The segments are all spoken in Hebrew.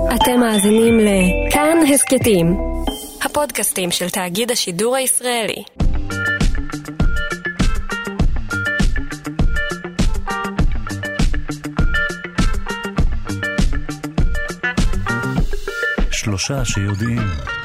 אתם מאזינים לכאן הסקטים, הפודקאסטים של תאגיד השידור הישראלי. שלושה שיודעים.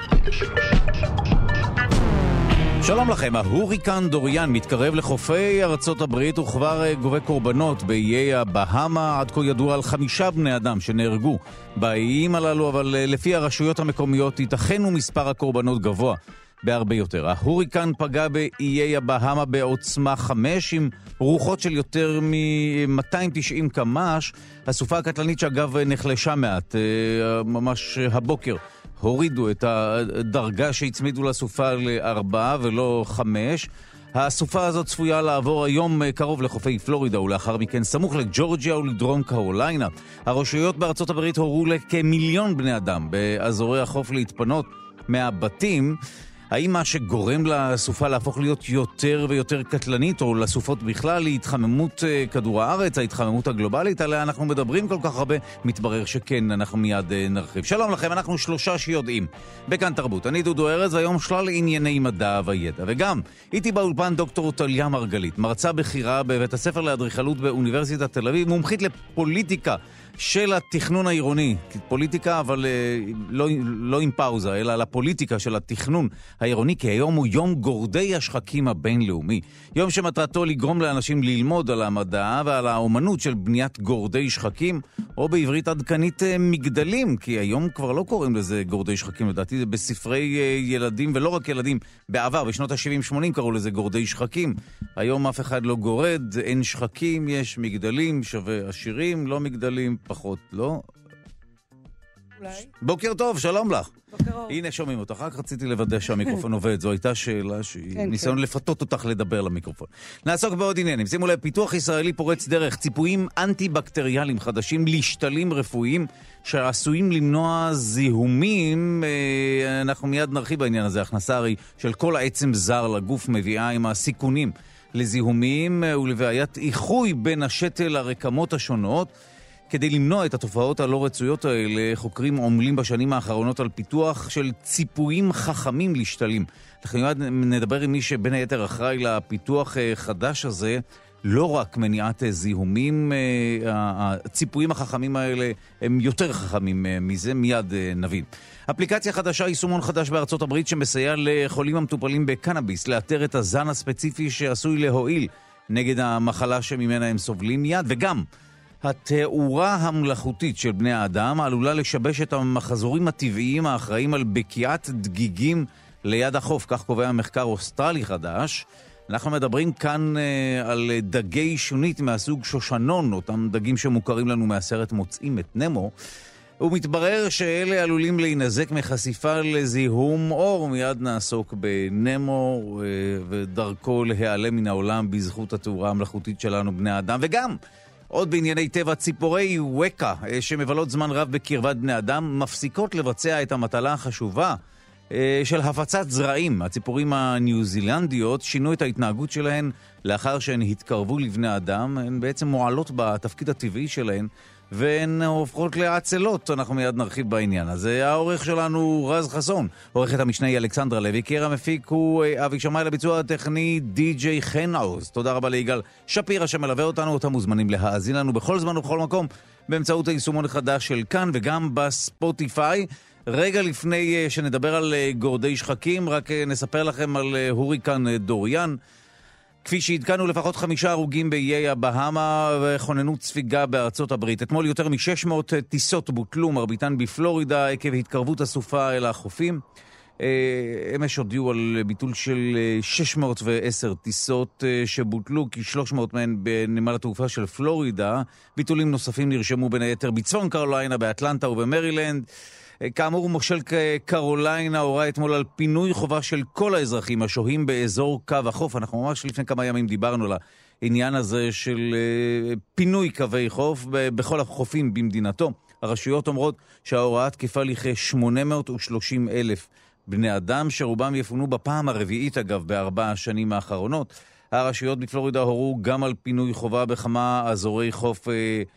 שלום לכם, ההוריקן דוריאן מתקרב לחופי ארצות הברית וכבר גובה קורבנות באיי הבהאמה. עד כה ידוע על 5 בני אדם שנהרגו באיים הללו, אבל לפי הרשויות המקומיות ייתכן ומספר הקורבנות גבוה בהרבה יותר. ההוריקן פגע באיי הבהאמה בעוצמה 5 עם רוחות של יותר מ-290 קמ"ש. הסופה הקטלנית שאגב נחלשה מעט ממש הבוקר, הורידו את הדרגה שהצמידו לסופה ל4 ולא 5. הסופה הזאת צפויה לעבור היום קרוב לחופי פלורידה ולאחר מכן סמוך לג'ורג'יה ולדרום קרוליינה. הרשויות בארצות הברית הורו לכמיליון בני אדם באזורי החוף להתפנות מהבתים. האם מה שגורם לסופה להפוך להיות יותר ויותר קטלנית, או לסופות בכלל, היא התחממות כדור הארץ, ההתחממות הגלובלית, עליה אנחנו מדברים כל כך הרבה? מתברר שכן, אנחנו מיד נרחיב. שלום לכם, אנחנו שלושה שיודעים. בכאן תרבות, אני דודו ארז, והיום שלל ענייני מדע וידע. וגם, איתי באולפן דוקטור טליה מרגלית, מרצה בכירה בבית הספר לאדריכלות באוניברסיטת תל אביב, מומחית לפוליטיקה של התכנון העירוני. פוליטיקה, אבל לא עם פאוזה, אלא לפוליטיקה של התכנון העירוני, כי היום הוא יום גורדי השחקים הבינלאומי. יום שמטרתו לגרום לאנשים ללמוד על המדע ועל האומנות של בניית גורדי שחקים, או בעברית עדכנית מגדלים, כי היום כבר לא קוראים לזה גורדי שחקים, לדעתי זה בספרי ילדים, ולא רק ילדים. בעבר, בשנות ה-70-80 קראו לזה גורדי שחקים. היום אף אחד לא גורד, אין שחקים, יש מגדלים, שווה עשירים, לא מגדלים, פחות לא. אולי. בוקר טוב, שלום לך. בוקר אור. הנה שומעים אותך, רק רציתי לוודא שהמיקרופון עובד, זו הייתה שאלה שהיא ניסיון לפתות אותך לדבר למיקרופון. נעסוק בעוד עניינים, שימו לב, פיתוח ישראלי פורץ דרך, ציפויים אנטי-בקטריאליים חדשים לשתלים רפואיים שעשויים למנוע זיהומים. אנחנו מיד נרחיב בעניין הזה, הכנסה הרי של כל העצם זר לגוף מביאה עם הסיכונים לזיהומים ולבעיית איחוי בין השתל לרקמות השונות. כדי למנוע את התופעות הלא רצויות האלה, חוקרים עומלים בשנים האחרונות על פיתוח של ציפויים חכמים לשתלים. אנחנו נדבר עם מי שבין היתר אחראי לפיתוח חדש הזה, לא רק מניעת זיהומים, הציפויים החכמים האלה הם יותר חכמים מזה, מיד נבין. אפליקציה חדשה, יישומון חדש בארצות הברית שמסייע לחולים המטופלים בקנאביס, לאתר את הזן הספציפי שעשוי להועיל נגד המחלה שממנה הם סובלים מיד, וגם התאורה המלאכותית של בני האדם עלולה לשבש את המחזורים הטבעיים האחראים על בקיעת דגיגים ליד החוף, כך קובע מחקר אוסטרלי חדש. אנחנו מדברים כאן על דגי שונית מהסוג שושנון, אותם דגים שמוכרים לנו מהסרט מוצאים את נמו, ומתברר שאלה עלולים להינזק מחשיפה לזיהום אור. מיד נעסוק בנמו ודרכו להיעלם מן העולם בזכות התאורה המלאכותית שלנו בני האדם, וגם עוד בענייני טבע, ציפורי ווקה שמבלות זמן רב בקרבת בני אדם מפסיקות לבצע את המטלה החשובה של הפצת זרעים. הציפורים הניו-זילנדיות שינו את ההתנהגות שלהן לאחר שהן התקרבו לבני אדם. הן בעצם מועלות בתפקיד הטבעי שלהן והן הופכות לעצלות. אנחנו מיד נרחיב בעניין. אז העורך שלנו רז חסון, עורכת המשנה היא אלכסנדרה לוי, קרא מפיק הוא אבי שמאי, לביצוע הטכני די.ג'יי חן עוז. תודה רבה ליגאל שפירא שמלווה אותנו. אותם מוזמנים להאזין לנו בכל זמן ובכל מקום באמצעות היישומון החדש של כאן וגם בספוטיפיי. רגע לפני שנדבר על גורדי שחקים, רק נספר לכם על הוריקן דוריאן. כפי שהתקנו לפחות 5 הרוגים באיי הבהאמה וכוננות ספיגה בארצות הברית. אתמול יותר מ-600 טיסות בוטלו, מרביתן בפלורידה, עקב התקרבות הסופה אל החופים. אמש הודיעו על ביטול של 610 טיסות שבוטלו, כ-300 מהן בנמל התעופה של פלורידה. ביטולים נוספים נרשמו בין היתר בצפון קרוליינה, באטלנטה ובמרילנד. כאמור, מושל קרוליינה הורה אתמול על פינוי חובה של כל האזרחים השוהים באזור קו החוף. אנחנו ממש לפני כמה ימים דיברנו על העניין הזה של פינוי קווי חוף בכל החופים במדינתו. הרשויות אומרות שההוראה תקפה לכ-830,000 בני אדם, שרובם יפונו בפעם הרביעית אגב ב4 השנים האחרונות. הרשויות בפלורידה הורו גם על פינוי חובה בכמה אזורי חוף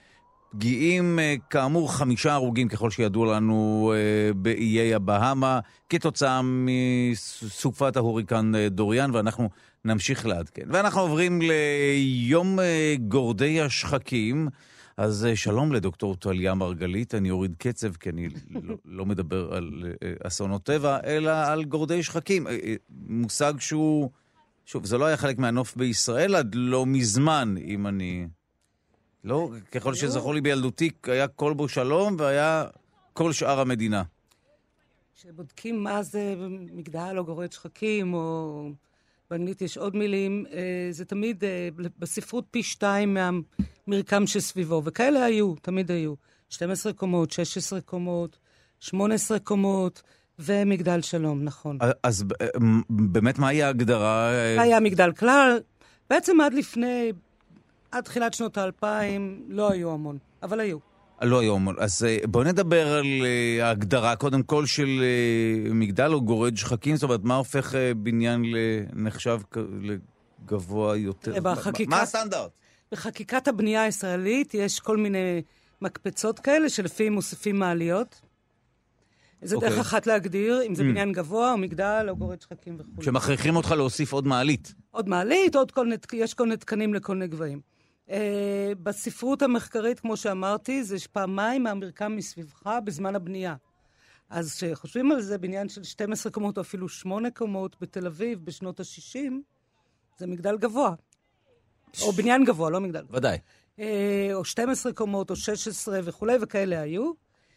פגיעים, כאמור 5 הרוגים ככל שידוע לנו באיי הבהמה, כתוצאה מסופת ההוריקן דוריאן, ואנחנו נמשיך לעדכן. ואנחנו עוברים ליום גורדי השחקים, אז שלום לדוקטור טליה מרגלית, אני אוריד קצב כי אני לא מדבר על אסונות טבע, אלא על גורדי שחקים. מושג שהוא, שוב, זה לא היה חלק מהנוף בישראל עד לא מזמן, אם אני... לא, ככל שזכור לי בילדותי, היה כל בו שלום והיה כל שאר המדינה. כשבודקים מה זה מגדל או גורד שחקים, או באנגלית יש עוד מילים, זה תמיד בספרות פי 2 מהמרקם שסביבו, וכאלה היו, תמיד היו. 12 קומות, 16 קומות, 18 קומות, ומגדל שלום, נכון. אז באמת מה היה ההגדרה? היה מגדל כלל, בעצם עד תחילת שנות ה-2000 לא היו המון, אבל היו. לא היו המון. אז בואו נדבר על ההגדרה, קודם כל, של מגדל או גורד שחקים, זאת אומרת, מה הופך בניין לנחשב לגבוה יותר? מה הסטנדרט? בחקיקת הבנייה הישראלית יש כל מיני מקפצות כאלה, שלפי מוסיפים מעליות. זה דרך אחת להגדיר, אם זה בניין גבוה או מגדל או גורד שחקים וכו'. שמכריחים אותך להוסיף עוד מעלית. עוד מעלית, יש כל מיני תקנים לכל מיני גבהים. בספרות המחקרית, כמו שאמרתי, זה פעמיים מהמרקם מסביבך בזמן הבנייה. אז כשחושבים על זה, בניין של 12 קומות או אפילו 8 קומות בתל אביב בשנות ה-60, זה מגדל גבוה. או בניין גבוה, לא מגדל. ודאי. או 12 קומות או 16 וכו', וכאלה היו.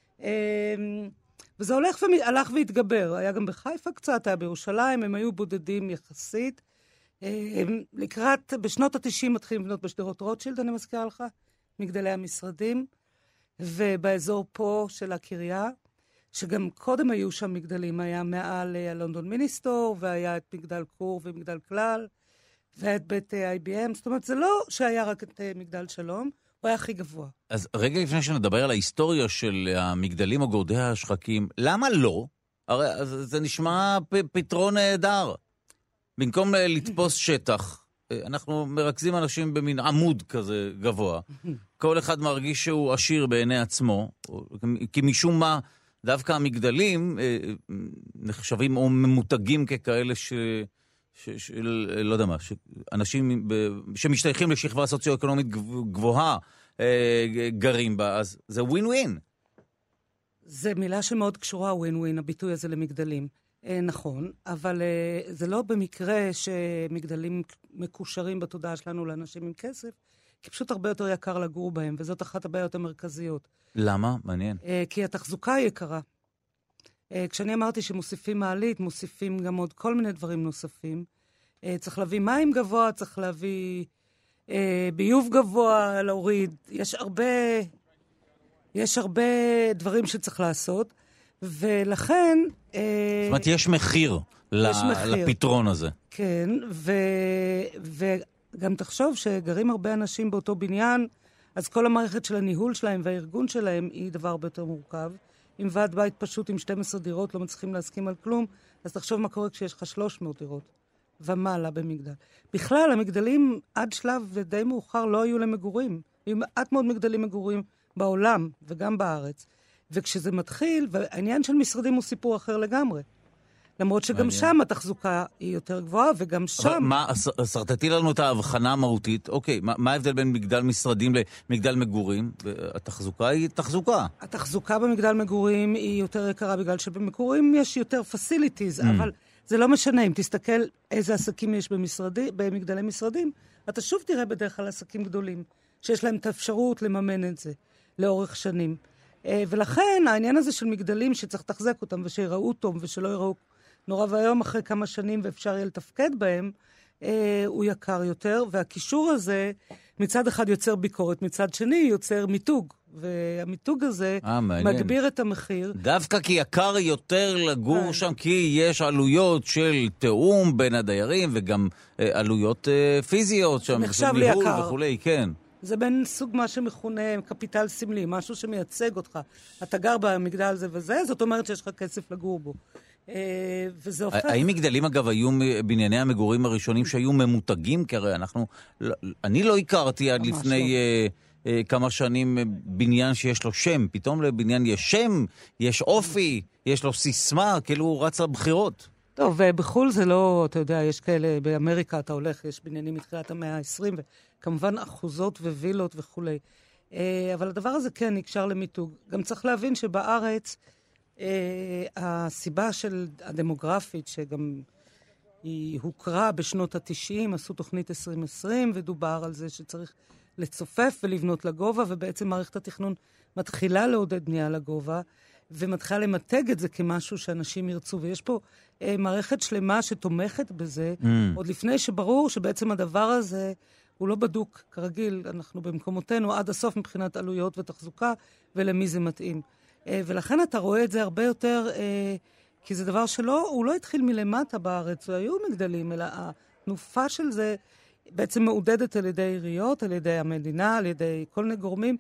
וזה הלך והתגבר. היה גם בחיפה קצת, היה בירושלים, הם היו בודדים יחסית. בשנות ה-90 מתחילים לבנות בשדרות רוטשילד, אני מזכירה לך, מגדלי המשרדים, ובאזור פה של הקריה, שגם קודם היו שם מגדלים, היה מעל הלונדון מיניסטור, והיה את מגדל קור ומגדל כלל, ואת בית IBM, זאת אומרת, זה לא שהיה רק את מגדל שלום, הוא היה הכי גבוה. אז רגע לפני שנדבר על ההיסטוריה של המגדלים או גורדי השחקים, למה לא? הרי זה נשמע פתרון נהדר. במקום לתפוס שטח, אנחנו מרכזים אנשים במין עמוד כזה גבוה. כל אחד מרגיש שהוא עשיר בעיני עצמו, כי משום מה דווקא המגדלים נחשבים או ממותגים ככאלה לא יודע מה, אנשים שמשתייכים לשכבה סוציו-אקונומית גבוהה גרים בה, אז זה ווין ווין. זה מילה שמאוד קשורה, ווין ווין, הביטוי הזה למגדלים. נכון, אבל זה לא במקרה שמגדלים מקושרים בתודעה שלנו לאנשים עם כסף, כי פשוט הרבה יותר יקר לגור בהם, וזאת אחת הבעיות המרכזיות. למה? מעניין. כי התחזוקה היא יקרה. כשאני אמרתי שמוסיפים מעלית, מוסיפים גם עוד כל מיני דברים נוספים. צריך להביא מים גבוה, צריך להביא ביוב גבוה, להוריד. יש הרבה דברים שצריך לעשות, ולכן... זאת אומרת, יש מחיר לפתרון הזה. כן, וגם תחשוב שגרים הרבה אנשים באותו בניין, אז כל המערכת של הניהול שלהם והארגון שלהם היא דבר הרבה יותר מורכב. אם ועד בית פשוט עם 12 דירות לא מצליחים להסכים על כלום, אז תחשוב מה קורה כשיש לך 300 דירות ומעלה במגדל. בכלל, המגדלים עד שלב די מאוחר לא היו למגורים. היו מעט מאוד מגדלים מגורים בעולם וגם בארץ. וכשזה מתחיל, והעניין של משרדים הוא סיפור אחר לגמרי. למרות שגם שם התחזוקה היא יותר גבוהה, וגם שם... אבל מה, סרטטי לנו את ההבחנה המהותית. אוקיי, מה ההבדל בין מגדל משרדים למגדל מגורים? התחזוקה היא תחזוקה. התחזוקה במגדל מגורים היא יותר יקרה, בגלל שבמגורים יש יותר facilities, אבל זה לא משנה. אם תסתכל איזה עסקים יש במגדלי משרדים, אתה שוב תראה בדרך כלל עסקים גדולים, שיש להם את האפשרות לממן את זה לאורך שנים. ולכן העניין הזה של מגדלים שצריך לתחזק אותם ושיראו טוב ושלא יראו נורא והיום אחרי כמה שנים ואפשר יהיה לתפקד בהם, הוא יקר יותר, והקישור הזה מצד אחד יוצר ביקורת, מצד שני יוצר מיתוג, והמיתוג הזה מגביר את המחיר. דווקא כי יקר יותר לגור שם, כי יש עלויות של תאום בין הדיירים וגם עלויות פיזיות שם, נחשב לי יקר. וכולי, כן. זה בין סוג מה שמכונה קפיטל סמלי, משהו שמייצג אותך. אתה גר במגדל זה וזה, זאת אומרת שיש לך כסף לגור בו. וזה הופך... האם מגדלים אגב היו בנייני המגורים הראשונים שהיו ממותגים? כי הרי אני לא הכרתי עד לפני כמה שנים בניין שיש לו שם, פתאום לבניין יש שם, יש אופי, יש לו סיסמה, כאילו הוא רץ לבחירות. טוב, ובחול זה לא, אתה יודע, יש כאלה, באמריקה אתה הולך, יש בניינים מתחילת המאה ה-20, וכמובן אחוזות ווילות וכו'. אבל הדבר הזה כן נקשר למיתוג. גם צריך להבין שבארץ, הסיבה של הדמוגרפית, שגם היא הוכרה בשנות ה-90, עשו תוכנית 2020, ודובר על זה שצריך לצופף ולבנות לגובה, ובעצם מערכת התכנון מתחילה לעודד בנייה לגובה, ומתחילה למתג את זה כמשהו שאנשים ירצו. ויש פה מערכת שלמה שתומכת בזה, עוד לפני שברור שבעצם הדבר הזה הוא לא בדוק כרגיל, אנחנו במקומותינו עד הסוף מבחינת עלויות ותחזוקה, ולמי זה מתאים. ולכן אתה רואה את זה הרבה יותר, כי זה דבר הוא לא התחיל מלמטה בארץ, היו מגדלים, אלא התנופה של זה בעצם מעודדת על ידי עיריות, על ידי המדינה, על ידי כל מיני גורמים,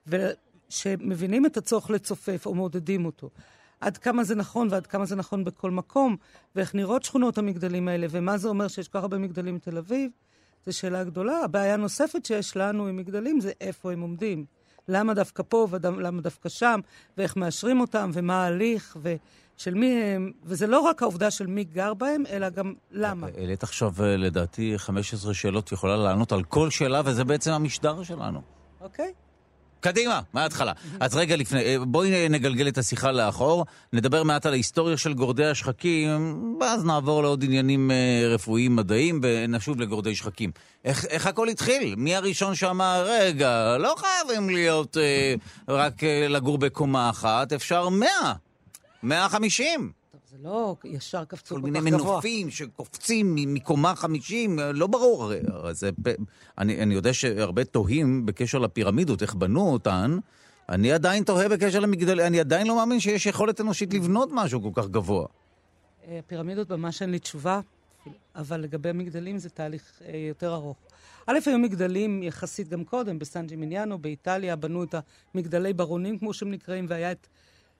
שמבינים את הצורך לצופף או מעודדים אותו. עד כמה זה נכון ועד כמה זה נכון בכל מקום, ואיך נראות שכונות המגדלים האלה, ומה זה אומר שיש כל כך הרבה מגדלים בתל אביב, זו שאלה גדולה. הבעיה הנוספת שיש לנו עם מגדלים זה איפה הם עומדים. למה דווקא פה ולמה דווקא שם, ואיך מאשרים אותם, ומה ההליך, ושל מי הם, וזה לא רק העובדה של מי גר בהם, אלא גם למה. העלית עכשיו, לדעתי, 15 שאלות, יכולה לענות על כל שאלה, וזה בעצם המשדר שלנו. אוקיי. קדימה, מההתחלה. אז רגע לפני, בואי נגלגל את השיחה לאחור, נדבר מעט על ההיסטוריה של גורדי השחקים, ואז נעבור לעוד עניינים רפואיים מדעיים, ונשוב לגורדי שחקים. איך הכל התחיל? מי הראשון שאמר, רגע, לא חייבים להיות רק לגור בקומה אחת, אפשר 100, 150. זה לא ישר קפצו כל כל מיני כך גבוה. מנופים שקופצים מקומה 50, לא ברור. אני יודע שהרבה תוהים בקשר לפירמידות, איך בנו אותן. אני עדיין תוהה בקשר למגדלים, אני עדיין לא מאמין שיש יכולת אנושית לבנות משהו כל כך גבוה. פירמידות ממש אין לי תשובה, אבל לגבי מגדלים זה תהליך יותר ארוך. א', היו מגדלים יחסית גם קודם, בסן ג'ימיניאנו, באיטליה, בנו את המגדלי ברונים כמו שהם נקראים, והיה את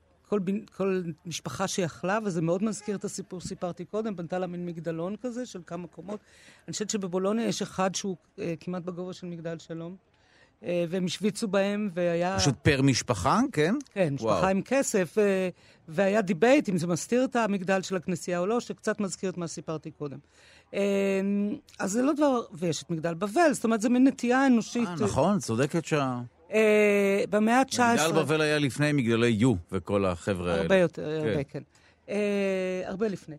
כל משפחה שיכלה, וזה מאוד מזכיר את הסיפור שסיפרתי קודם, בנתה לה מין מגדלון כזה של כמה קומות. אני חושבת שבבולוניה יש אחד שהוא כמעט בגובה של מגדל שלום, והם השוויצו בהם, והיה... פשוט פר משפחה, כן? כן, משפחה עם כסף, והיה דיבייט אם זה מסתיר את המגדל של הכנסייה או לא, שקצת מזכיר את מה שסיפרתי קודם. אז זה לא דבר... ויש את מגדל בבל, זאת אומרת, זה מין נטייה אנושית. נכון, צודקת במאה ה-19... מגדל בבל היה לפני מגדלי יו וכל החבר'ה האלה. הרבה יותר, הרבה, כן. הרבה לפני.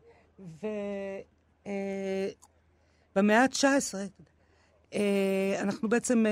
במאה ה-19, אנחנו בעצם,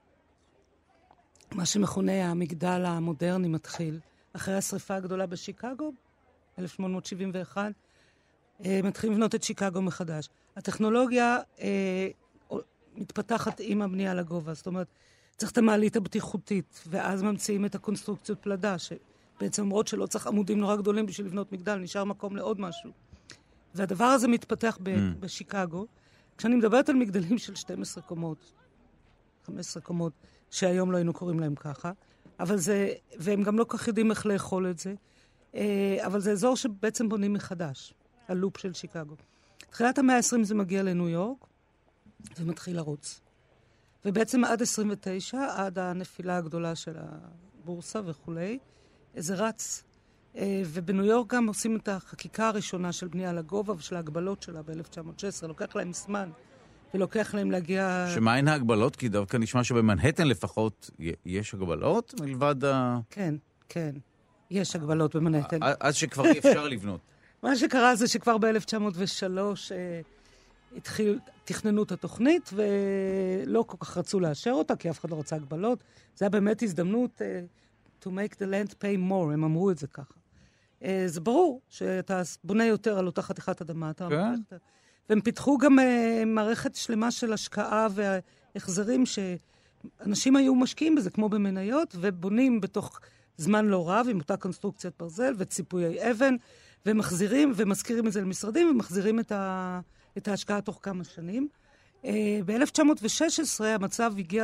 מה שמכונה המגדל המודרני מתחיל, אחרי השריפה הגדולה בשיקגו, 1871, מתחילים לבנות את שיקגו מחדש. הטכנולוגיה מתפתחת עם הבנייה לגובה, זאת אומרת, צריך את המעלית הבטיחותית, ואז ממציאים את הקונסטרוקציות פלדה, שבעצם אומרות שלא צריך עמודים נורא גדולים בשביל לבנות מגדל, נשאר מקום לעוד משהו. והדבר הזה מתפתח בשיקגו. כשאני מדברת על מגדלים של 12 קומות, 15 קומות, שהיום לא היינו קוראים להם ככה, אבל זה, והם גם לא כך יודעים איך לאכול את זה, אבל זה אזור שבעצם בונים מחדש, הלופ של שיקגו. תחילת המאה ה-20 זה מגיע לניו יורק, ומתחיל לרוץ. ובעצם עד 29, עד הנפילה הגדולה של הבורסה וכולי, זה רץ. ובניו יורק גם עושים את החקיקה הראשונה של בנייה לגובה ושל ההגבלות שלה ב-1916. לוקח להם זמן, ולוקח להם להגיע... שמה אין ההגבלות? כי דווקא נשמע שבמנהטן לפחות יש הגבלות מלבד ה... כן, כן. יש הגבלות במנהטן. אז שכבר אי אפשר לבנות. מה שקרה זה שכבר ב-1903... תכננו את התוכנית, ולא כל כך רצו לאשר אותה, כי אף אחד לא רצה הגבלות. זה היה באמת הזדמנות to make the land pay more, הם אמרו את זה ככה. זה ברור שאתה בונה יותר על אותה חתיכת אדמה, אתה כן. והם פיתחו גם מערכת שלמה של השקעה והחזרים, שאנשים היו משקיעים בזה, כמו במניות, ובונים בתוך זמן לא רב, עם אותה קונסטרוקציית ברזל וציפויי אבן, ומחזירים, ומזכירים את זה למשרדים, ומחזירים את ההשקעה תוך כמה שנים. ב-1916 המצב הגיע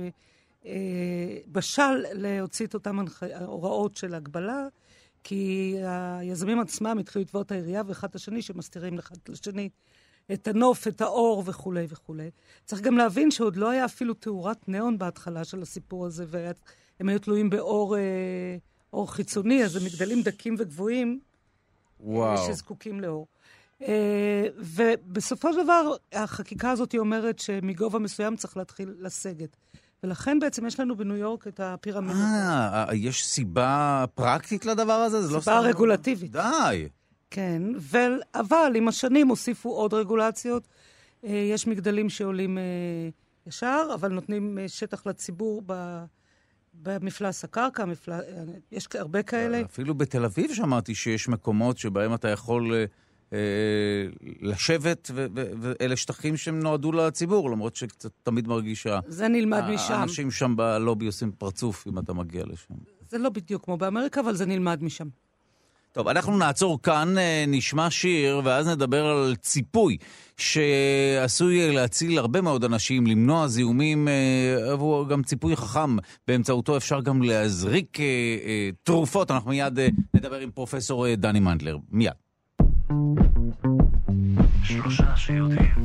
בשל להוציא את אותם הוראות של הגבלה, כי היזמים עצמם התחילו לתבוע את העירייה ואחד השני שמסתירים אחד לשני את הנוף, את האור וכו' וכו'. צריך גם להבין שעוד לא היה אפילו תאורת ניאון בהתחלה של הסיפור הזה, והם היו תלויים באור חיצוני, אז הם מגדלים דקים וגבוהים, שזקוקים לאור. ובסופו של דבר, החקיקה הזאת היא אומרת שמגובה מסוים צריך להתחיל לסגת. ולכן בעצם יש לנו בניו יורק את הפירמידה. יש סיבה פרקטית לדבר הזה? סיבה רגולטיבית. די. כן, אבל עם השנים הוסיפו עוד רגולציות. יש מגדלים שעולים ישר, אבל נותנים שטח לציבור במפלס הקרקע, יש הרבה כאלה. אפילו בתל אביב שמעתי שיש מקומות שבהם אתה יכול לשבת, ואלה שטחים שהם נועדו לציבור, למרות שקצת תמיד מרגישה. זה נלמד משם. האנשים שם בלובי עושים פרצוף אם אתה מגיע לשם. זה לא בדיוק כמו באמריקה, אבל זה נלמד משם. טוב, אנחנו נעצור כאן, נשמע שיר, ואז נדבר על ציפוי, שעשוי להציל הרבה מאוד אנשים, למנוע זיהומים, עבור גם ציפוי חכם, באמצעותו אפשר גם להזריק תרופות. אנחנו מיד נדבר עם פרופסור דני מנדלר. מיד. שלושה שיודעים.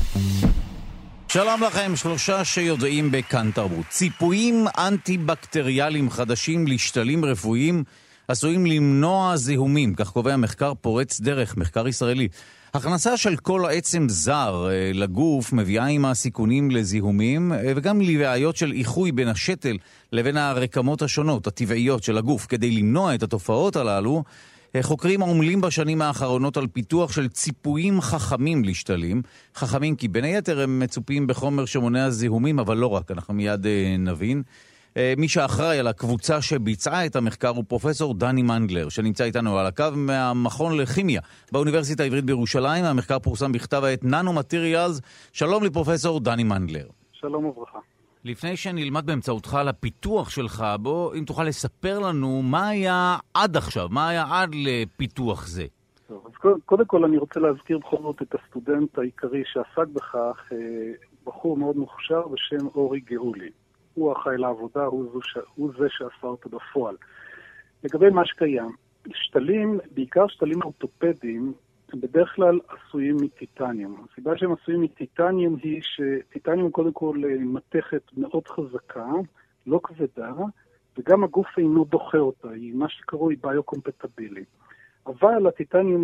שלום לכם, שלושה שיודעים בכאן תרבות. ציפויים אנטי-בקטריאליים חדשים לשתלים רפואיים עשויים למנוע זיהומים, כך קובע מחקר פורץ דרך, מחקר ישראלי. הכנסה של כל עצם זר לגוף מביאה עימה סיכונים לזיהומים וגם לבעיות של איחוי בין השתל לבין הרקמות השונות, הטבעיות של הגוף. כדי למנוע את התופעות הללו, חוקרים עומלים בשנים האחרונות על פיתוח של ציפויים חכמים לשתלים. חכמים כי בין היתר הם מצופים בחומר שמונע זיהומים, אבל לא רק, אנחנו מיד נבין. מי שאחראי על הקבוצה שביצעה את המחקר הוא פרופסור דני מנדלר, שנמצא איתנו על הקו מהמכון לכימיה באוניברסיטה העברית בירושלים. המחקר פורסם בכתב העת ננו-מטריאלס. שלום לפרופסור דני מנדלר. שלום וברכה. לפני שנלמד באמצעותך על הפיתוח שלך, בוא, אם תוכל לספר לנו מה היה עד עכשיו, מה היה עד לפיתוח זה. טוב, אז קודם כל אני רוצה להזכיר בכל זאת את הסטודנט העיקרי שעסק בכך, בחור מאוד מוכשר בשם אורי גאולי. הוא אחראי לעבודה, הוא זה שעשה אותה בפועל. לגבי מה שקיים, שתלים, בעיקר שתלים אורתופדיים, הם בדרך כלל עשויים מטיטניום. הסיבה שהם עשויים מטיטניום היא שטיטניום קודם כל מתכת מאוד חזקה, לא כבדה, וגם הגוף אינו דוחה אותה, היא מה שקרוי ביוקומפטבילי. אבל לטיטניום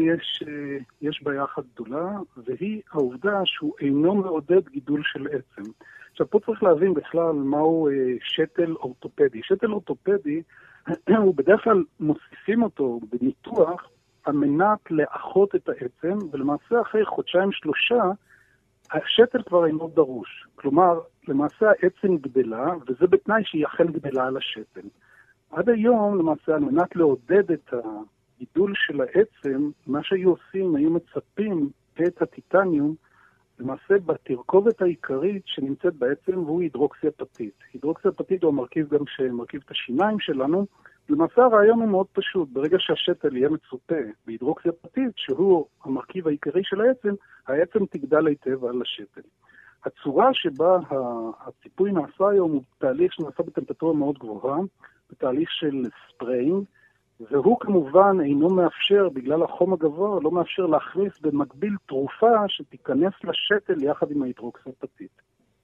יש בעיה אחת גדולה, והיא העובדה שהוא אינו מעודד גידול של עצם. עכשיו פה צריך להבין בכלל מהו שתל אורתופדי. שתל אורתופדי, הוא בדרך כלל מוסיפים אותו בניתוח, על מנת לאחות את העצם, ולמעשה אחרי חודשיים-שלושה, השתל כבר אינו דרוש. כלומר, למעשה העצם גדלה, וזה בתנאי שהיא אכן גדלה על השתל. עד היום, למעשה, על מנת לעודד את הגידול של העצם, מה שהיו עושים, היו מצפים את הטיטניום, למעשה בתרכובת העיקרית שנמצאת בעצם, והוא הידרוקסיאפטית. הידרוקסיאפטית הוא המרכיב גם שמרכיב את השיניים שלנו, למעשה הרעיון הוא מאוד פשוט. ברגע שהשתל יהיה מצופה בהידרוקסיאפטית, שהוא המרכיב העיקרי של העצם תגדל היטב על השתל. הצורה שבה הציפוי נעשה היום הוא תהליך שנעשה בטמפרטורה מאוד גבוהה, בתהליך של ספריינג, והוא כמובן אינו מאפשר, בגלל החום הגבוה, לא מאפשר להכניס במקביל תרופה שתיכנס לשתל יחד עם ההידרוקסיאפטית.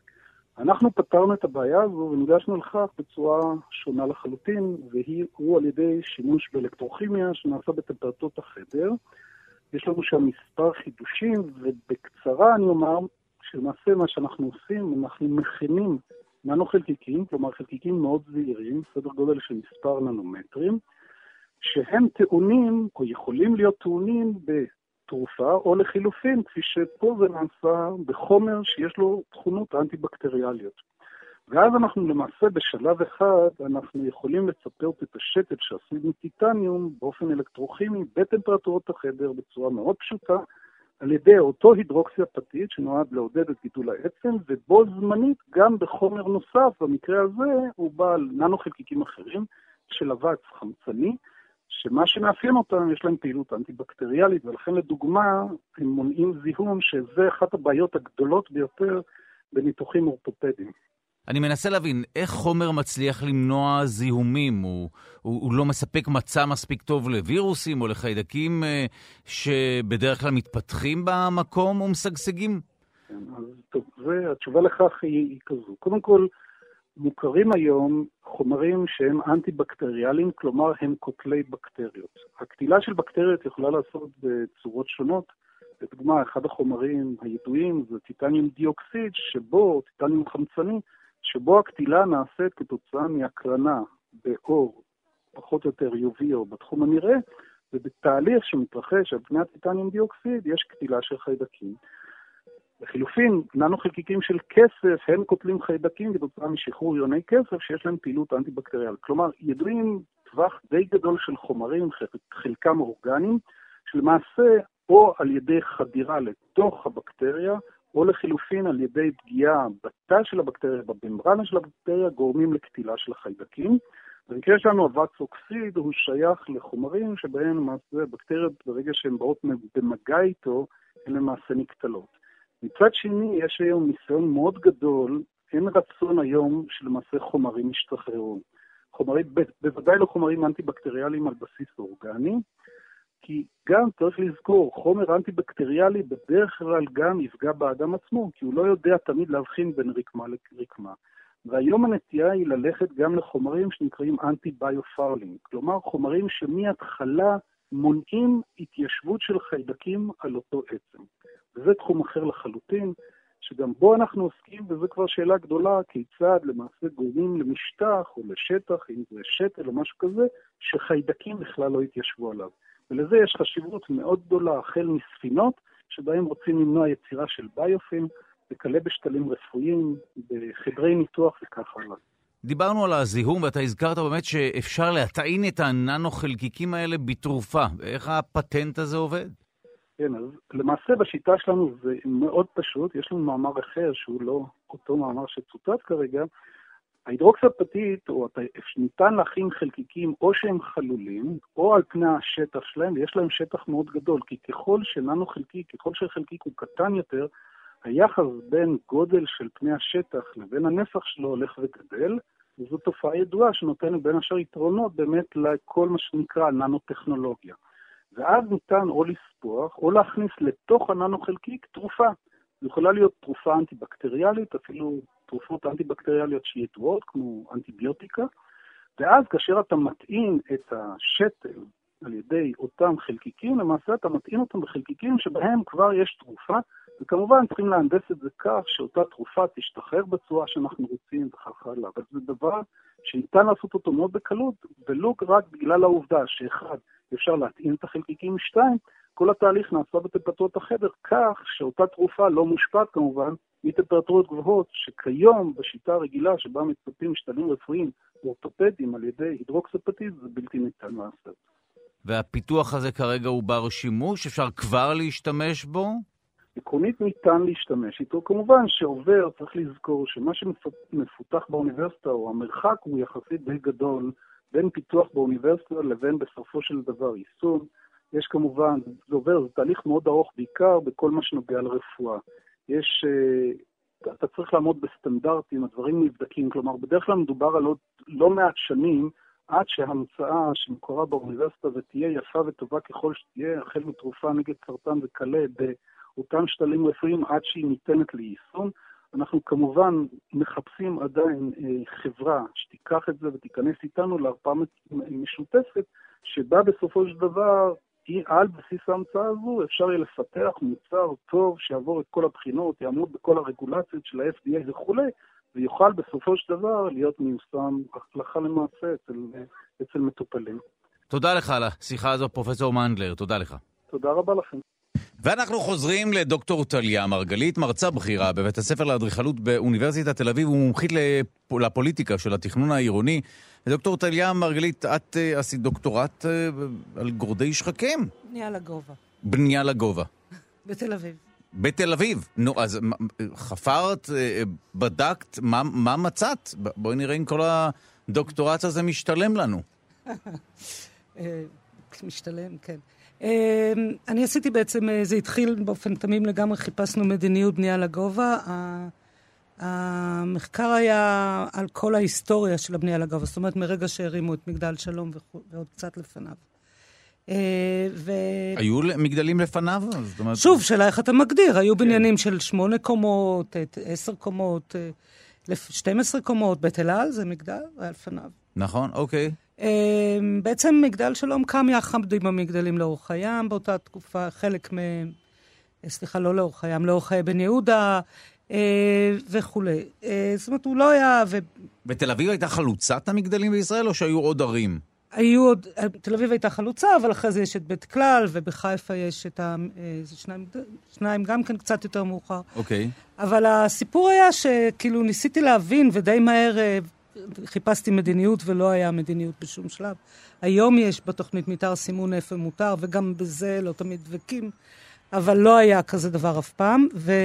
אנחנו פתרנו את הבעיה הזו וניגשנו לכך בצורה שונה לחלוטין, והוא על ידי שימוש באלקטרוכימיה שנעשה בטמפרטורת החדר. יש לנו שם מספר חידושים, ובקצרה אני אומר שלמעשה מה שאנחנו עושים, אנחנו מכינים ננו חלקיקים, כלומר חלקיקים מאוד זהירים, סדר גודל של מספר ננומטרים, שהם טעונים או יכולים להיות טעונים תרופה, או לחילופין, כפי שפה זה נעשה בחומר שיש לו תכונות אנטי-בקטריאליות. ואז אנחנו למעשה בשלב אחד, אנחנו יכולים לצפות את השתל שעשוי מטיטניום באופן אלקטרוכימי בטמפרטורות החדר בצורה מאוד פשוטה, על ידי אותו הידרוקסיאפטית שנועד לעודד את גידול העצם, ובו זמנית גם בחומר נוסף, במקרה הזה הוא בעל ננו חלקיקים אחרים של אבץ חמצני, שמה שמאפיין אותם, יש להם פעילות אנטי-בקטריאלית, ולכן לדוגמה, הם מונעים זיהום, שזה אחת הבעיות הגדולות ביותר בניתוחים אורתופדיים. אני מנסה להבין, איך חומר מצליח למנוע זיהומים? הוא לא מספק מצע מספיק טוב לווירוסים או לחיידקים שבדרך כלל מתפתחים במקום ומשגשגים? אז טוב, והתשובה לכך היא כזו. קודם כל, מוכרים היום חומרים שהם אנטי-בקטריאליים, כלומר הם קוטלי בקטריות. הקטילה של בקטריות יכולה לעשות בצורות שונות. לדוגמה, אחד החומרים הידועים זה טיטניום דיוקסיד, טיטניום חמצני, שבו הקטילה נעשית כתוצאה מהקרנה באור פחות או יותר UV או בתחום הנראה, ובתהליך שמתרחש על פני הטיטניום דיוקסיד יש קטילה של חיידקים. לחילופין, ננו-חלקיקים של כסף הם קוטלים חיידקים כתוצאה משחרור יוני כסף שיש להם פעילות אנטי-בקטריאלית. כלומר, ידועים טווח די גדול של חומרים, חלקם אורגניים, שלמעשה או על ידי חדירה לתוך הבקטריה, או לחילופין על ידי פגיעה בתא של הבקטריה, בממברנה של הבקטריה, גורמים לקטילה של החיידקים. במקרה שלנו, אבץ אוקסיד הוא שייך לחומרים שבהם למעשה בקטריות ברגע שהן באות במגע איתו, הן למעשה נקטלות. מצד שני, יש היום ניסיון מאוד גדול, אין רצון היום שלמעשה חומרים ישתחררו. בוודאי לא חומרים אנטי-בקטריאליים על בסיס אורגני, כי גם צריך לזכור, חומר אנטי-בקטריאלי בדרך כלל גם יפגע באדם עצמו, כי הוא לא יודע תמיד להבחין בין רקמה לרקמה. והיום הנטייה היא ללכת גם לחומרים שנקראים אנטי-ביופאולינג, כלומר חומרים שמהתחלה מונעים התיישבות של חיידקים על אותו עצם. וזה תחום אחר לחלוטין, שגם בו אנחנו עוסקים, וזו כבר שאלה גדולה, כיצד למעשה גורמים למשטח או לשטח, אם זה שתל או משהו כזה, שחיידקים בכלל לא יתיישבו עליו. ולזה יש חשיבות מאוד גדולה, החל מספינות, שבהם רוצים למנוע יצירה של ביופים, וכלה בשתלים רפואיים, בחדרי ניתוח וכך הלאה. דיברנו על הזיהום, ואתה הזכרת באמת שאפשר להטעין את הננו-חלקיקים האלה בתרופה. איך הפטנט הזה עובד? כן, אז למעשה בשיטה שלנו זה מאוד פשוט, יש לנו מאמר אחר שהוא לא אותו מאמר שצוטט כרגע, ההידרוקסאפטית, או ניתן להכין חלקיקים או שהם חלולים, או על פני השטח שלהם, ויש להם שטח מאוד גדול, כי ככל שננו-חלקיק, ככל שהחלקיק הוא קטן יותר, היחס בין גודל של פני השטח לבין הנפח שלו הולך וגדל, וזו תופעה ידועה שנותנת בין השאר יתרונות באמת לכל מה שנקרא ננו-טכנולוגיה. ואז ניתן או לספוח או להכניס לתוך הננו-חלקיק תרופה. זו יכולה להיות תרופה אנטי-בקטריאלית, אפילו תרופות אנטי-בקטריאליות שידועות, כמו אנטיביוטיקה, ואז כאשר אתה מטעין את השתל על ידי אותם חלקיקים, למעשה אתה מטעין אותם בחלקיקים שבהם כבר יש תרופה, וכמובן צריכים להנדס את זה כך שאותה תרופה תשתחרר בצורה שאנחנו רוצים וכך הלאה. אבל זה דבר שניתן לעשות אותו מאוד בקלות, ולא רק בגלל העובדה שאחד, אפשר להטעין את החלקיקים, שתיים, כל התהליך נעשה בטמפרטורת החדר, כך שאותה תרופה לא מושפעת כמובן מטמפרטורות גבוהות, שכיום בשיטה הרגילה שבה מצפים משתלים רפואיים אורתופדיים על ידי הידרוקסאפטית, זה בלתי ניתן לעשות. והפיתוח הזה כרגע הוא בר שימוש? אפשר כבר להשתמש בו? עקרונית ניתן להשתמש איתו. כמובן שעובר, צריך לזכור שמה שמפותח באוניברסיטה, או המרחק הוא יחסית די גדול, בין פיתוח באוניברסיטה לבין בסופו של דבר יישום. יש כמובן, זה עובר, זה תהליך מאוד ארוך בעיקר בכל מה שנוגע לרפואה. אתה צריך לעמוד בסטנדרטים, הדברים נבדקים, כלומר בדרך כלל מדובר על עוד לא מעט שנים, עד שההמצאה שמקורה באוניברסיטה ותהיה יפה וטובה ככל שתהיה, החל מתרופה נגד סרטן וכלה באותם שתלים רפואיים עד שהיא ניתנת ליישום. אנחנו כמובן מחפשים עדיין חברה שתיקח את זה ותיכנס איתנו להרפאה משותפת, שבה בסופו של דבר, על בסיס ההמצאה הזו, אפשר יהיה לפתח מוצר טוב שיעבור את כל הבחינות, יעמוד בכל הרגולציות של ה-FDA וכו', ויוכל בסופו של דבר להיות מיושם הלכה למעשה אצל מטופלים. תודה לך על השיחה הזו, פרופסור מנדלר, תודה לך. תודה רבה לכם. ואנחנו חוזרים לדוקטור טליה מרגלית, מרצה בכירה בבית הספר לאדריכלות באוניברסיטת תל אביב, ומומחית לפוליטיקה של התכנון העירוני. דוקטור טליה מרגלית, את עשית דוקטורט על גורדי שחקים. בנייה לגובה. בנייה לגובה. בתל אביב. בתל אביב. נו, אז חפרת, בדקת, מה מצאת? בואי נראה אם כל הדוקטורט הזה משתלם לנו. משתלם, כן. אני עשיתי בעצם, זה התחיל באופן תמים לגמרי, חיפשנו מדיניות בנייה לגובה. המחקר היה על כל ההיסטוריה של הבנייה לגובה, זאת אומרת מרגע שהרימו את מגדל שלום ועוד קצת לפניו. היו מגדלים לפניו? שוב, שאלה איך אתה מגדיר, היו בניינים של 8 קומות, 10 קומות, 12 קומות, בית אל-על זה מגדל, היה לפניו. נכון, אוקיי. בעצם מגדל שלום קם יחד עם המגדלים לאורך הים באותה תקופה, חלק מהם, סליחה, לא לאורך הים, לאורך בן יהודה וכו'. זאת אומרת, הוא לא היה... בתל אביב הייתה חלוצת המגדלים בישראל או שהיו עוד ערים? היו עוד, תל אביב הייתה חלוצה, אבל אחרי זה יש את בית כלל, ובחיפה יש את שניים גם כן קצת יותר מאוחר. אוקיי. אבל הסיפור היה שכאילו ניסיתי להבין, ודי מהר חיפשתי מדיניות, ולא היה מדיניות בשום שלב. היום יש בתוכנית מתאר סימון איפה מותר, וגם בזה לא תמיד דבקים, אבל לא היה כזה דבר אף פעם,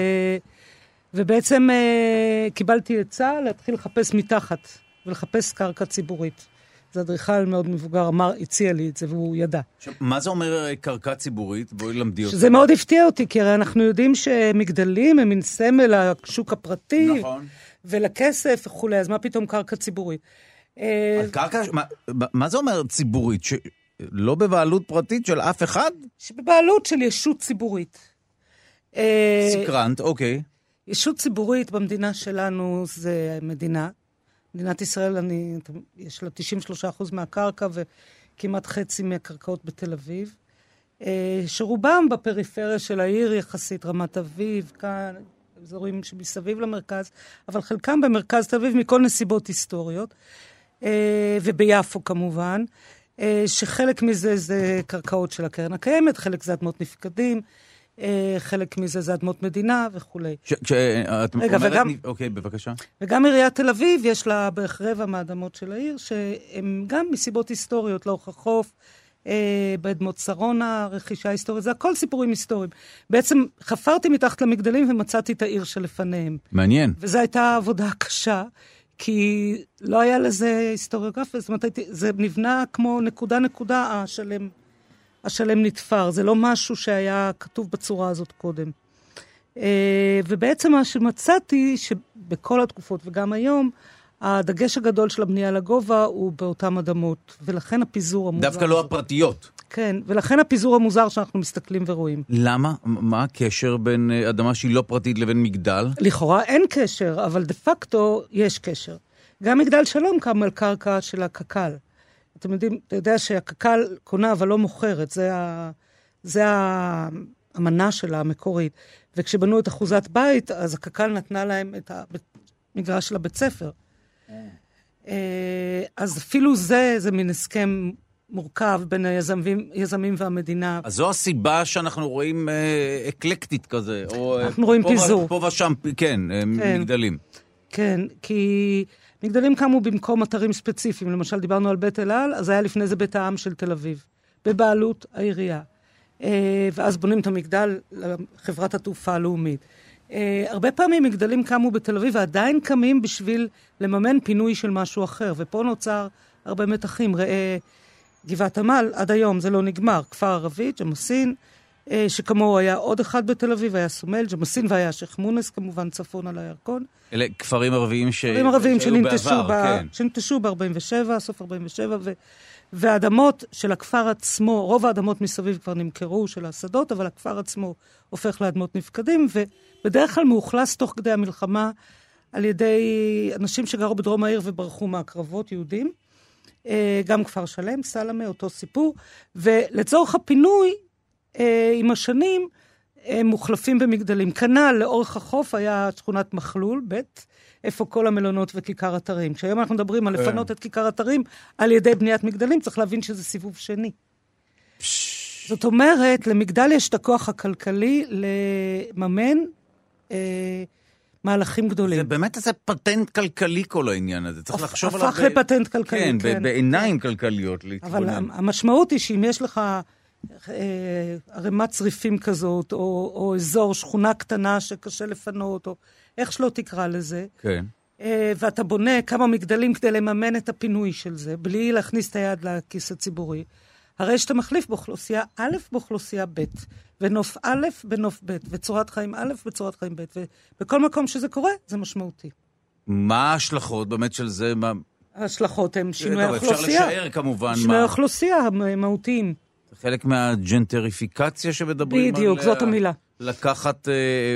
ובעצם קיבלתי עצה להתחיל לחפש מתחת, ולחפש קרקע ציבורית. זה אדריכל מאוד מבוגר, הציע לי את זה, והוא ידע. מה זה אומר קרקע ציבורית? בואי למדי אותי. זה מאוד הפתיע אותי, כי הרי אנחנו יודעים שמגדלים הם מין סמל לשוק הפרטי, נכון. ולכסף וכו', אז מה פתאום קרקע ציבורית? אז קרקע, מה זה אומר ציבורית? לא בבעלות פרטית של אף אחד? שבבעלות של ישות ציבורית. סקרנט, אוקיי. ישות ציבורית במדינה שלנו זה מדינה. מדינת ישראל, יש לה 93% מהקרקע וכמעט חצי מהקרקעות בתל אביב, שרובם בפריפריה של העיר יחסית, רמת אביב, כאן, אזורים שמסביב למרכז, אבל חלקם במרכז תל אביב מכל נסיבות היסטוריות, וביפו כמובן, שחלק מזה זה קרקעות של הקרן הקיימת, חלק זה אדמות נפקדים, חלק מזה זה אדמות מדינה וכו'. רגע, וגם... אוקיי, בבקשה. וגם עיריית תל אביב יש לה בערך רבע מהאדמות של העיר, שהן גם מסיבות היסטוריות, לאורך החוף, באדמות שרונה, רכישה היסטורית, זה הכל סיפורים היסטוריים. בעצם חפרתי מתחת למגדלים ומצאתי את העיר שלפניהם. מעניין. וזו הייתה עבודה קשה, כי לא היה לזה היסטוריוגרפיה, זאת אומרת, זה נבנה כמו נקודה, השלם נתפר, זה לא משהו שהיה כתוב בצורה הזאת קודם. ובעצם מה שמצאתי, שבכל התקופות וגם היום, הדגש הגדול של הבנייה לגובה הוא באותם אדמות, ולכן הפיזור המוזר. דווקא לא הפרטיות. כן, ולכן הפיזור המוזר שאנחנו מסתכלים ורואים. למה? מה הקשר בין אדמה שהיא לא פרטית לבין מגדל? לכאורה אין קשר, אבל דה פקטו יש קשר. גם מגדל שלום קם על קרקע של הקק"ל. אתם יודעים, אתה יודע שהקק"ל קונה אבל לא מוכרת, זה המנה שלה המקורית. וכשבנו את אחוזת בית, אז הקק"ל נתנה להם את המגרש של הבית ספר. אז אפילו זה מין הסכם מורכב בין היזמים והמדינה. אז זו הסיבה שאנחנו רואים אקלקטית כזה. אנחנו רואים פיזור. פה ושם, כן, מגדלים. כן, כי מגדלים קמו במקום אתרים ספציפיים. למשל, דיברנו על בית אל-על, אז היה לפני זה בית העם של תל אביב, בבעלות העירייה. ואז בונים את המגדל לחברת התעופה הלאומית. הרבה פעמים מגדלים קמו בתל אביב, ועדיין קמים בשביל לממן פינוי של משהו אחר, ופה נוצר הרבה מתחים. ראה גבעת עמל, עד היום זה לא נגמר, כפר ערבי, ג'מאסין, שכמו היה עוד אחד בתל אביב, היה סומל, ג'מאסין והיה שייח' מונס, כמובן צפון על הירקון. אלה כפרים ערביים שננטשו ב-47, סוף 47, והאדמות של הכפר עצמו, רוב האדמות מסביב כבר נמכרו של השדות, אבל הכפר עצמו הופך לאדמות נפקדים, ובדרך כלל מאוכלס תוך כדי המלחמה על ידי אנשים שגרו בדרום העיר וברחו מהקרבות, יהודים. גם כפר שלם, סלמה, אותו סיפור. ולצורך הפינוי, עם השנים, הם מוחלפים במגדלים. כנ"ל לאורך החוף היה שכונת מחלול, בית, איפה כל המלונות וכיכר אתרים. כשהיום אנחנו מדברים על לפנות את כיכר אתרים על ידי בניית מגדלים, צריך להבין שזה סיבוב שני. זאת אומרת, למגדל יש את הכוח הכלכלי לממן מהלכים גדולים. זה באמת איזה פטנט כלכלי כל העניין הזה. צריך לחשוב עליו. הפך לפטנט כלכלי, כן. בעיניים כלכליות להתכונן. אבל המשמעות היא שאם יש לך ערימת צריפים כזאת, או אזור, שכונה קטנה שקשה לפנות, או איך שלא תקרא לזה. כן. ואתה בונה כמה מגדלים כדי לממן את הפינוי של זה, בלי להכניס את היד לכיס הציבורי. הרי שאתה מחליף באוכלוסייה א' באוכלוסייה ב', ונוף א' בנוף ב', וצורת חיים א' בצורת חיים ב', ובכל מקום שזה קורה, זה משמעותי. מה ההשלכות באמת של זה? ההשלכות הן שינוי האוכלוסייה. אפשר לשער כמובן. שינוי האוכלוסייה המהותיים. חלק מהג'נטריפיקציה שמדברים בדיוק, זאת המילה. לקחת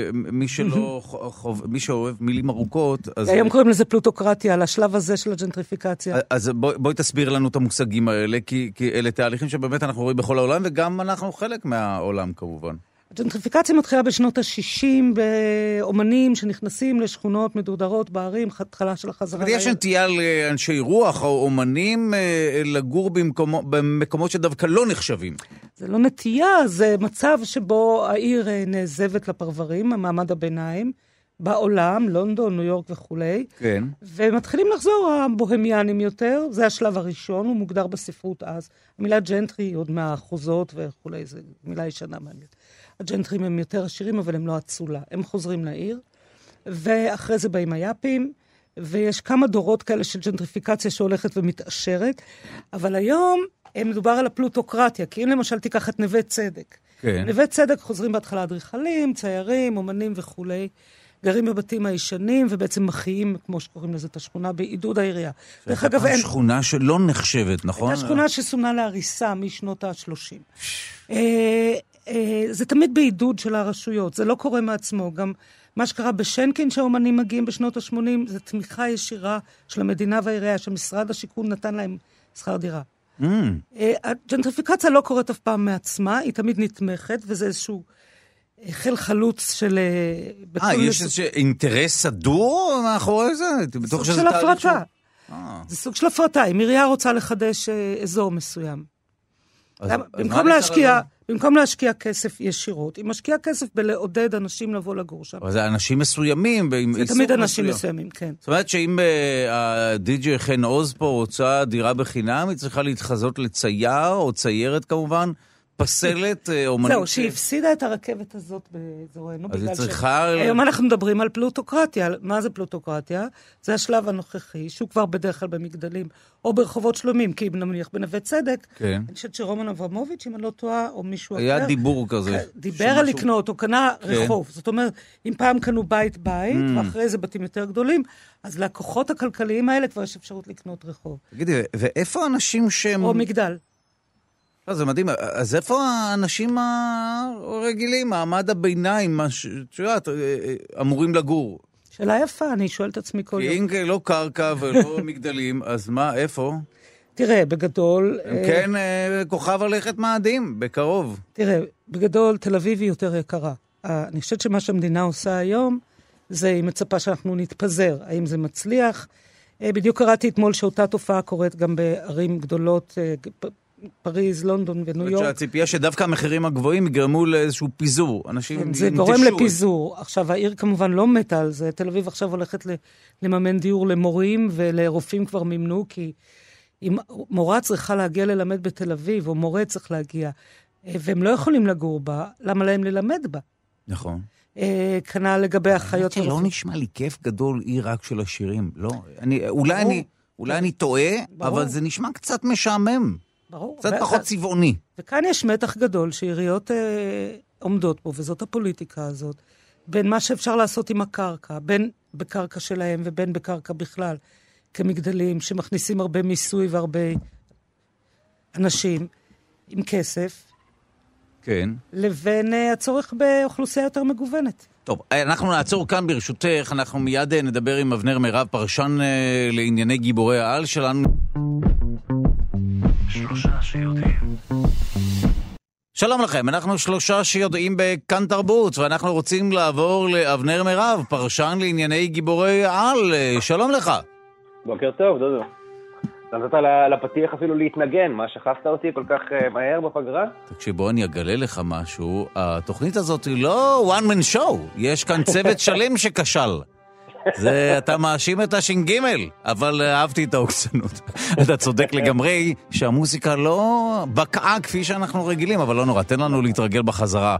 מי שאוהב מילים ארוכות. היום קוראים לזה פלוטוקרטיה, על השלב הזה של הג'נטריפיקציה. אז בואי תסביר לנו את המושגים האלה, כי אלה תהליכים שבאמת אנחנו רואים בכל העולם, וגם אנחנו חלק מהעולם כמובן. הג'נטריפיקציה מתחילה בשנות ה-60 באומנים שנכנסים לשכונות מדורדרות בערים, התחלה של החזרה. אבל יש נטייה לאנשי רוח או אומנים לגור במקומות שדווקא לא נחשבים. זה לא נטייה, זה מצב שבו העיר נעזבת לפרברים, המעמד הביניים, בעולם, לונדון, ניו יורק וכולי. כן. ומתחילים לחזור הבוהמיאנים יותר, זה השלב הראשון, הוא מוגדר בספרות אז. המילה ג'נטרי היא עוד מהאחוזות וכולי, זו מילה ישנה מעניינת. הג'נטרים הם יותר עשירים, אבל הם לא אצולה. הם חוזרים לעיר, ואחרי זה באים היאפים, ויש כמה דורות כאלה של ג'נטריפיקציה שהולכת ומתעשרת, אבל היום מדובר על הפלוטוקרטיה, כי אם למשל תיקח את נווה צדק. כן. נווה צדק חוזרים בהתחלה אדריכלים, ציירים, אומנים וכולי, גרים בבתים הישנים, ובעצם מחיים, כמו שקוראים לזה, את השכונה בעידוד העירייה. דרך אגב, אין... שכונה שלא נחשבת, נכון? הייתה שכונה שסומנה להריסה משנות ה-30. זה תמיד בעידוד של הרשויות, זה לא קורה מעצמו. גם מה שקרה בשנקין שהאומנים מגיעים בשנות ה-80, זה תמיכה ישירה של המדינה והעירייה, שמשרד השיכון נתן להם שכר דירה. הג'נטריפיקציה לא קורית אף פעם מעצמה, היא תמיד נתמכת, וזה איזשהו חיל חלוץ של... יש איזה אינטרס סדור מאחורי זה? סוג של הפרטה. זה סוג של הפרטה. אם עירייה רוצה לחדש אזור מסוים. במקום להשקיע כסף ישירות, היא משקיעה כסף בלעודד אנשים לבוא לגור שם. אבל זה אנשים מסוימים. זה תמיד אנשים מסוימים, כן. זאת אומרת שאם הדי.ג'יי חן עוז פה רוצה דירה בחינם, היא צריכה להתחזות לצייר, או ציירת כמובן, פסלת אומנית. זהו, שהיא הפסידה את הרכבת הזאת באזורנו. אז היא צריכה... היום אנחנו מדברים על פלוטוקרטיה. מה זה פלוטוקרטיה? זה השלב הנוכחי, שהוא כבר בדרך כלל במגדלים, או ברחובות שלמים, כי אם נניח בנווה צדק, כן. אני חושבת שרומן אברמוביץ', אם אני לא טועה, או מישהו אחר... היה דיבור כזה. דיבר על לקנות, או קנה רחוב. זאת אומרת, אם פעם קנו בית, ואחרי זה בתים יותר גדולים, אז לכוחות הכלכליים האלה כבר יש אפשרות לקנות רחוב. תגידי, ואיפה אנשים שהם... או מגדל. זה מדהים. אז איפה האנשים הרגילים, מעמד הביניים, שאת, אמורים לגור? שאלה יפה, אני שואל את עצמי כל יום. כי אם לא קרקע ולא מגדלים, אז מה, איפה? תראה, בגדול... כן, כוכב הלכת מאדים, בקרוב. תראה, בגדול, תל אביב היא יותר יקרה. אני חושבת שמה שהמדינה עושה היום, זה היא מצפה שאנחנו נתפזר. האם זה מצליח? בדיוק קראתי אתמול שאותה תופעה קורית גם בערים גדולות, פריז, לונדון וניו יורק. שהציפייה שדווקא המחירים הגבוהים יגרמו לאיזשהו פיזור. אנשים זה גורם לפיזור. עכשיו, העיר כמובן לא מתה על זה. תל אביב עכשיו הולכת לממן דיור למורים, ולרופאים כבר מימנו, כי אם מורה צריכה להגיע ללמד בתל אביב, או מורה צריך להגיע, והם לא יכולים לגור בה, למה להם ללמד בה? נכון. כנ"ל לגבי החיות. לא נשמע לי כיף גדול עיר רק של השירים. לא. אולי אני טועה, אבל זה נשמע קצת משעמם. ברור. קצת פחות צבעוני. וכאן יש מתח גדול שעיריות עומדות בו, וזאת הפוליטיקה הזאת, בין מה שאפשר לעשות עם הקרקע, בין בקרקע שלהם ובין בקרקע בכלל, כמגדלים שמכניסים הרבה מיסוי והרבה אנשים עם כסף, כן. לבין הצורך באוכלוסייה יותר מגוונת. טוב, אנחנו נעצור כאן ברשותך, אנחנו מיד נדבר עם אבנר מירב, פרשן לענייני גיבורי העל שלנו. שלושה שיודעים. שלום לכם, אנחנו שלושה שיודעים בכאן תרבות, ואנחנו רוצים לעבור לאבנר מירב, פרשן לענייני גיבורי העל. שלום לך. בוקר טוב, דודו. נתת לפתיח אפילו להתנגן, מה, שכחת אותי כל כך מהר בפגרה? תקשיב, בוא אני אגלה לך משהו, התוכנית הזאת היא לא one man show, יש כאן צוות שלם שכשל. זה, אתה מאשים את הש"ג, אבל אהבתי את האוקסנות. אתה צודק לגמרי שהמוסיקה לא בקעה כפי שאנחנו רגילים, אבל לא נורא, תן לנו להתרגל בחזרה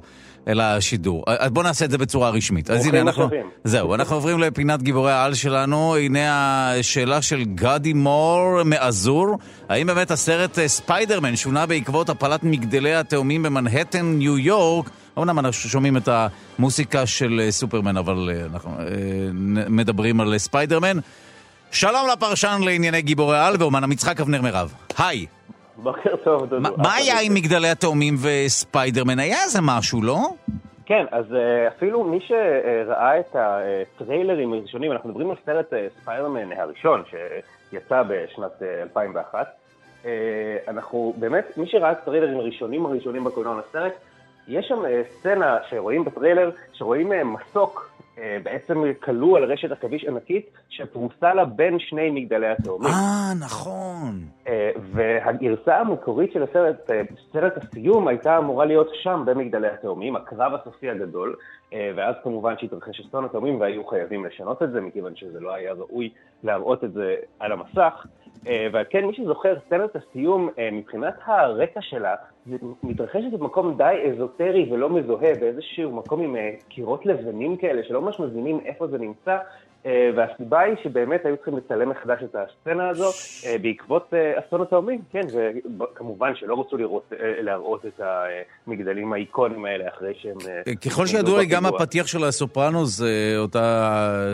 אל השידור. אז בואו נעשה את זה בצורה רשמית. אז הנה אנחנו עוברים לפינת גיבורי העל שלנו. הנה השאלה של גדי מור מאזור. האם באמת הסרט ספיידרמן שונה בעקבות הפלת מגדלי התאומים במנהטן, ניו יורק? אומנם אנחנו שומעים את המוסיקה של סופרמן, אבל אנחנו מדברים על ספיידרמן. שלום לפרשן לענייני גיבורי העל ואומן המצחק אבנר מירב. היי. בוקר טוב, דודו. מה היה עם מגדלי התאומים וספיידרמן? היה איזה משהו, לא? כן, אז אפילו מי שראה את הטריילרים הראשונים, אנחנו מדברים על סרט ספיידרמן הראשון שיצא בשנת 2001. אנחנו באמת, מי שראה את הטריילרים הראשונים בקולנוע לסרט, יש שם סצנה שרואים בטריילר, שרואים מסוק בעצם כלוא על רשת עכביש ענקית שפרוסה לה בין שני מגדלי התאומים. נכון. והגרסה המקורית של הסרט, סרט הסיום, הייתה אמורה להיות שם במגדלי התאומים, הקרב הסופי הגדול, ואז כמובן שהתרחש אסון התאומים והיו חייבים לשנות את זה, מכיוון שזה לא היה ראוי להראות את זה על המסך. ועל כן, מי שזוכר, סצנת הסיום, מבחינת הרקע שלה, מתרחשת במקום די אזוטרי ולא מזוהה, באיזשהו מקום עם קירות לבנים כאלה, שלא ממש מבינים איפה זה נמצא, והסיבה היא שבאמת היו צריכים לצלם מחדש את הסצנה הזו, בעקבות אסון התאומים, כן, וכמובן שלא רצו להראות את המגדלים האיקונים האלה אחרי שהם... ככל שידוע לי, גם הפתיח של הסופרנוס, אותה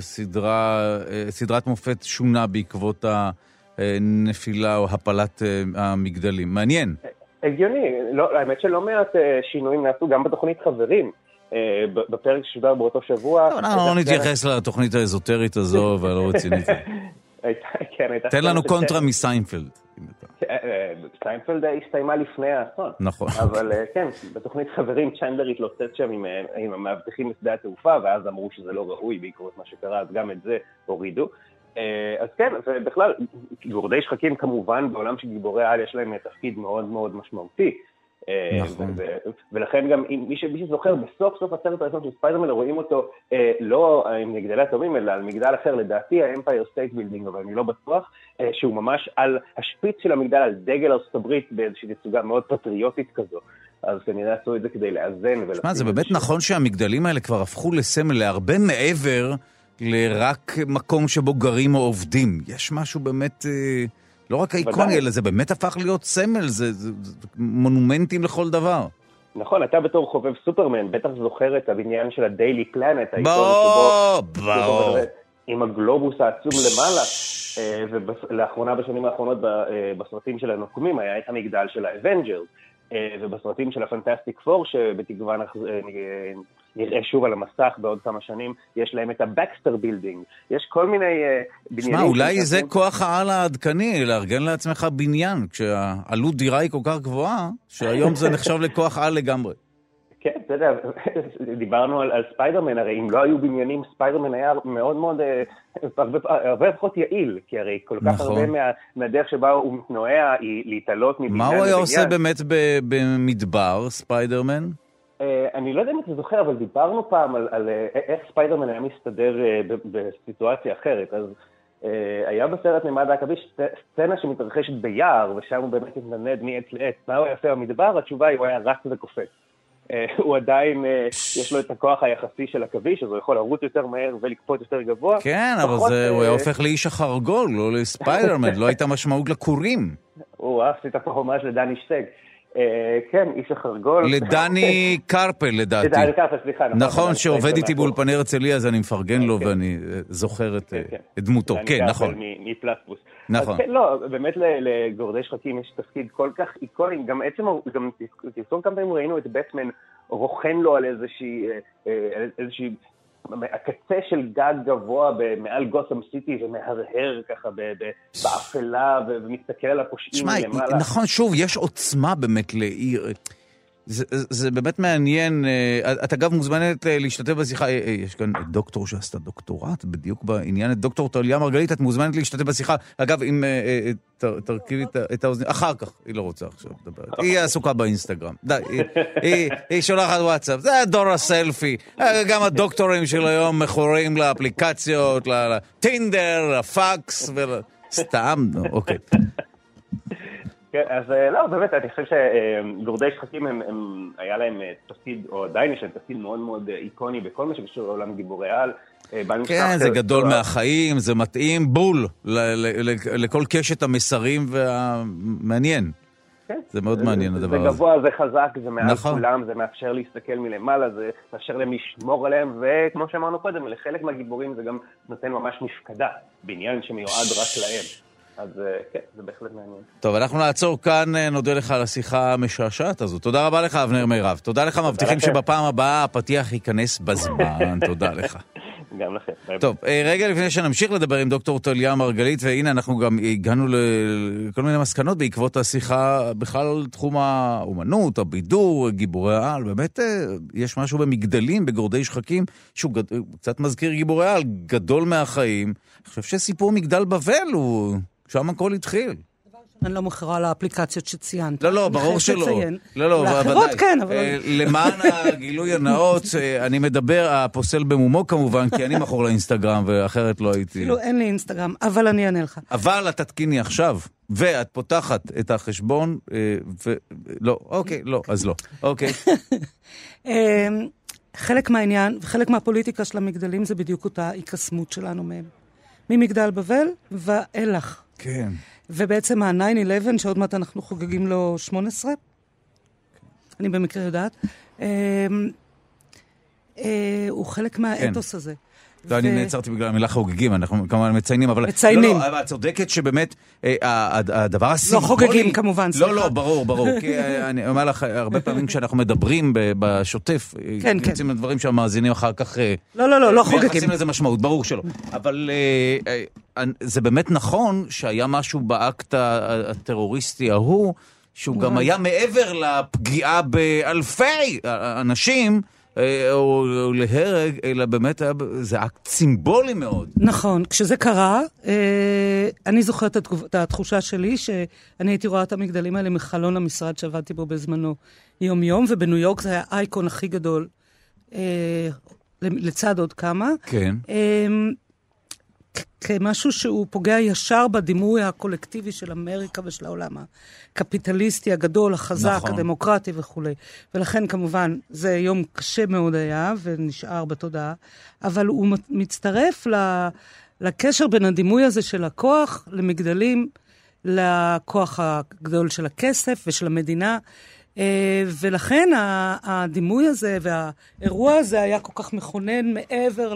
סדרת מופת שונה בעקבות הנפילה או הפלת המגדלים. מעניין. הגיוני, האמת שלא מעט שינויים נעשו גם בתוכנית חברים, בפרק ששודר באותו שבוע. אנחנו לא נתייחס לתוכנית האזוטרית הזו, אבל לא רצינית. תן לנו קונטרה מסיינפלד. סיינפלד הסתיימה לפני האסון. נכון. אבל כן, בתוכנית חברים צ'נדלר התלוצץ שם עם המאבטחים בשדה התעופה, ואז אמרו שזה לא ראוי בעקבות מה שקרה, אז גם את זה הורידו. אז כן, ובכלל, גורדי שחקים כמובן בעולם של גיבורי העל יש להם תפקיד מאוד מאוד משמעותי. נכון. ולכן גם מי שזוכר, בסוף הסרט הראשון של ספיידרמן רואים אותו לא עם מגדלי התאומים, אלא על מגדל אחר, לדעתי האמפייר סטייט בילדינג, אבל אני לא בטוח, שהוא ממש על השפיץ של המגדל, על דגל ארצות הברית, באיזושהי תצוגה מאוד פטריוטית כזו. אז כנראה עשו את זה כדי לאזן. שמע, זה באמת נכון שהמגדלים האלה כבר הפכו לסמל להרבה מעבר לרק מקום שבו גרים או עובדים. יש משהו באמת... לא רק האיקוני, אלא זה באמת הפך להיות סמל, זה מונומנטים לכל דבר. נכון, אתה בתור חובב סופרמן, בטח זוכר את הבניין של הדיילי פלנט, ברור. עם הגלובוס העצום למעלה, ולאחרונה בשנים האחרונות בסרטים של הנוקמים היה את המגדל של האבנג'רס, ובסרטים של הפנטסטיק פור, שבתקווה נראה שוב על המסך בעוד כמה שנים, יש להם את הבקסטר בילדינג. יש כל מיני בניינים... שמה, אולי זה כוח העל העדכני, לארגן לעצמך בניין, כשהעלות דירה היא כל כך גבוהה, שהיום זה נחשב לכוח העל לגמרי. כן, אתה יודע, דיברנו על ספיידרמן, הרי אם לא היו בניינים, ספיידרמן היה מאוד מאוד, הרבה פחות יעיל, כי הרי כל כך הרבה מהדרך שבה הוא מתנועע היא להתעלות מבניין. מה הוא היה עושה באמת במדבר, ספיידרמן? אני לא יודע אם אתה זוכר, אבל דיברנו פעם על איך ספיידרמן היה מסתדר בסיטואציה אחרת, אז היה בסרט ממד העכביש סצנה שמתרחשת ביער, ושם הוא באמת מתנדנד מעץ לעץ. מה הוא יעשה במדבר? התשובה היא, הוא היה רץ וקופץ. הוא עדיין, יש לו את הכוח היחסי של עכביש, אז הוא יכול לרוץ יותר מהר ולקפוץ יותר גבוה. כן, אבל הוא היה הופך לאיש החרגול, לא לספיידרמן, לא הייתה משמעות לקורים. עשית פה ממש לדני שטג. כן, איש החרגול. לדני קרפל, לדעתי. לדני קרפל, סליחה. נכון, שעובד איתי באולפני הרצליה, אז אני מפרגן לו ואני זוכר את דמותו. כן, נכון. מפלספוס. נכון. לא, באמת לגורדי שחקים יש תפקיד כל כך איקוני, גם עצם, גם תזכור כמה פעמים ראינו את בטמן רוכן לו על איזושהי הקצה של גג גבוה מעל גוסם סיטי ומהרהר ככה באפלה ומסתכל על הפושעים למעלה. נכון, שוב, יש עוצמה באמת לעיר. זה באמת מעניין. את אגב מוזמנת להשתתף בשיחה. יש כאן דוקטור שעשתה דוקטורט בדיוק בעניין, את דוקטור טליה מרגלית, את מוזמנת להשתתף בשיחה. אגב, אם תרכיבי את האוזניים, אחר כך, היא לא רוצה עכשיו לדבר. היא עסוקה באינסטגרם. די, היא שולחת וואטסאפ. זה דור הסלפי. גם הדוקטורים של היום מכורים לאפליקציות, לטינדר, לפקס, סתם, אוקיי. כן, אז לא, באמת, אני חושב שגורדי שחקים היה להם תפקיד, או עדיין יש להם תפקיד מאוד מאוד איקוני בכל מה שקשור לעולם גיבורי על. כן, זה גדול מהחיים, זה מתאים בול לכל קשת המסרים והמעניין. זה מאוד מעניין הדבר הזה. זה גבוה, זה חזק, זה מעל כולם, זה מאפשר להסתכל מלמעלה, זה מאפשר להם לשמור עליהם, וכמו שאמרנו קודם, לחלק מהגיבורים זה גם נותן ממש מפקדה, בעניין שמיועד רק להם. אז כן, זה בהחלט מעניין. טוב, אנחנו נעצור כאן, נודה לך על השיחה המשעשעת הזו. תודה רבה לך, אבנר מירב. תודה לך, מבטיחים שבפעם הבאה הפתיח ייכנס בזמן. תודה לך. גם לכם. טוב, רגע לפני שנמשיך לדבר עם דוקטור טליה מרגלית, והנה אנחנו גם הגענו לכל מיני מסקנות בעקבות השיחה בכלל על תחום האומנות, הבידור, גיבורי העל. באמת יש משהו במגדלים, בגורדי שחקים, שהוא קצת מזכיר גיבורי העל, גדול מהחיים. אני חושב שסיפור מגדל בבל הוא... שם הכל התחיל. אני לא מכירה לאפליקציות שציינת. לא, ברור שלא. לאחרות כן, אבל... למען הגילוי הנאות, אני מדבר, הפוסל במומו כמובן, כי אני מכור לאינסטגרם, ואחרת לא הייתי... אפילו אין לי אינסטגרם, אבל אני אענה לך. אבל את תתקיני עכשיו, ואת פותחת את החשבון, לא, אוקיי, לא, אז לא. אוקיי. חלק מהעניין, וחלק מהפוליטיקה של המגדלים, זה בדיוק אותה היקסמות שלנו מהם. ממגדל בבל ואילך. כן. ובעצם ה-9-11, שעוד מעט אנחנו חוגגים לו 18, אני במקרה יודעת, הוא חלק מהאתוס הזה. אני נעצרתי בגלל המילה חוגגים, אנחנו כמובן מציינים, אבל... מציינים. לא, את צודקת שבאמת הדבר הסימבולי... לא חוגגים כמובן, סליחה. לא, ברור, כי אני אומר לך, הרבה פעמים כשאנחנו מדברים בשוטף, יוצאים לדברים שהמאזינים אחר כך... לא חוגגים. מייחסים לזה משמעות, ברור שלא. אבל זה באמת נכון שהיה משהו באקט הטרוריסטי ההוא, שהוא גם היה מעבר לפגיעה באלפי אנשים, או להרג, אלא באמת זה אקט סימבולי מאוד. נכון, כשזה קרה, אני זוכרת את התחושה שלי, שאני הייתי רואה את המגדלים האלה מחלון המשרד שעבדתי בו בזמנו יום-יום, ובניו יורק זה היה האייקון הכי גדול, לצד עוד כמה. כן. כמשהו שהוא פוגע ישר בדימוי הקולקטיבי של אמריקה ושל העולם הקפיטליסטי הגדול, החזק, נכון. הדמוקרטי וכו'. ולכן כמובן זה יום קשה מאוד היה ונשאר בתודעה, אבל הוא מצטרף לקשר בין הדימוי הזה של הכוח למגדלים, לכוח הגדול של הכסף ושל המדינה, ולכן הדימוי הזה והאירוע הזה היה כל כך מכונן מעבר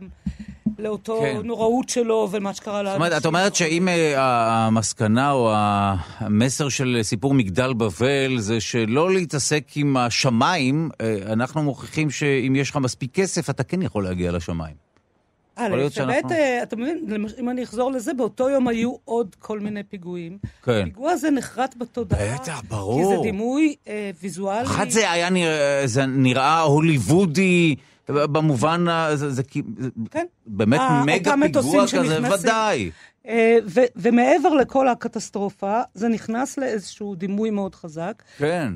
לאותו נוראות שלו ומה שקרה לאנשים. זאת אומרת, את אומרת שאם המסקנה או המסר של סיפור מגדל בבל זה שלא להתעסק עם השמיים, אנחנו מוכיחים שאם יש לך מספיק כסף, אתה כן יכול להגיע לשמיים. באמת, אתה מבין, אם אני אחזור לזה, באותו יום היו עוד כל מיני פיגועים. כן. פיגוע הזה נחרט בתודעה. בטח, ברור. כי זה דימוי ויזואלי. אחת זה נראה הוליוודי, במובן, זה כן. באמת מגה פיגוע כזה, ודאי. ומעבר לכל הקטסטרופה, זה נכנס לאיזשהו דימוי מאוד חזק. כן.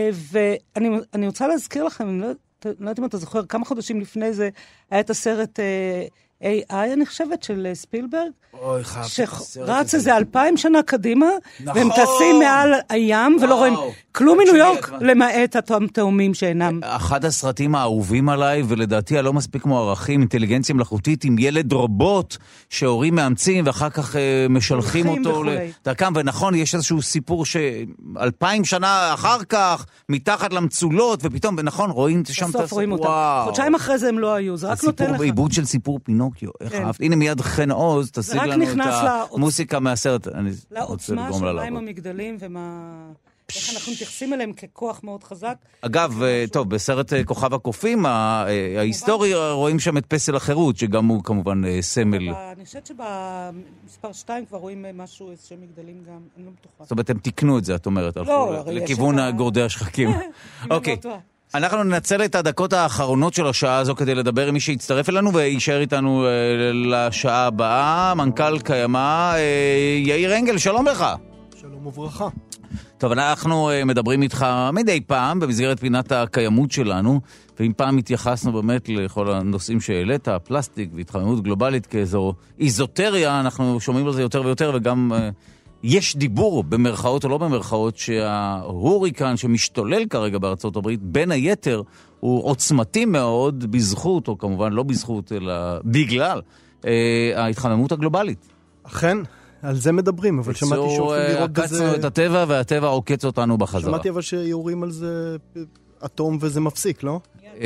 ואני רוצה להזכיר לכם, אני לא יודעת אם אתה זוכר, כמה חודשים לפני זה היה את הסרט AI, אני חושבת, של ספילברג. אוי, שרץ איזה 2000 שנה קדימה, והם טסים מעל הים, ולא רואים כלום מניו יורק, למעט התאומים שאינם. אחד הסרטים האהובים עליי, ולדעתי הלא מספיק מוערכים, אינטליגנציה מלאכותית, עם ילד רובוט, שהורים מאמצים, ואחר כך משלחים אותו לדרכם, ונכון, יש איזשהו סיפור ש2000 שנה אחר כך, מתחת למצולות, ופתאום, ונכון, רואים שם בסוף רואים אותם. חודשיים אחרי זה הם לא היו, זה רק נותן לך. עיבוד של סיפור פינוקיו, איך אהבת. הנה מיד חן עוז, תשיג לנו את המוסיקה מהסרט. לעוצמה של מים המגדלים איך אנחנו מתייחסים אליהם ככוח מאוד חזק. אגב, טוב, בסרט כוכב הקופים, ההיסטורי, רואים שם את פסל החירות, שגם הוא כמובן סמל. אני חושבת שבמספר 2 כבר רואים משהו, איזה שהם מגדלים גם, אני לא בטוחה. זאת אומרת, הם תיקנו את זה, את אומרת, לכיוון גורדי השחקים. אוקיי. אנחנו ננצל את הדקות האחרונות של השעה הזו כדי לדבר עם מי שיצטרף אלינו וישאר איתנו לשעה הבאה. מנכ"ל קיימה, יאיר אנגל, שלום לך. שלום וברכה. טוב, אנחנו מדברים איתך מדי פעם במסגרת פינת הקיימות שלנו, ואם פעם התייחסנו באמת לכל הנושאים שהעלית, הפלסטיק והתחממות גלובלית כאזור איזוטריה, אנחנו שומעים על זה יותר ויותר, וגם יש דיבור, במרכאות או לא במרכאות, שההוריקן שמשתולל כרגע בארצות הברית, בין היתר, הוא עוצמתי מאוד בזכות, או כמובן לא בזכות, אלא בגלל ההתחממות הגלובלית. אכן, על זה מדברים, אבל שמעתי שהולכים לראות בזה... עקצנו את הטבע, והטבע עוקץ אותנו בחזרה. שמעתי אבל שיורים על זה אטום וזה מפסיק, לא?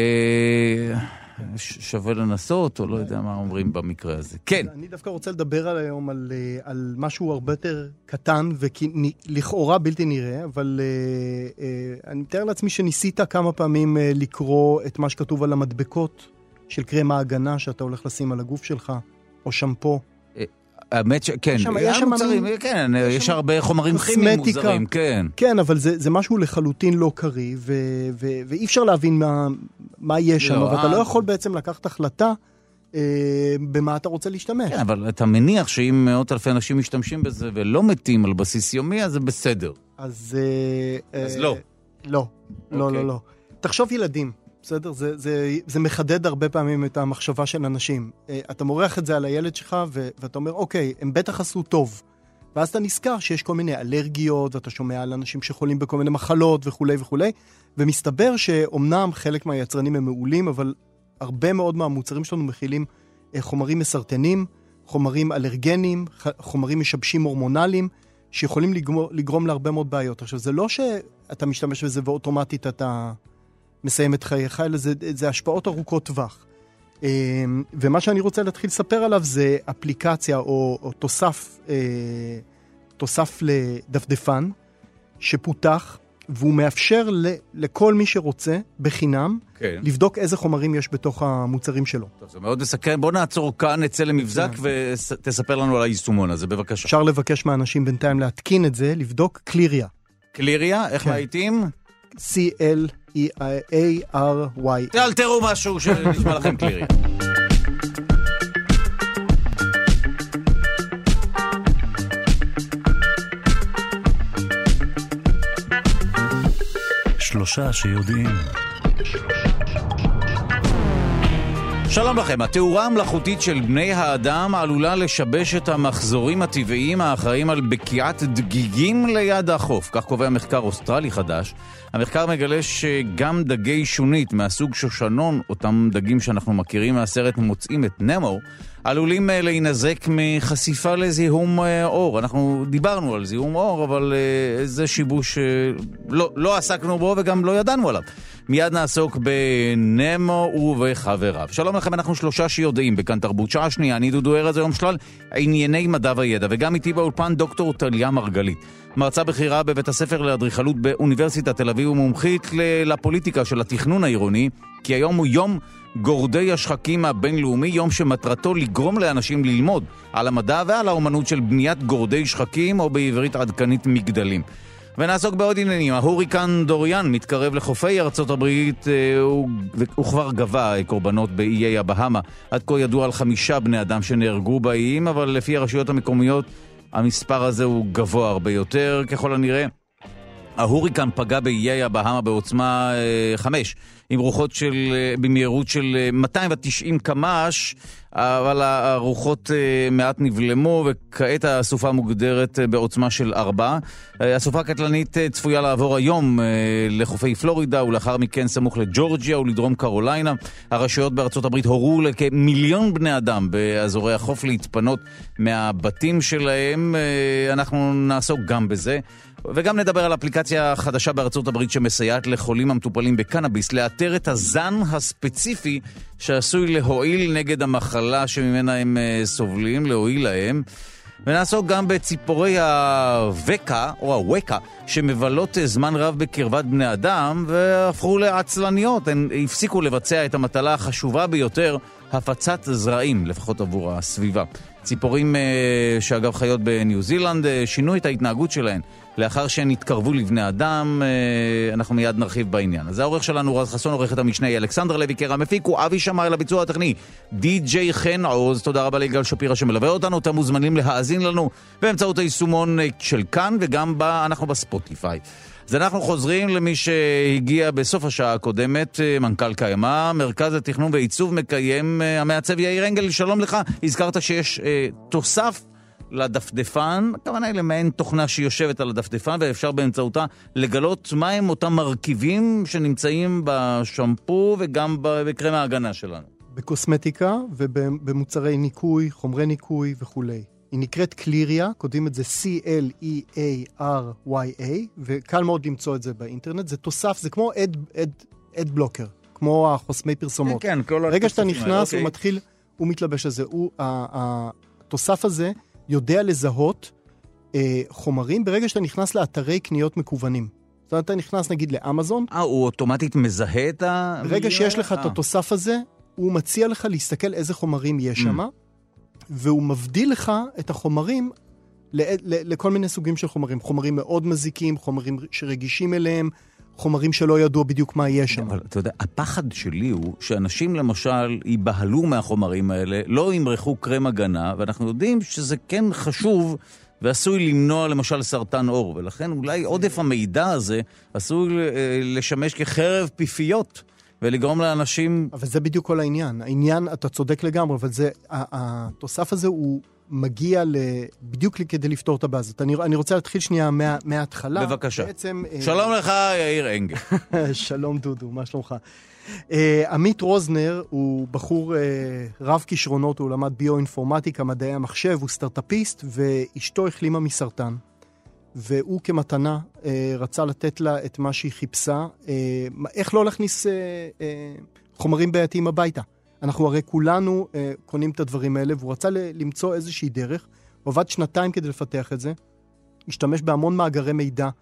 שווה לנסות, או לא יודע מה אומרים במקרה הזה. כן. אני דווקא רוצה לדבר היום על משהו הרבה יותר קטן, ולכאורה בלתי נראה, אבל אני מתאר לעצמי שניסית כמה פעמים לקרוא את מה שכתוב על המדבקות של קרם ההגנה שאתה הולך לשים על הגוף שלך, או שמפו. האמת כן, יש הרבה חומרים כימיים מוזרים, כן. כן, אבל זה משהו לחלוטין לא קרי, ואי אפשר להבין מה יש שם, ואתה לא יכול בעצם לקחת החלטה במה אתה רוצה להשתמש. כן, אבל אתה מניח שאם מאות אלפי אנשים משתמשים בזה ולא מתים על בסיס יומי, אז זה בסדר. אז לא. לא. תחשוב ילדים. בסדר? זה מחדד הרבה פעמים את המחשבה של אנשים. אתה מורח את זה על הילד שלך, ואתה אומר, אוקיי, הם בטח עשו טוב. ואז אתה נזכר שיש כל מיני אלרגיות, ואתה שומע על אנשים שחולים בכל מיני מחלות וכו' וכו'. ומסתבר שאומנם חלק מהיצרנים הם מעולים, אבל הרבה מאוד מהמוצרים שלנו מכילים חומרים מסרטנים, חומרים אלרגנים, חומרים משבשים הורמונליים, שיכולים לגרום להרבה מאוד בעיות. עכשיו, זה לא שאתה משתמש בזה ואוטומטית אתה מסיים את חייך, אלא זה השפעות ארוכות טווח. ומה שאני רוצה להתחיל לספר עליו זה אפליקציה או תוסף לדפדפן שפותח, והוא מאפשר לכל מי שרוצה בחינם לבדוק איזה חומרים יש בתוך המוצרים שלו. טוב, זה מאוד מסכן. בוא נעצור כאן, נצא למבזק ותספר לנו על היישומון הזה, בבקשה. אפשר לבקש מהאנשים בינתיים להתקין את זה, לבדוק קליריה. קליריה? איך מהעיתים? C-L-E-A-R-Y. אל תראו משהו שנשמע לכם קליריה. שלושה שיודעים. שלום לכם, התאורה המלאכותית של בני האדם עלולה לשבש את המחזורים הטבעיים האחראים על בקיעת דגיגים ליד החוף. כך קובע מחקר אוסטרלי חדש. המחקר מגלה שגם דגי שונית מהסוג שושנון, אותם דגים שאנחנו מכירים מהסרט מוצאים את נמו, עלולים להינזק מחשיפה לזיהום אור. אנחנו דיברנו על זיהום אור, אבל זה שיבוש לא עסקנו בו וגם לא ידענו עליו. מיד נעסוק בנמו ובחבריו. שלום לכם, אנחנו שלושה שיודעים בכאן תרבות. שעה שנייה, אני דודו ארז, היום שלל ענייני מדע וידע, וגם איתי באולפן דוקטור טליה מרגלית, מרצה בחירה בבית הספר לאדריכלות באוניברסיטת תל אביב ומומחית לפוליטיקה של התכנון העירוני, כי היום הוא יום גורדי השחקים הבינלאומי, יום שמטרתו לגרום לאנשים ללמוד על המדע ועל האומנות של בניית גורדי שחקים, או בעברית עדכנית מגדלים. ונעסוק בעוד עניינים. ההוריקן דוריאן מתקרב לחופי ארצות הברית, הוא כבר גבה קורבנות באיי הבהמה. עד כה ידוע על 5 בני אדם שנהרגו באיים, אבל לפי הרשויות המקומיות המספר הזה הוא גבוה הרבה יותר. ככל הנראה, ההוריקן פגע באיי הבהמה בעוצמה 5, עם רוחות במהירות של 290 קמ"ש, אבל הרוחות מעט נבלמו, וכעת הסופה מוגדרת בעוצמה של 4. הסופה הקטלנית צפויה לעבור היום לחופי פלורידה, ולאחר מכן סמוך לג'ורג'יה ולדרום קרוליינה. הרשויות בארצות הברית הורו לכמיליון בני אדם באזורי החוף להתפנות מהבתים שלהם. אנחנו נעסוק גם בזה. וגם נדבר על אפליקציה חדשה בארצות הברית שמסייעת לחולים המטופלים בקנאביס לאתר את הזן הספציפי שעשוי להועיל נגד המחלה שממנה הם סובלים, להועיל להם. ונעסוק גם בציפורי הווקה, או הווקה, שמבלות זמן רב בקרבת בני אדם והפכו לעצלניות. הן הפסיקו לבצע את המטלה החשובה ביותר, הפצת זרעים, לפחות עבור הסביבה. ציפורים שאגב חיות בניו זילנד שינו את ההתנהגות שלהן לאחר שהן התקרבו לבני אדם. אנחנו מיד נרחיב בעניין. אז העורך שלנו רז חסון, עורכת המשנה אלכסנדר לוי קרא, מפיק הוא אבי שמאי, לביצוע הטכני די.ג'יי חן עוז. תודה רבה ליגאל שפירא שמלווה אותנו. אתם מוזמנים להאזין לנו באמצעות היישומון של כאן, וגם אנחנו בספוטיפיי. אז אנחנו חוזרים למי שהגיע בסוף השעה הקודמת, מנכ"ל קיימה, מרכז התכנון ועיצוב מקיים, המעצב יאיר אנגל. שלום לך, הזכרת שיש תוסף לדפדפן, הכוונה היא למעין תוכנה שיושבת על הדפדפן, ואפשר באמצעותה לגלות מהם אותם מרכיבים שנמצאים בשמפו וגם בקרם ההגנה שלנו. בקוסמטיקה ובמוצרי ניקוי, חומרי ניקוי וכו'. היא נקראת קליריה, כותבים את זה C-L-E-A-R-Y-A, וקל מאוד למצוא את זה באינטרנט. זה תוסף, זה כמו אד בלוקר, כמו החוסמי פרסומות. כן, כן. רגע שאתה נכנס, הוא מתחיל, הוא מתלבש על זה. התוסף הזה יודע לזהות חומרים ברגע שאתה נכנס לאתרי קניות מקוונים. זאת אומרת, אתה נכנס נגיד לאמזון. הוא אוטומטית מזהה את ה... ברגע שיש לך את התוסף הזה, הוא מציע לך להסתכל איזה חומרים יש שם, והוא מבדיל לך את החומרים לכל מיני סוגים של חומרים. חומרים מאוד מזיקים, חומרים שרגישים אליהם, חומרים שלא ידעו בדיוק מה יש שם. אבל אתה יודע, הפחד שלי הוא שאנשים למשל ייבהלו מהחומרים האלה, לא ימרחו קרם הגנה, ואנחנו יודעים שזה כן חשוב ועשוי למנוע למשל סרטן עור, ולכן אולי עודף המידע הזה עשוי לשמש כחרב פיפיות. ולגרום לאנשים... אבל זה בדיוק כל העניין. העניין, אתה צודק לגמרי, אבל זה, התוסף הזה הוא מגיע בדיוק כדי לפתור את הבעיה. אני רוצה להתחיל שנייה מההתחלה. בבקשה. בעצם, שלום לך, יאיר אנגל. שלום דודו, מה שלומך? עמית רוזנר הוא בחור רב כישרונות, הוא למד ביואינפורמטיקה, מדעי המחשב, הוא סטארט-אפיסט, ואשתו החלימה מסרטן. והוא כמתנה רצה לתת לה את מה שהיא חיפשה, איך לא להכניס חומרים בעייתיים הביתה. אנחנו הרי כולנו קונים את הדברים האלה, והוא רצה למצוא איזושהי דרך, הוא עבד 2 כדי לפתח את זה, השתמש בהמון מאגרי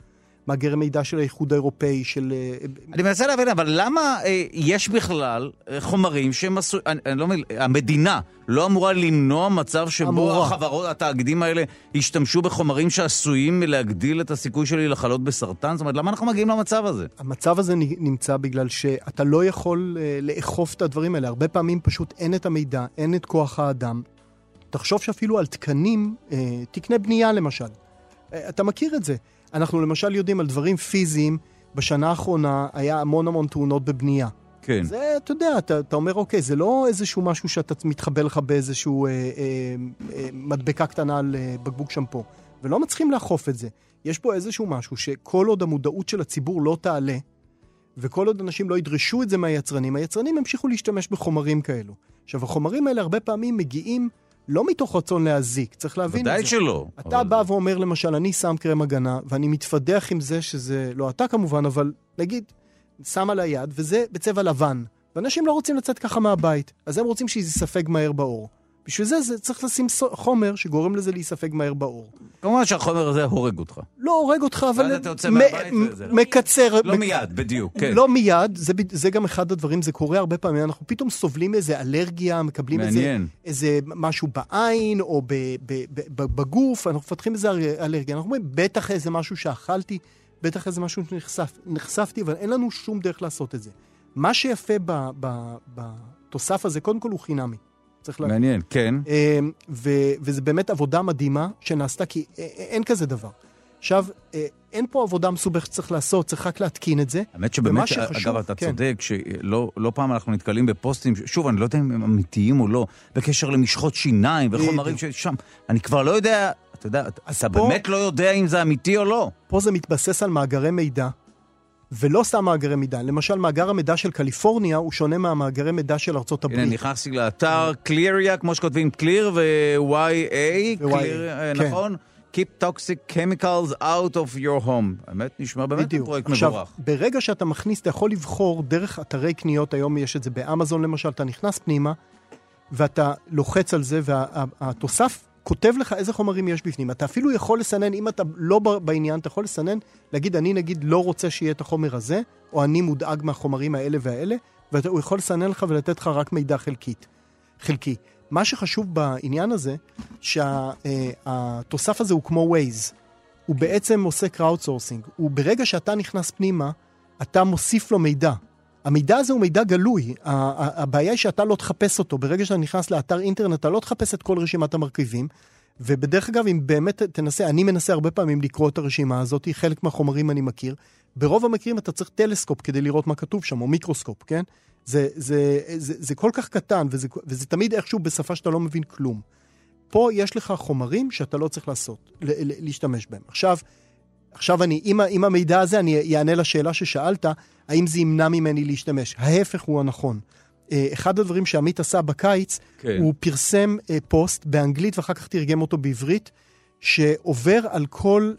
מידע של האיחוד האירופאי, של... אני מנסה להבין, אבל למה יש בכלל חומרים שהם עשו... המדינה לא אמורה למנוע מצב שבו החברות, התאגידים האלה, השתמשו בחומרים שעשויים להגדיל את הסיכוי שלי לחלות בסרטן? זאת אומרת, למה אנחנו מגיעים למצב הזה? המצב הזה נמצא בגלל שאתה לא יכול לאכוף את הדברים האלה. הרבה פעמים פשוט אין את המידע, אין את כוח האדם. תחשוב שאפילו על תקנים, תקני בנייה למשל. אתה מכיר את זה. אנחנו למשל יודעים על דברים פיזיים, בשנה האחרונה היה המון תאונות בבנייה. כן. זה, אתה יודע, אתה אומר, אוקיי, זה לא איזשהו משהו שאתה מתחבל לך באיזשהו מדבקה קטנה על בקבוק שמפו, ולא מצליחים לאכוף את זה. יש פה איזשהו משהו שכל עוד המודעות של הציבור לא תעלה, וכל עוד אנשים לא ידרשו את זה מהיצרנים, היצרנים המשיכו להשתמש בחומרים כאלו. עכשיו, החומרים האלה הרבה פעמים מגיעים לא מתוך רצון להזיק, צריך להבין את זה. ודאי שלא. אתה בא ואומר למשל, אני שם קרם הגנה, ואני מתפדח עם זה שזה, לא אתה כמובן, אבל נגיד, שם על היד, וזה בצבע לבן. ואנשים לא רוצים לצאת ככה מהבית, אז הם רוצים שזה יספג מהר באור. בשביל זה צריך לשים חומר שגורם לזה להיספג מהר באור. כמובן שהחומר הזה הורג אותך. לא הורג אותך, אבל מקצר. לא מיד, בדיוק. כן. לא מיד, זה גם אחד הדברים, זה קורה הרבה פעמים, אנחנו פתאום סובלים איזה אלרגיה, מקבלים איזה משהו בעין, או בגוף, אנחנו מפתחים איזה אלרגיה. אנחנו אומרים, בטח איזה משהו שאכלתי, בטח איזה משהו שנחשפתי, אבל אין לנו שום דרך לעשות את זה. מה שיפה בתוסף הזה, קודם כל הוא חינמי. מעניין, כן. וזה באמת עבודה מדהימה שנעשתה, כי אין כזה דבר. עכשיו, אין פה עבודה מסובך שצריך לעשות, צריך רק להתקין את זה. האמת שבאמת, אגב, אתה צודק, שלא פעם אנחנו נתקלים בפוסטים, שוב, אני לא יודע אם הם אמיתיים או לא, בקשר למשחות שיניים וחומרים ששם, אני כבר לא יודע, אתה יודע, אתה באמת לא יודע אם זה אמיתי או לא. פה זה מתבסס על מאגרי מידע, ולא סתם מאגרי מידע. למשל, מאגר המידע של קליפורניה הוא שונה מהמאגרי מידע של ארצות הברית. הנה, נכנסתי לאתר קליריה, כמו שכותבים קליר ו-YA, נכון? Keep toxic chemicals out of your home. האמת, נשמע באמת פרויקט מבורך. עכשיו, ברגע שאתה מכניס, אתה יכול לבחור דרך אתרי קניות, היום יש את זה באמזון למשל, אתה נכנס פנימה, ואתה לוחץ על זה, והתוסף כותב לך איזה חומרים יש בפנים. אתה אפילו יכול לסנן, אם אתה לא בעניין, אתה יכול לסנן, להגיד, אני נגיד לא רוצה שיהיה את החומר הזה, או אני מודאג מהחומרים האלה והאלה, והוא יכול לסנן לך ולתת לך רק מידע חלקי. מה שחשוב בעניין הזה, שהתוסף הזה הוא כמו Waze. הוא בעצם עושה crowdsourcing. הוא ברגע שאתה נכנס פנימה, אתה מוסיף לו מידע. המידע הזה הוא מידע גלוי. הבעיה היא שאתה לא תחפש אותו. ברגע שאתה נכנס לאתר אינטרנט, אתה לא תחפש את כל רשימת המרכיבים. ובדרך אגב, אם באמת תנסה, אני מנסה הרבה פעמים לקרוא את הרשימה הזאת, חלק מהחומרים אני מכיר. ברוב המקרים אתה צריך טלסקופ כדי לראות מה כתוב שם, או מיקרוסקופ, כן? זה כל כך קטן, וזה תמיד איכשהו בשפה שאתה לא מבין כלום. פה יש לך חומרים שאתה לא צריך להשתמש בהם. עכשיו עם המידע הזה אני אענה לשאלה ששאלת, האם זה ימנע ממני להשתמש? ההפך הוא הנכון. אחד הדברים שעמית עשה בקיץ, הוא פרסם פוסט באנגלית ואחר כך תרגם אותו בעברית, שעובר על כל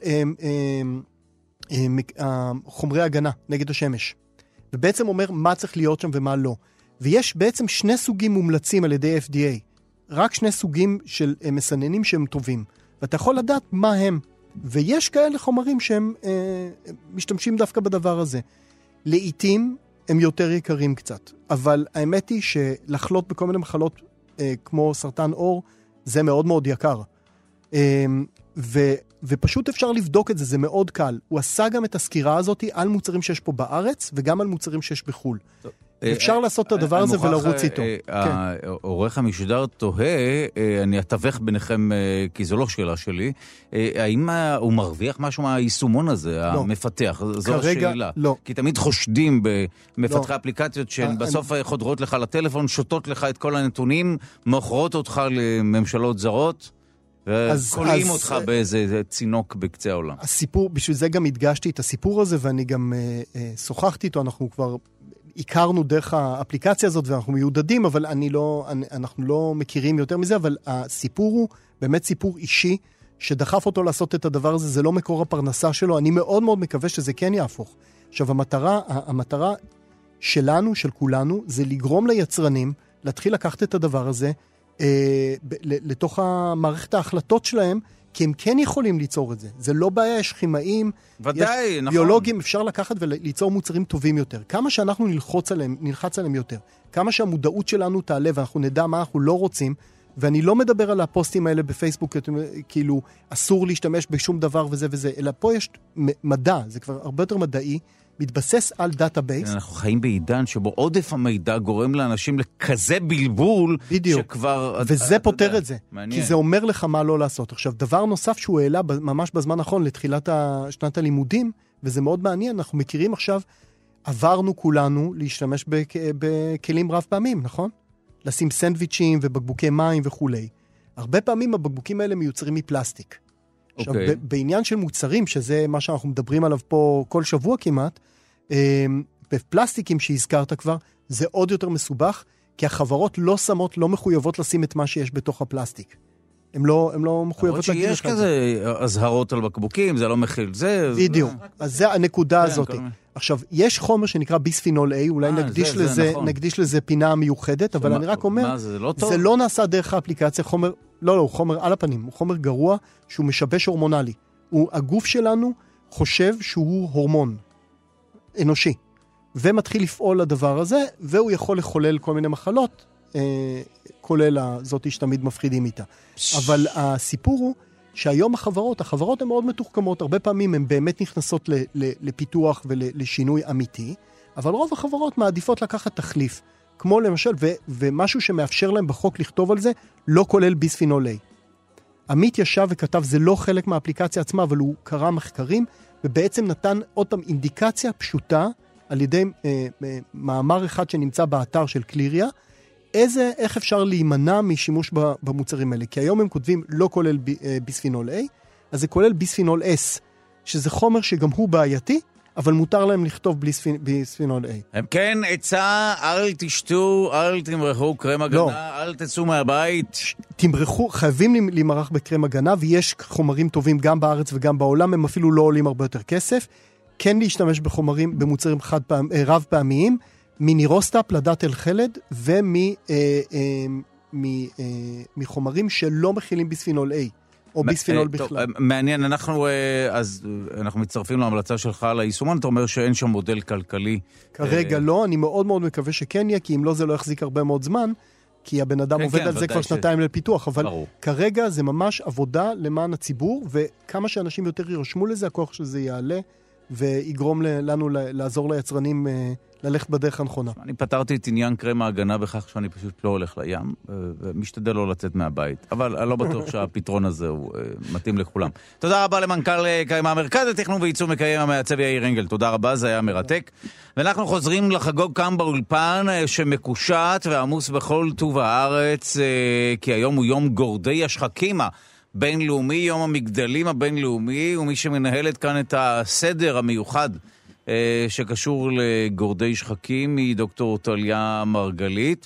חומרי הגנה נגד השמש. ובעצם אומר מה צריך להיות שם ומה לא. ויש בעצם 2 סוגים מומלצים על ידי FDA. רק 2 סוגים של מסננים שהם טובים. ואתה יכול לדעת מה הם. ויש כאלה חומרים שהם משתמשים דווקא בדבר הזה. לעתים הם יותר יקרים קצת. אבל האמת היא שלחלות בכל מיני מחלות כמו סרטן עור, זה מאוד מאוד יקר. ופשוט אפשר לבדוק את זה, זה מאוד קל. הוא עשה גם את הסקירה הזאת על מוצרים שיש פה בארץ, וגם על מוצרים שיש בחול. אפשר לעשות את הדבר הזה ולרוץ איתו. עורך המשדר תוהה, אני אתווך ביניכם, כי זו לא שאלה שלי, האם הוא מרוויח משהו מהיישומון הזה, המפתח? זו השאלה. כי תמיד חושדים במפתחי אפליקציות שהן בסוף חודרות לך לטלפון, שוטות לך את כל הנתונים, מוכרות אותך לממשלות זרות, וקולעים אותך באיזה צינוק בקצה העולם. הסיפור, בשביל זה גם הדגשתי את הסיפור הזה, ואני גם שוחחתי איתו, אנחנו כבר הכרנו דרך האפליקציה הזאת, ואנחנו מיודדים, אבל אנחנו לא מכירים יותר מזה, אבל הסיפור הוא באמת סיפור אישי, שדחף אותו לעשות את הדבר הזה, זה לא מקור הפרנסה שלו, אני מאוד מאוד מקווה שזה כן יהפוך. עכשיו, המטרה שלנו, של כולנו, זה לגרום ליצרנים, להתחיל לקחת את הדבר הזה, לתוך המערכת ההחלטות שלהם, כי הם כן יכולים ליצור את זה. זה לא בעיה, יש כימאים, ודאי, יש נכון. ביולוגים, אפשר לקחת וליצור מוצרים טובים יותר. כמה שאנחנו נלחץ עליהם יותר, כמה שהמודעות שלנו תעלה, ואנחנו נדע מה אנחנו לא רוצים, ואני לא מדבר על הפוסטים האלה בפייסבוק, כאילו אסור להשתמש בשום דבר וזה וזה, אלא פה יש מדע, זה כבר הרבה יותר מדעי, מתבסס על דאטאבייס. אנחנו חיים בעידן שבו עודף המידע גורם לאנשים לכזה בלבול, בדיוק. שכבר... וזה פותר את זה. מעניין. כי זה אומר לך מה לא לעשות. עכשיו, דבר נוסף שהוא העלה ממש בזמן האחרון לתחילת שנת הלימודים, וזה מאוד מעניין, אנחנו מכירים עכשיו, עברנו כולנו להשתמש בכלים רב פעמים, נכון? לשים סנדוויצ'ים ובקבוקי מים וכו'. הרבה פעמים הבקבוקים האלה מיוצרים מפלסטיק. עכשיו, בעניין של מוצרים, שזה מה שאנחנו מדברים עליו פה כל שבוע כמעט, בפלסטיקים שהזכרת כבר, זה עוד יותר מסובך, כי החברות לא מחויבות לשים את מה שיש בתוך הפלסטיק. הן לא מחויבות להגיד לך. שיש כזה הזהרות על בקבוקים, זה לא מכיל, זה... בדיוק, אז זה הנקודה הזאת. עכשיו, יש חומר שנקרא ביספינול A, אולי נקדיש לזה פינה מיוחדת, אבל אני רק אומר, זה לא נעשה דרך האפליקציה, הוא חומר על הפנים, הוא חומר גרוע, שהוא משבש הורמונלי. הגוף שלנו חושב שהוא הורמון אנושי, ומתחיל לפעול לדבר הזה, והוא יכול לחולל כל מיני מחלות, כולל זאת שתמיד מפחידים איתה. אבל הסיפור הוא שהיום החברות הן מאוד מתוחכמות, הרבה פעמים הן באמת נכנסות לפיתוח ולשינוי אמיתי, אבל רוב החברות מעדיפות לקחת תחליף, כמו למשל, ומשהו שמאפשר להם בחוק לכתוב על זה, לא כולל ביספינול A. עמית ישב וכתב, זה לא חלק מהאפליקציה עצמה, אבל הוא קרא מחקרים, ובעצם נתן עוד פעם אינדיקציה פשוטה, על ידי מאמר אחד שנמצא באתר של קליריה, איך אפשר להימנע משימוש במוצרים האלה. כי היום הם כותבים לא כולל ביספינול A, אז זה כולל ביספינול S, שזה חומר שגם הוא בעייתי, אבל מותר להם לכתוב ביספינול A. הם כן, עצה, אל תשתו, אל תמרחו קרם הגנה, לא. אל תצאו מהבית. תמרחו, חייבים להימרח בקרם הגנה, ויש חומרים טובים גם בארץ וגם בעולם, הם אפילו לא עולים הרבה יותר כסף. כן להשתמש במוצרים רב פעמיים, מנירוסטה, פלדת אל חלד, מחומרים שלא מכילים ביספינול A, או ביספינול בכלל. מעניין, אנחנו מצטרפים להמלצה שלך על היישומון, אתה אומר שאין שם מודל כלכלי. כרגע לא, אני מאוד מאוד מקווה שכן יהיה, כי אם לא זה לא יחזיק הרבה מאוד זמן, כי הבן אדם עובד על זה כבר שנתיים לפיתוח, אבל כרגע זה ממש עבודה למען הציבור, וכמה שאנשים יותר ירשמו לזה, הכוח שזה יעלה, ויגרום לנו לעזור ליצרנים ללכת בדרך הנכונה. אני פתרתי את עניין קרם ההגנה בכך שאני פשוט לא הולך לים, ומשתדל לא לצאת מהבית. אבל אני לא בטוח שהפתרון הזה הוא מתאים לכולם. תודה רבה למנכ"ל המרכז לתכנון וייצור מקיים המעצב יאיר אנגל. תודה רבה, זה היה מרתק. ואנחנו חוזרים לחגוג כאן באולפן שמקושט ועמוס בכל טוב הארץ, כי היום הוא יום גורדי השחקים בינלאומי, יום המגדלים הבינלאומי, ומי שמנהלת כאן את הסדר המיוחד שקשור לגורדי שחקים היא דוקטור טליה מרגלית.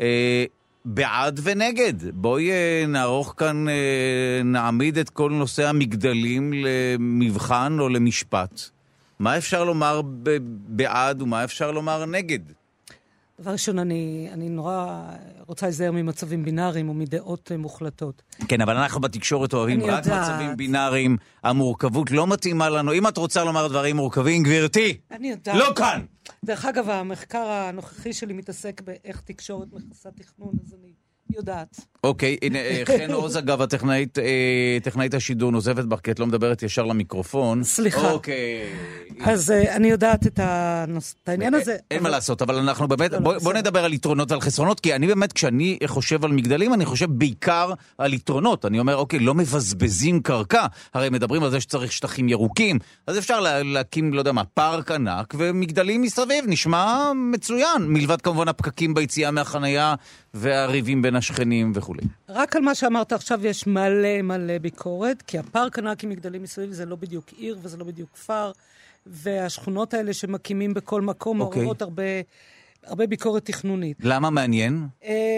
בעד ונגד. בואי נערוך כאן, נעמיד את כל נושא המגדלים למבחן או למשפט. מה אפשר לומר בעד ומה אפשר לומר נגד? דבר ראשון, אני נורא רוצה להיזהר ממצבים בינאריים ומדעות מוחלטות. כן, אבל אנחנו בתקשורת אוהבים רק מצבים בינאריים. המורכבות לא מתאימה לנו. אם את רוצה לומר דברים מורכבים, גברתי, אני יודעת. לא כאן. דרך אגב, המחקר הנוכחי שלי מתעסק באיך תקשורת מכסה תכנון, אז אני יודעת. אוקיי, הנה, חן עוז, אגב, הטכנאית השידור נוזפת בך, כי את לא מדברת ישר למיקרופון. סליחה. אוקיי. אז אני יודעת את העניין הזה. אין מה לעשות, אבל אנחנו באמת, בוא נדבר על יתרונות ועל חסרונות, כי אני באמת, כשאני חושב על מגדלים, אני חושב בעיקר על יתרונות. אני אומר, אוקיי, לא מבזבזים קרקע, הרי מדברים על זה שצריך שטחים ירוקים, אז אפשר להקים, לא יודע מה, פארק ענק, ומגדלים מסביב, נשמע מצוין, מלבד כמובן הפקקים ביציאה מהחנייה, והריבים בין השכנים וכו'. רק על מה שאמרת עכשיו יש מלא ביקורת, כי הפארק ענק עם מגדלים מסביב זה לא בדיוק עיר וזה לא בדיוק כפר, והשכונות האלה שמקימים בכל מקום מעוררות הרבה ביקורת תכנונית. למה מעניין?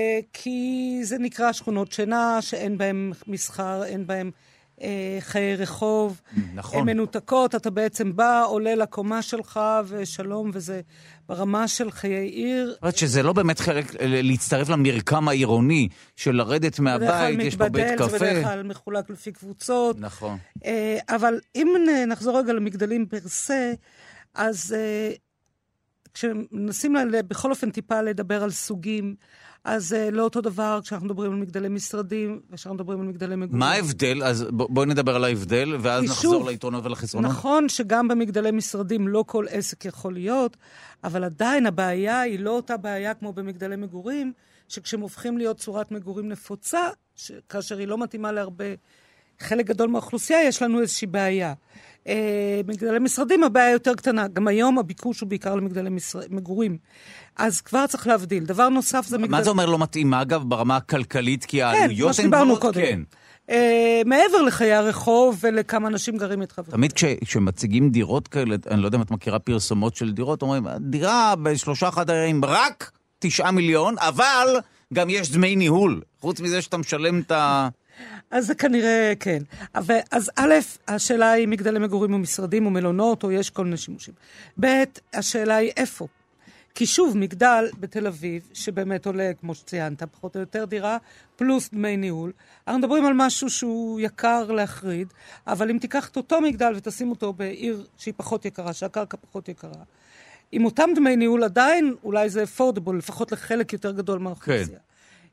כי זה נקרא שכונות שינה, שאין בהם מסחר, אין בהם חיי רחוב, נכון. הן מנותקות, אתה בעצם בא, עולה לקומה שלך ושלום, וזה ברמה של חיי עיר. זאת שזה לא באמת חלק להצטרף למרקם העירוני, של לרדת מהבית, יש פה בית קפה. זה בדרך כלל מחולק לפי קבוצות. נכון. אבל אם נחזור רגע למגדלים פרסה, אז כשמנסים בכל אופן טיפה לדבר על סוגים, אז לא אותו דבר כשאנחנו מדברים על מגדלי משרדים, וכשאנחנו מדברים על מגדלי מגורים. מה ההבדל? אז בואי נדבר על ההבדל, ואז נחזור ליתרונות ולחסרונות. נכון שגם במגדלי משרדים לא כל עסק יכול להיות, אבל עדיין הבעיה היא לא אותה בעיה כמו במגדלי מגורים, שכשהם הופכים להיות צורת מגורים נפוצה, כאשר היא לא מתאימה להרבה, חלק גדול מהאוכלוסייה, יש לנו איזושהי בעיה. מגדלי משרדים הבעיה יותר קטנה. גם היום הביקוש הוא בעיקר למגדלי מגורים. אז כבר צריך להבדיל. דבר נוסף זה מגדל... מה זה אומר לא מתאימה, אגב, ברמה הכלכלית? כי כן, העלויות מה שדיברנו קודם. כן. מעבר לחיי הרחוב ולכמה אנשים גרים איתך. תמיד כשמציגים דירות כאלה, אני לא יודע אם את מכירה פרסומות של דירות, אומרים, דירה ב3 חדרים רק 9 מיליון, אבל גם יש דמי ניהול. חוץ מזה שאתה משלם את ה... אז זה כנראה כן. אז א', השאלה היא מגדלי מגורים או משרדים או מלונות, או יש כל מיני שימושים. ב', השאלה היא איפה. כי שוב, מגדל בתל אביב, שבאמת עולה, כמו שציינת, פחות או יותר דירה, פלוס דמי ניהול. אנחנו מדברים על משהו שהוא יקר להחריד, אבל אם תיקח את אותו מגדל ותשים אותו בעיר שהיא פחות יקרה, שהקרקע פחות יקרה, עם אותם דמי ניהול עדיין, אולי זה affordable, לפחות לחלק יותר גדול מהאוכלוסייה. כן.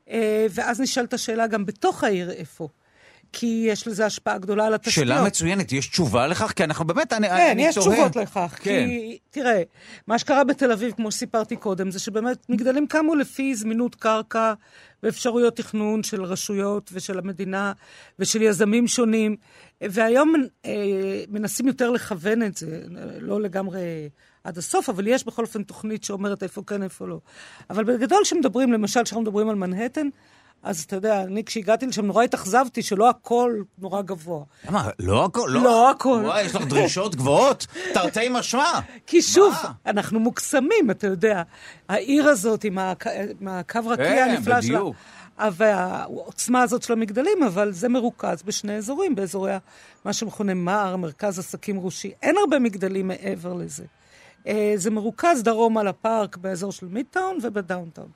ואז נשאלת השאלה גם בתוך העיר איפה. כי יש לזה השפעה גדולה על התשתיות. שאלה מצוינת, יש תשובה לכך? כי אנחנו באמת, כן, יש תשובות לכך. כן. כי, תראה, מה שקרה בתל אביב, כמו שסיפרתי קודם, זה שבאמת מגדלים קמו לפי זמינות קרקע ואפשרויות תכנון של רשויות ושל המדינה ושל יזמים שונים, והיום מנסים יותר לכוון את זה, לא לגמרי עד הסוף, אבל יש בכל אופן תוכנית שאומרת איפה כן, איפה לא. אבל בגדול שמדברים, למשל, שאנחנו מדברים על מנהטן, אז אתה יודע, אני כשהגעתי לשם נורא התאכזבתי שלא הכל נורא גבוה. למה? לא הכל? לא הכל. וואי, יש לך דרישות גבוהות? תרתי משמע. כי שוב, אנחנו מוקסמים, אתה יודע. העיר הזאת עם הקו רקיע הנפלא שלה. והעוצמה הזאת של המגדלים, אבל זה מרוכז בשני אזורים, באזורי מה שמכונה מער, מרכז עסקים ראשי. אין הרבה מגדלים מעבר לזה. זה מרוכז דרום על הפארק באזור של מידטאון ובדאונטאון.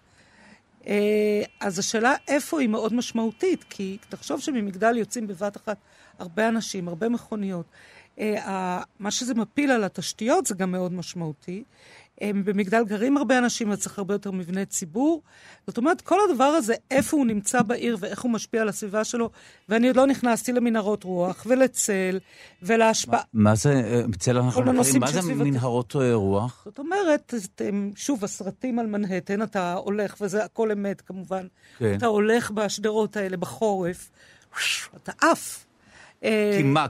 אז השאלה איפה היא מאוד משמעותית, כי תחשוב שממגדל יוצאים בבת אחת הרבה אנשים, הרבה מכוניות. מה שזה מפיל על התשתיות זה גם מאוד משמעותי. במגדל גרים הרבה אנשים, וצריך הרבה יותר מבני ציבור. זאת אומרת, כל הדבר הזה, איפה הוא נמצא בעיר ואיך הוא משפיע על הסביבה שלו, ואני עוד לא נכנסתי למנהרות רוח ולצל ולהשפעה. מה זה, צל אנחנו מכירים, מה זה מנהרות רוח? זאת אומרת, שוב, הסרטים על מנהטן, אתה הולך, וזה הכל אמת כמובן, אתה הולך בשדרות האלה בחורף, אתה עף. כי מה?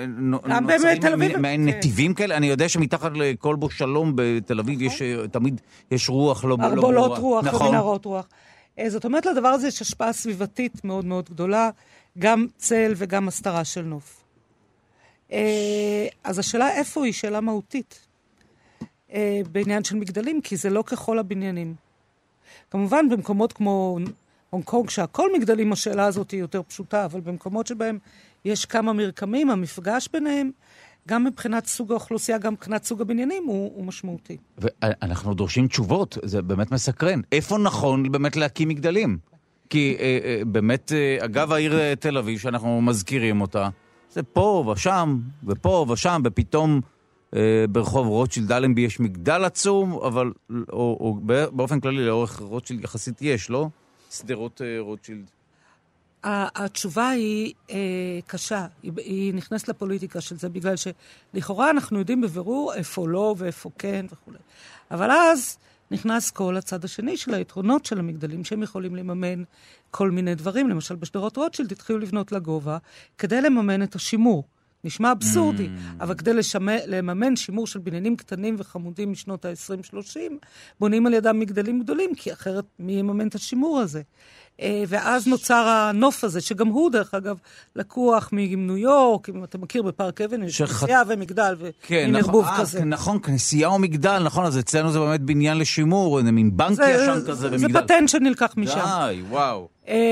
מעין נתיבים כאלה? אני יודע שמתחת לכלבו שלום בתל אביב תמיד יש רוח לא ברורה. ארבולות רוח ומנהרות רוח. זאת אומרת, לדבר הזה יש השפעה סביבתית מאוד מאוד גדולה, גם צל וגם הסתרה של נוף. אז השאלה איפה היא שאלה מהותית בעניין של מגדלים, כי זה לא ככל הבניינים. כמובן, במקומות כמו הונג קונג, שהכל מגדלים, השאלה הזאת היא יותר פשוטה, אבל במקומות שבהם יש כמה מרקמים, המפגש ביניהם, גם מבחינת סוג האוכלוסייה, גם מבחינת סוג הבניינים, הוא משמעותי. ואנחנו דורשים תשובות, זה באמת מסקרן. איפה נכון באמת להקים מגדלים? כי באמת, אגב העיר תל אביב, שאנחנו מזכירים אותה, זה פה ושם, ופה ושם, ופתאום ברחוב רוטשילד אלנבי יש מגדל עצום, אבל או באופן כללי לאורך רוטשילד יחסית יש, לא? סדרות רוטשילד. התשובה היא קשה, היא נכנסת לפוליטיקה של זה, בגלל שלכאורה אנחנו יודעים בבירור איפה לא ואיפה כן וכו'. אבל אז נכנס כל הצד השני של היתרונות של המגדלים, שהם יכולים לממן כל מיני דברים. למשל, בשדרות רוטשילד התחילו לבנות לגובה, כדי לממן את השימור. נשמע אבסורדי, אבל כדי לממן שימור של בניינים קטנים וחמודים משנות ה-20-30, בונים על ידם מגדלים גדולים, כי אחרת מי יממן את השימור הזה? ואז נוצר הנוף הזה, שגם הוא, דרך אגב, לקוח מניו יורק, אם אתה מכיר בפארק אבן, יש כנסייה ומגדל, ומנרבוב כזה. נכון, כנסייה או מגדל, נכון, אז אצלנו זה באמת בניין לשימור, זה מין בנק ישן כזה ומגדל. זה פטנט שנלקח משם. די, וואו.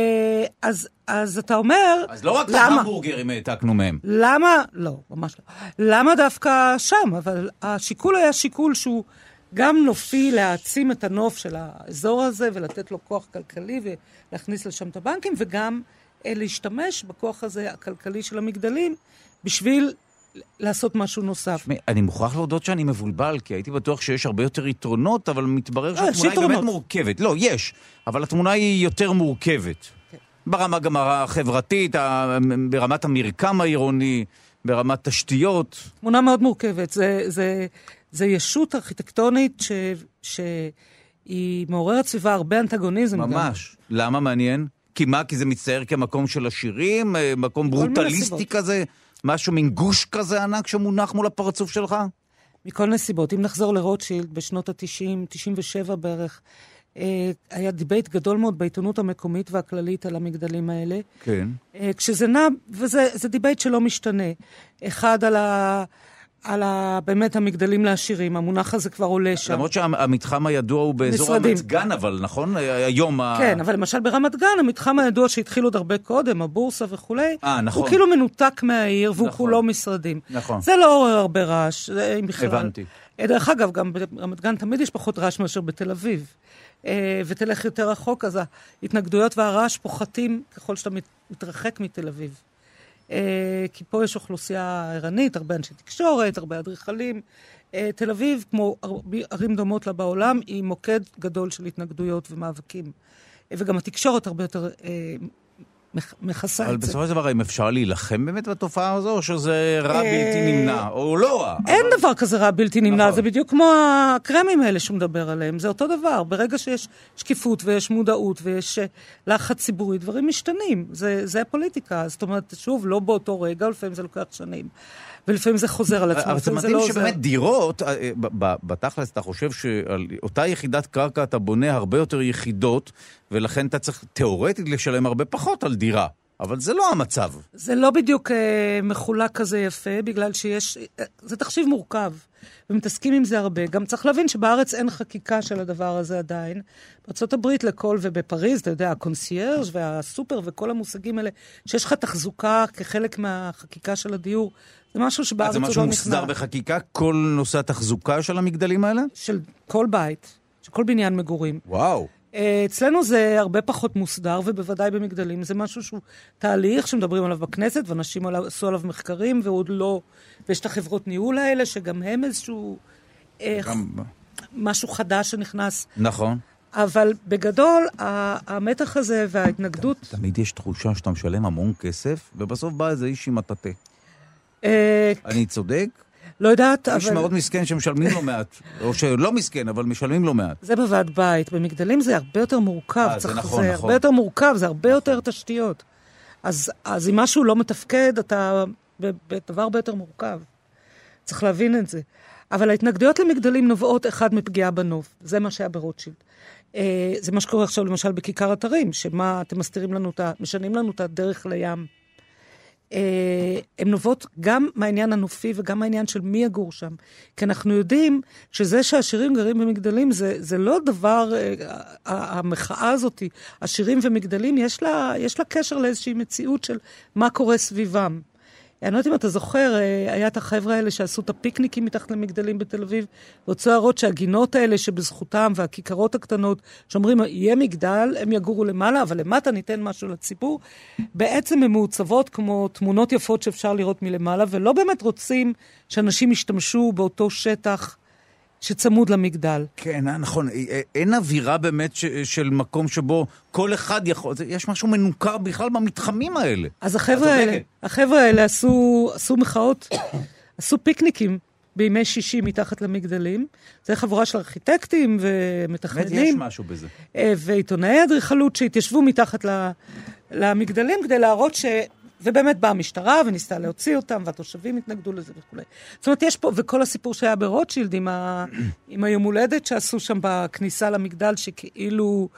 אז אתה אומר... אז לא רק ההמבורגרים העתקנו מהם. למה? לא, ממש לא. למה דווקא שם? אבל השיקול היה שיקול שהוא גם נופי להעצים את הנוף של האזור הזה, ולתת לו כוח כלכלי, ולהכניס לשם את הבנקים, וגם להשתמש בכוח הזה הכלכלי של המגדלים, בשביל לעשות משהו נוסף. אני מוכרח להודות שאני מבולבל, כי הייתי בטוח שיש הרבה יותר יתרונות, אבל מתברר שהתמונה היא באמת מורכבת. לא, יש, אבל התמונה היא יותר מורכבת. ברמה גם החברתית, ברמת המרקם העירוני, ברמת תשתיות. תמונה מאוד מורכבת. זה ישות ארכיטקטונית שהיא מעוררת סביבה הרבה אנטגוניזם. ממש. למה מעניין? כי מה? כי זה מצטייר כמקום של עשירים, מקום ברוטליסטי כזה, משהו מין גוש כזה ענק שמונח מול הפרצוף שלך? מכל נסיבות. אם נחזור לרוטשילד בשנות ה-90, 97 בערך, היה דיבייט גדול מאוד בעיתונות המקומית והכללית על המגדלים האלה. כן. כשזה נע, וזה דיבייט שלא משתנה. אחד על באמת המגדלים לעשירים, המונח הזה כבר עולה שם. למרות שהמתחם הידוע הוא באזור רמת גן, אבל נכון? היום כן, אבל למשל ברמת גן, המתחם הידוע שהתחיל עוד הרבה קודם, הבורסה וכולי, נכון. הוא כאילו מנותק מהעיר, והוא כולו משרדים. נכון. זה לא עורר הרבה רעש. הבנתי. דרך אגב, גם ברמת גן תמיד יש פחות רעש מאשר בתל אביב. ותלך יותר רחוק, אז ההתנגדויות והרעש פוחתים ככל שאתה מתרחק מתל אביב. כי פה יש אוכלוסייה עירנית, הרבה אנשי תקשורת, הרבה אדריכלים. תל אביב, כמו ערים דומות לה בעולם, היא מוקד גדול של התנגדויות ומאבקים. וגם התקשורת הרבה יותר מכסה את זה. אבל בסופו של דבר, אם אפשר להילחם באמת בתופעה הזו, או שזה רע בלתי נמנע, או לא רע? אין דבר כזה רע בלתי נמנע, זה בדיוק כמו הקרמים האלה שהוא מדבר עליהם, זה אותו דבר. ברגע שיש שקיפות ויש מודעות ויש לחץ ציבורי, דברים משתנים. זה הפוליטיקה. זאת אומרת, שוב, לא באותו רגע, לפעמים זה לוקח שנים. ולפעמים זה חוזר על עצמו. אבל זה מדהים שבאמת דירות, בתכלס אתה חושב שעל אותה יחידת קרקע אתה בונה הרבה יותר יחידות, ולכן אתה צריך תיאורטית לשלם הרבה פחות על דירה. אבל זה לא המצב. זה לא בדיוק מחולק כזה יפה, בגלל שיש... זה תחשיב מורכב, ומתעסקים עם זה הרבה. גם צריך להבין שבארץ אין חקיקה של הדבר הזה עדיין. בארצות הברית לכל, ובפריז, אתה יודע, הקונסיירג' והסופר וכל המושגים האלה, שיש לך תחזוקה כחלק מהחקיקה של הדיור, זה משהו שבארץ עוד לא נכנס. זה משהו מוסדר בחקיקה? כל נושא התחזוקה של המגדלים האלה? של כל בית, של כל בניין מגורים. וואו. אצלנו זה הרבה פחות מוסדר, ובוודאי במגדלים. זה משהו שהוא תהליך שמדברים עליו בכנסת, ואנשים עשו עליו מחקרים, ועוד לא... ויש את החברות ניהול האלה, שגם הם איזשהו... משהו חדש שנכנס. נכון. אבל בגדול, המתח הזה וההתנגדות... תמיד יש תחושה שאתה משלם המון כסף, ובסוף בא איזה איש עם מטאטה. אני צודק? לא יודעת, אבל... יש מאוד מסכן שמשלמים לו מעט, או שלא מסכן, אבל משלמים לו מעט. זה בוועד בית. במגדלים זה הרבה יותר מורכב. זה נכון, נכון. הרבה יותר מורכב, זה הרבה יותר תשתיות. אז אם משהו לא מתפקד, אתה בדבר הרבה יותר מורכב. צריך להבין את זה. אבל ההתנגדויות למגדלים נובעות אחד מפגיעה בנוף. זה מה שהיה ברוטשילד. זה מה שקורה עכשיו למשל בכיכר אתרים, שמה אתם מסתירים לנו, משנים לנו את הדרך לים. הן נובעות גם מהעניין הנופי וגם מהעניין של מי יגור שם. כי אנחנו יודעים שזה שהשירים גרים במגדלים, זה לא דבר, המחאה הזאת, השירים ומגדלים, יש לה קשר לאיזושהי מציאות של מה קורה סביבם. אני לא יודעת אם אתה זוכר, היה את החבר'ה האלה שעשו את הפיקניקים מתחת למגדלים בתל אביב, והוצאו הערות שהגינות האלה שבזכותם והכיכרות הקטנות, שאומרים, יהיה מגדל, הם יגורו למעלה, אבל למטה ניתן משהו לציבור. בעצם הן מעוצבות כמו תמונות יפות שאפשר לראות מלמעלה, ולא באמת רוצים שאנשים ישתמשו באותו שטח שצמוד למגדל. כן, נכון. אין אווירה באמת של מקום שבו כל אחד יכול... יש משהו מנוכר בכלל במתחמים האלה. אז החבר'ה האלה עשו מחאות, עשו פיקניקים בימי שישי מתחת למגדלים. זה חבורה של ארכיטקטים ומתכננים. באמת יש משהו בזה. ועיתונאי אדריכלות שהתיישבו מתחת למגדלים כדי להראות ובאמת באה המשטרה וניסתה להוציא אותם, והתושבים התנגדו לזה וכו'. זאת אומרת, יש פה, וכל הסיפור שהיה ברוטשילד עם היום הולדת שעשו שם בכניסה למגדל, שכאילו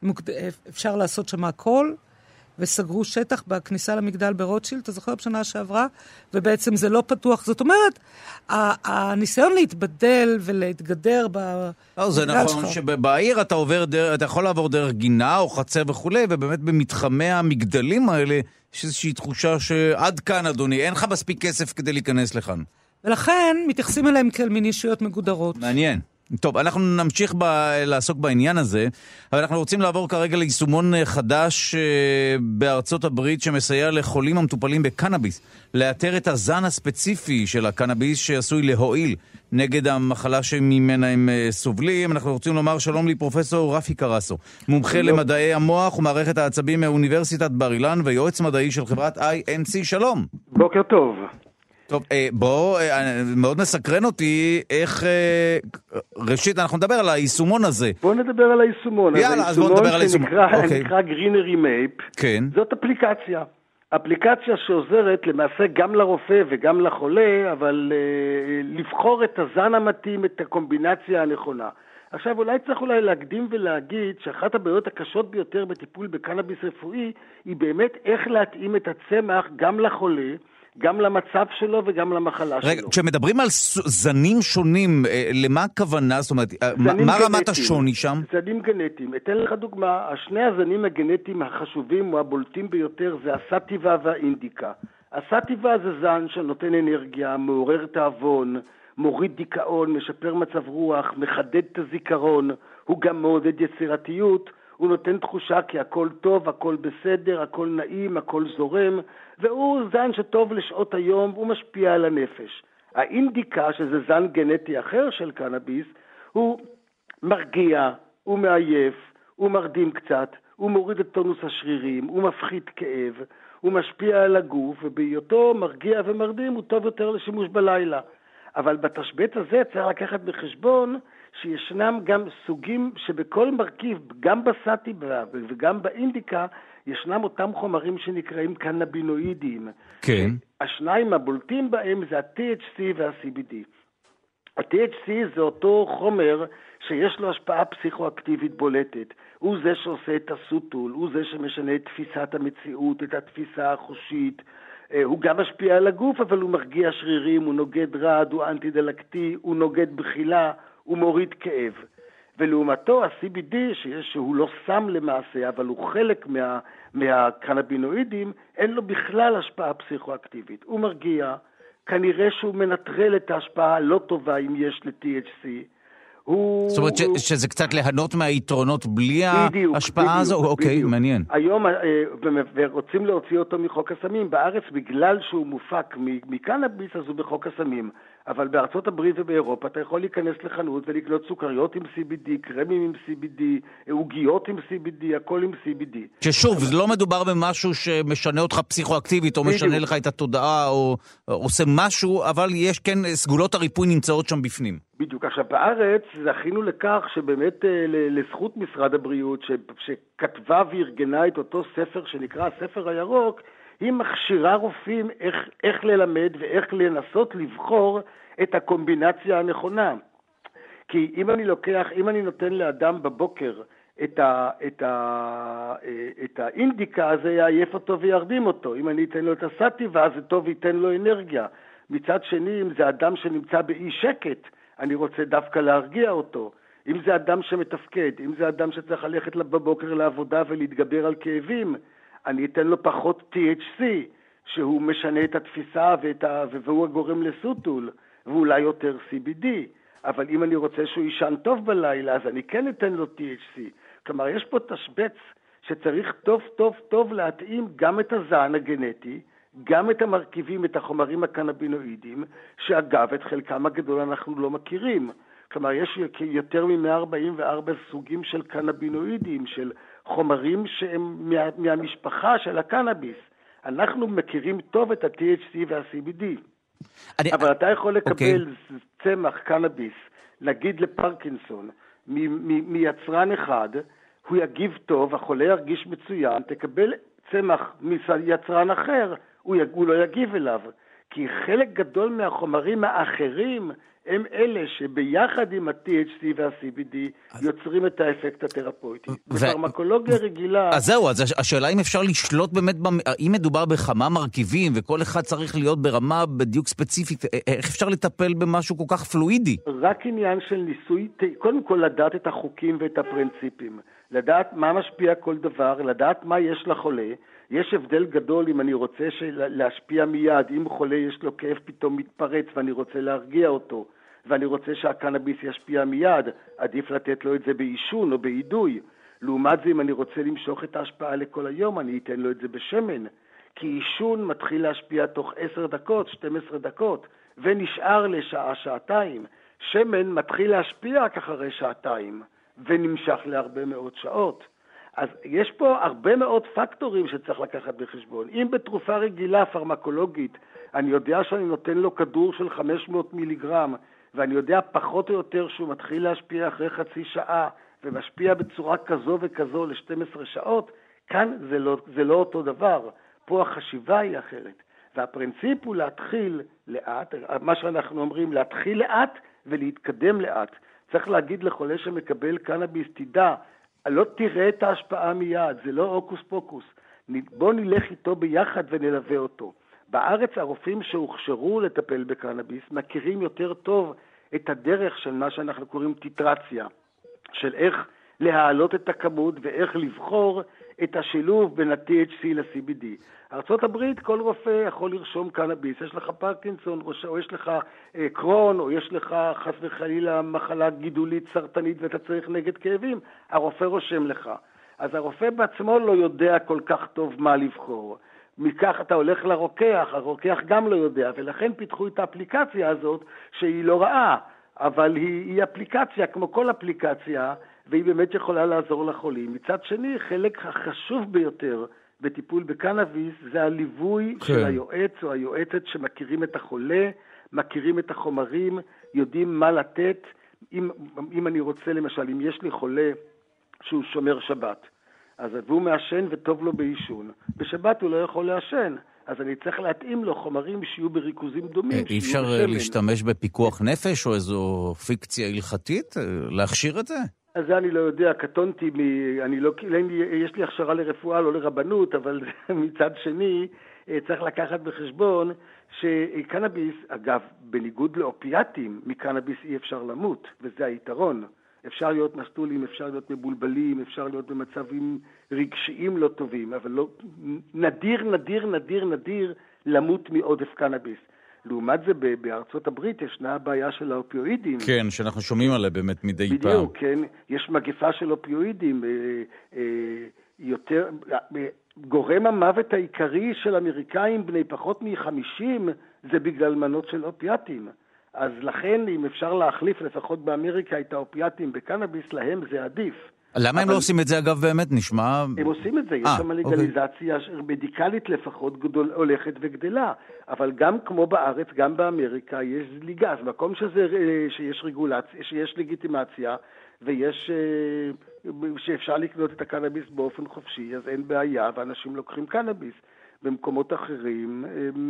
אפשר לעשות שם הכל, וסגרו שטח בכניסה למגדל ברוטשילד, אתה זוכר בשנה שעברה, ובעצם זה לא פתוח. זאת אומרת, הניסיון להתבדל ולהתגדר זה נכון שבעיר אתה יכול לעבור דרך גינה או חצר וכו', ובאמת במתחמי המגדלים האלה, יש איזושהי תחושה שעד כאן, אדוני, אין לך מספיק כסף כדי להיכנס לכאן. ולכן מתייחסים אליהם כאל מין ישויות מגודרות. מעניין. טוב, אנחנו נמשיך לעסוק בעניין הזה, אבל אנחנו רוצים לעבור כרגע ליישומון חדש בארצות הברית שמסייע לחולים המטופלים בקנאביס, לאתר את הזן הספציפי של הקנאביס שעשוי להועיל נגד המחלה שממנה הם סובלים. אנחנו רוצים לומר שלום לפרופסור רפי קרסו, מומחה למדעי המוח ומערכת העצבים מאוניברסיטת בר אילן ויועץ מדעי של חברת INC. שלום. בוקר טוב. טוב, מאוד מסקרן אותי איך, ראשית אנחנו נדבר על היישומון הזה. בואו נדבר על היישומון. יאללה, אז בואו נדבר על היישומון. שנקרא Greenery Map. כן. זאת אפליקציה. אפליקציה שעוזרת למעשה גם לרופא וגם לחולה, אבל לבחור את הזן המתאים, את הקומבינציה הנכונה. עכשיו אולי צריך להקדים ולהגיד שאחת הבעיות הקשות ביותר בטיפול בקנאביס רפואי, היא באמת איך להתאים את הצמח גם לחולה, גם למצב שלו וגם למחלה שלו. רגע, כשמדברים על זנים שונים, למה הכוונה? זאת אומרת, מה רמת השוני שם? זנים גנטיים. אתן לך דוגמה, שני הזנים הגנטיים החשובים או הבולטים ביותר זה הסטיבה והאינדיקה. הסטיבה זה זן שנותן אנרגיה, מעורר תאבון, מוריד דיכאון, משפר מצב רוח, מחדד את הזיכרון, הוא גם מעודד יצירתיות, הוא נותן תחושה כי הכל טוב, הכל בסדר, הכל נעים, הכל זורם, והוא זן שטוב לשעות היום, הוא משפיע על הנפש. האינדיקה, שזה זן גנטי אחר של קנאביס, הוא מרגיע, הוא מעייף, הוא מרדים קצת, הוא מוריד את טונוס השרירים, הוא מפחית כאב, הוא משפיע על הגוף, ובהיותו מרגיע ומרדים הוא טוב יותר לשימוש בלילה. אבל בתשבט הזה צריך לקחת בחשבון שישנם גם סוגים שבכל מרכיב, גם בסטיבה וגם באינדיקה, ישנם אותם חומרים שנקראים קנבינואידים. כן. השניים הבולטים בהם זה ה-THC וה-CBD. ה-THC זה אותו חומר שיש לו השפעה פסיכואקטיבית בולטת. הוא זה שעושה את הסוטול, הוא זה שמשנה את תפיסת המציאות, את התפיסה החושית. הוא גם משפיע על הגוף, אבל הוא מרגיע שרירים, הוא נוגד רד, הוא אנטי-דלקתי, הוא נוגד בחילה, הוא מוריד כאב. ולעומתו ה-CBD, שהוא לא סם למעשה, אבל הוא חלק מהקנבינואידים, אין לו בכלל השפעה פסיכואקטיבית. הוא מרגיע, כנראה שהוא מנטרל את ההשפעה הלא טובה אם יש ל-THC. זאת אומרת שזה קצת להנות מהיתרונות בלי ההשפעה הזו? אוקיי, מעניין. היום, ורוצים להוציא אותו מחוק הסמים, בארץ בגלל שהוא מופק מקנאביס, אז הוא בחוק הסמים. אבל בארצות הברית ובאירופה אתה יכול להיכנס לחנות ולקנות סוכריות עם CBD, קרמים עם CBD, עוגיות עם CBD, הכל עם CBD. ששוב, זה לא מדובר במשהו שמשנה אותך פסיכואקטיבית, או משנה לך את התודעה, או עושה משהו, אבל יש כן, סגולות הריפוי נמצאות שם בפנים. בדיוק. עכשיו, בארץ זכינו לכך שבאמת לזכות משרד הבריאות, שכתבה וארגנה את אותו ספר שנקרא הספר הירוק, היא מכשירה רופאים איך ללמד ואיך לנסות לבחור את הקומבינציה הנכונה. כי אם אני נותן לאדם בבוקר את האינדיקה, זה יעייף אותו וירדים אותו. אם אני אתן לו את הסטיבה, זה טוב וייתן לו אנרגיה. מצד שני, אם זה אדם שנמצא באי שקט, אני רוצה דווקא להרגיע אותו. אם זה אדם שמתפקד, אם זה אדם שצריך ללכת בבוקר לעבודה ולהתגבר על כאבים, אני אתן לו פחות THC, שהוא משנה את התפיסה והוא הגורם לסוטול, ואולי יותר CBD. אבל אם אני רוצה שהוא יישן טוב בלילה, אז אני כן אתן לו THC. כלומר, יש פה תשבץ שצריך טוב טוב טוב להתאים גם את הזן הגנטי, גם את המרכיבים, את החומרים הקנבינואידים, שאגב, את חלקם הגדול אנחנו לא מכירים. כלומר, יש יותר מ-144 סוגים של קנבינואידים, של חומרים שהם מהמשפחה של הקנאביס. אנחנו מכירים טוב את ה-THC וה-CBD. אבל אתה יכול לקבל צמח קנאביס, נגיד לפרקינסון, מיצרן אחד, הוא יגיב טוב, החולה ירגיש מצוין, תקבל צמח מיצרן אחר, הוא לא יגיב אליו. כי חלק גדול מהחומרים האחרים הם אלה שביחד עם ה-THC וה-CBD יוצרים את האפקט התרפויטי. בפרמקולוגיה רגילה... אז זהו, אז השאלה אם אפשר לשלוט באמת, אם מדובר בכמה מרכיבים וכל אחד צריך להיות ברמה בדיוק ספציפית, איך אפשר לטפל במשהו כל כך פלואידי? רק עניין של ניסוי, קודם כל לדעת את החוקים ואת הפרינציפים, לדעת מה משפיע כל דבר, לדעת מה יש לחולה. יש הבדל גדול אם אני רוצה להשפיע מיד, אם חולה יש לו כאב פתאום מתפרץ ואני רוצה להרגיע אותו, ואני רוצה שהקנאביס ישפיע מיד, עדיף לתת לו את זה באישון או בעידוי. לעומת זה, אם אני רוצה למשוך את ההשפעה לכל היום, אני אתן לו את זה בשמן. כי אישון מתחיל להשפיע תוך 10 דקות, 12 דקות, ונשאר לשעה, שעתיים. שמן מתחיל להשפיע רק אחרי שעתיים, ונמשך להרבה מאוד שעות. אז יש פה הרבה מאוד פקטורים שצריך לקחת בחשבון. אם בתרופה רגילה, פרמקולוגית, אני יודע שאני נותן לו כדור של 500 מיליגרם, ואני יודע פחות או יותר שהוא מתחיל להשפיע אחרי חצי שעה, ומשפיע בצורה כזו וכזו ל-12 שעות, כאן זה לא אותו דבר. פה החשיבה היא אחרת. והפרינציפ הוא להתחיל לאט, מה שאנחנו אומרים, להתחיל לאט ולהתקדם לאט. צריך להגיד לחולה שמקבל קנאביס, תדע, לא תראה את ההשפעה מיד, זה לא אוקוס פוקוס. בוא נלך איתו ביחד ונלווה אותו. בארץ הרופאים שהוכשרו לטפל בקנאביס מכירים יותר טוב את הדרך של מה שאנחנו קוראים טיטרציה, של איך להעלות את הכמות ואיך לבחור את השילוב בין ה-THC ל-CBD. ארצות הברית, כל רופא יכול לרשום קנאביס. יש לך פרקינסון, או יש לך קרון, או יש לך חס וחלילה מחלה גידולית סרטנית ואתה צריך נגד כאבים, הרופא רושם לך. אז הרופא בעצמו לא יודע כל כך טוב מה לבחור. מכך אתה הולך לרוקח, הרוקח גם לא יודע, ולכן פיתחו את האפליקציה הזאת שהיא לא רעה, אבל היא אפליקציה כמו כל אפליקציה, והיא באמת יכולה לעזור לחולים. מצד שני, חלק החשוב ביותר בטיפול בקנאביס זה הליווי של היועץ או היועצת שמכירים את החולה, מכירים את החומרים, יודעים מה לתת. אם אני רוצה למשל, אם יש לי חולה שהוא שומר שבת, אז הוא מעשן וטוב לו באישון. בשבת הוא לא יכול לעשן, אז אני צריך להתאים לו חומרים שיהיו בריכוזים דומים. אי אפשר להשתמש בפיקוח נפש או איזו פיקציה הלכתית? להכשיר את זה? אז זה אני לא יודע, קטונתי, יש לי הכשרה לרפואה, לא לרבנות, אבל מצד שני צריך לקחת בחשבון שקנאביס, אגב, בניגוד לאופיאטים, מקנאביס אי אפשר למות, וזה היתרון. אפשר להיות מסטולים, אפשר להיות מבולבלים, אפשר להיות במצבים רגשיים לא טובים, אבל לא, נדיר למות מעודף קנאביס. לעומת זה, בארצות הברית ישנה הבעיה של האופיואידים. כן, שאנחנו שומעים עליה באמת מדי פעם. בדיוק, כן. יש מגפה של אופיואידים. גורם המוות העיקרי של אמריקאים בני פחות מ-50 זה בגלל מנות של אופיאטים. אז לכן, אם אפשר להחליף לפחות באמריקה את האופיאטים בקנאביס, להם זה עדיף. למה הם לא עושים את זה, אגב, באמת? נשמע... הם עושים את זה, יש שם לגליזציה מדיקלית לפחות הולכת וגדלה. אבל גם כמו בארץ, גם באמריקה, יש זליגה. אז מקום שיש רגולציה, שיש לגיטימציה, ויש שאפשר לקנות את הקנאביס באופן חופשי, אז אין בעיה, ואנשים לוקחים קנאביס. במקומות אחרים,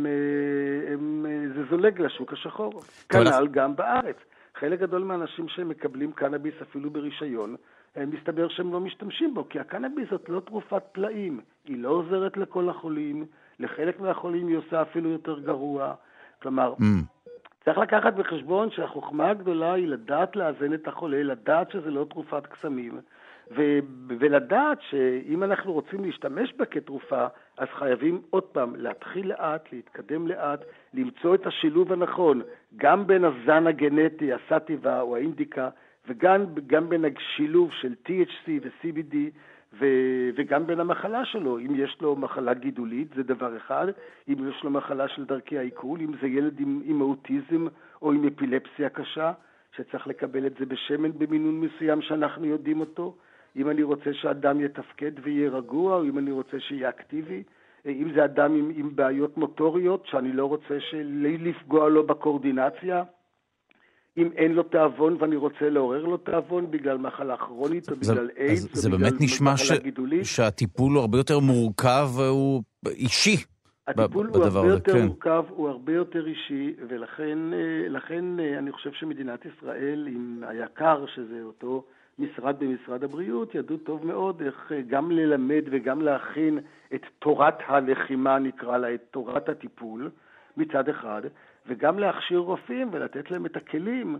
זה זולג לשוק השחור. כנ"ל גם בארץ. חלק גדול מהאנשים שמקבלים קנאביס אפילו ברישיון, מסתבר שהם לא משתמשים בו, כי הקנאביס זאת לא תרופת פלאים. היא לא עוזרת לכל החולים, לחלק מהחולים היא עושה אפילו יותר גרוע. כלומר, צריך לקחת בחשבון שהחוכמה הגדולה היא לדעת לאזן את החולה, לדעת שזה לא תרופת קסמים, ולדעת שאם אנחנו רוצים להשתמש בה כתרופה, אז חייבים עוד פעם להתחיל לאט, להתקדם לאט, למצוא את השילוב הנכון, גם בין הזן הגנטי, הסטיבה או האינדיקה, וגם בין השילוב של THC ו-CBD, וגם בין המחלה שלו. אם יש לו מחלה גידולית, זה דבר אחד. אם יש לו מחלה של דרכי העיכול, אם זה ילד עם אוטיזם או עם אפילפסיה קשה, שצריך לקבל את זה בשמן במינון מסוים שאנחנו יודעים אותו. אם אני רוצה שאדם יתפקד ויהיה רגוע, או אם אני רוצה שיהיה אקטיבי. אם זה אדם עם בעיות מוטוריות, שאני לא רוצה לפגוע לו בקורדינציה. אם אין לו תאבון ואני רוצה לעורר לו תאבון בגלל מחלה כרונית או בגלל איידס, זה באמת נשמע שהטיפול הוא הרבה יותר מורכב והוא אישי. הטיפול הוא הרבה יותר מורכב, הוא הרבה יותר אישי, ולכן אני חושב שמדינת ישראל, עם היקר שזה אותו משרד במשרד הבריאות, ידעו טוב מאוד איך גם ללמד וגם להכין את תורת הלחימה, נקרא לה, את תורת הטיפול מצד אחד, וגם להכשיר רופאים ולתת להם את הכלים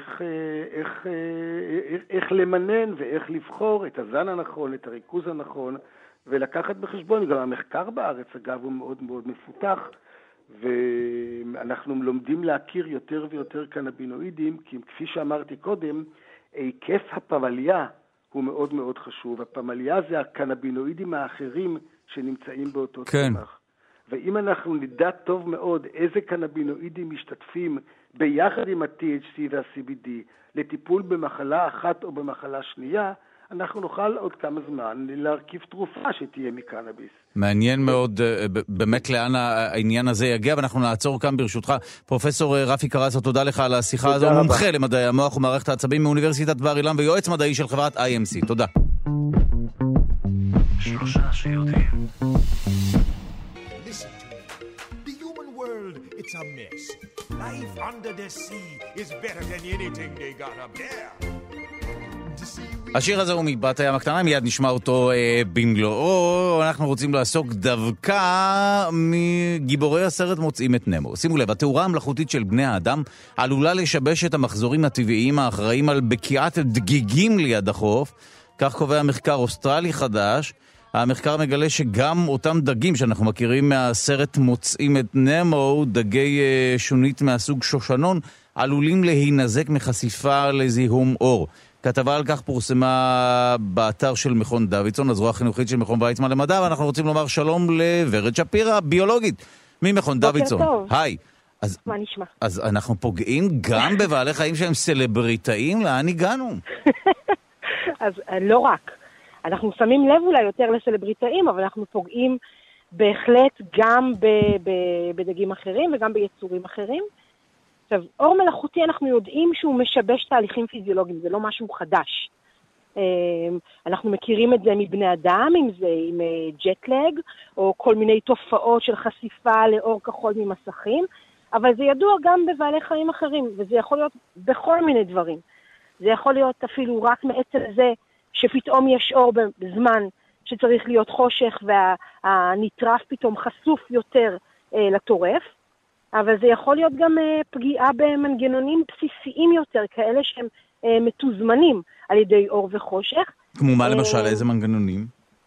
איך למנן ואיך לבחור את הזן הנכון, את הריכוז הנכון, ולקחת בחשבון. גם המחקר בארץ, אגב, הוא מאוד מאוד מפותח, ואנחנו לומדים להכיר יותר ויותר קנבינואידים, כי כפי שאמרתי קודם, היקף הפמליה הוא מאוד מאוד חשוב. הפמליה זה הקנבינואידים האחרים שנמצאים באותו צמח. ואם אנחנו נדע טוב מאוד איזה קנבינואידים משתתפים ביחד עם ה-THC וה-CBD לטיפול במחלה אחת או במחלה שנייה, אנחנו נוכל עוד כמה זמן להרכיב תרופה שתהיה מקנאביס. מעניין מאוד באמת לאן העניין הזה יגיע, ואנחנו נעצור כאן ברשותך. פרופסור רפי קרסו, תודה לך על השיחה הזו, מומחה למדעי המוח ומערכת העצבים מאוניברסיטת בר אילן ויועץ מדעי של חברת IMC. תודה. שלושה שיודעים. It's a mess. Life under the sea is better than anything they got up there. השיר הזה הוא מבת הים הקטנה, מיד נשמע אותו במלואו. אנחנו רוצים לעסוק דווקא מגיבורי הסרט מוצאים את נמו. שימו לב, התאורה המלאכותית של בני האדם עלולה לשבש את המחזורים הטבעיים האחראים על בקיעת דגיגים ליד החוף. כך קובע מחקר אוסטרלי חדש. המחקר מגלה שגם אותם דגים שאנחנו מכירים מהסרט מוצאים את נמו, דגי שונית מהסוג שושנון, עלולים להינזק מחשיפה לזיהום אור. כתבה על כך פורסמה באתר של מכון דוידסון, הזרוע החינוכית של מכון ויצמן למדע, ואנחנו רוצים לומר שלום לוורד שפירא, ביולוגית, ממכון דוידסון. בוקר טוב. היי. מה נשמע? אז אנחנו פוגעים גם בבעלי חיים שהם סלבריטאים? לאן הגענו? אז לא רק. אנחנו שמים לב אולי יותר לסלבריטאים, אבל אנחנו פוגעים בהחלט גם בדגים אחרים וגם ביצורים אחרים. עכשיו, אור מלאכותי אנחנו יודעים שהוא משבש תהליכים פיזיולוגיים, זה לא משהו חדש. אנחנו מכירים את זה מבני אדם, אם זה עם ג'טלג, או כל מיני תופעות של חשיפה לאור כחול ממסכים, אבל זה ידוע גם בבעלי חיים אחרים, וזה יכול להיות בכל מיני דברים. זה יכול להיות אפילו רק מעצם זה שפתאום יש אור בזמן שצריך להיות חושך, והנטרף פתאום חשוף יותר לטורף, אבל זה יכול להיות גם פגיעה במנגנונים בסיסיים יותר, כאלה שהם מתוזמנים על ידי אור וחושך. כמו מה למשל, איזה מנגנונים?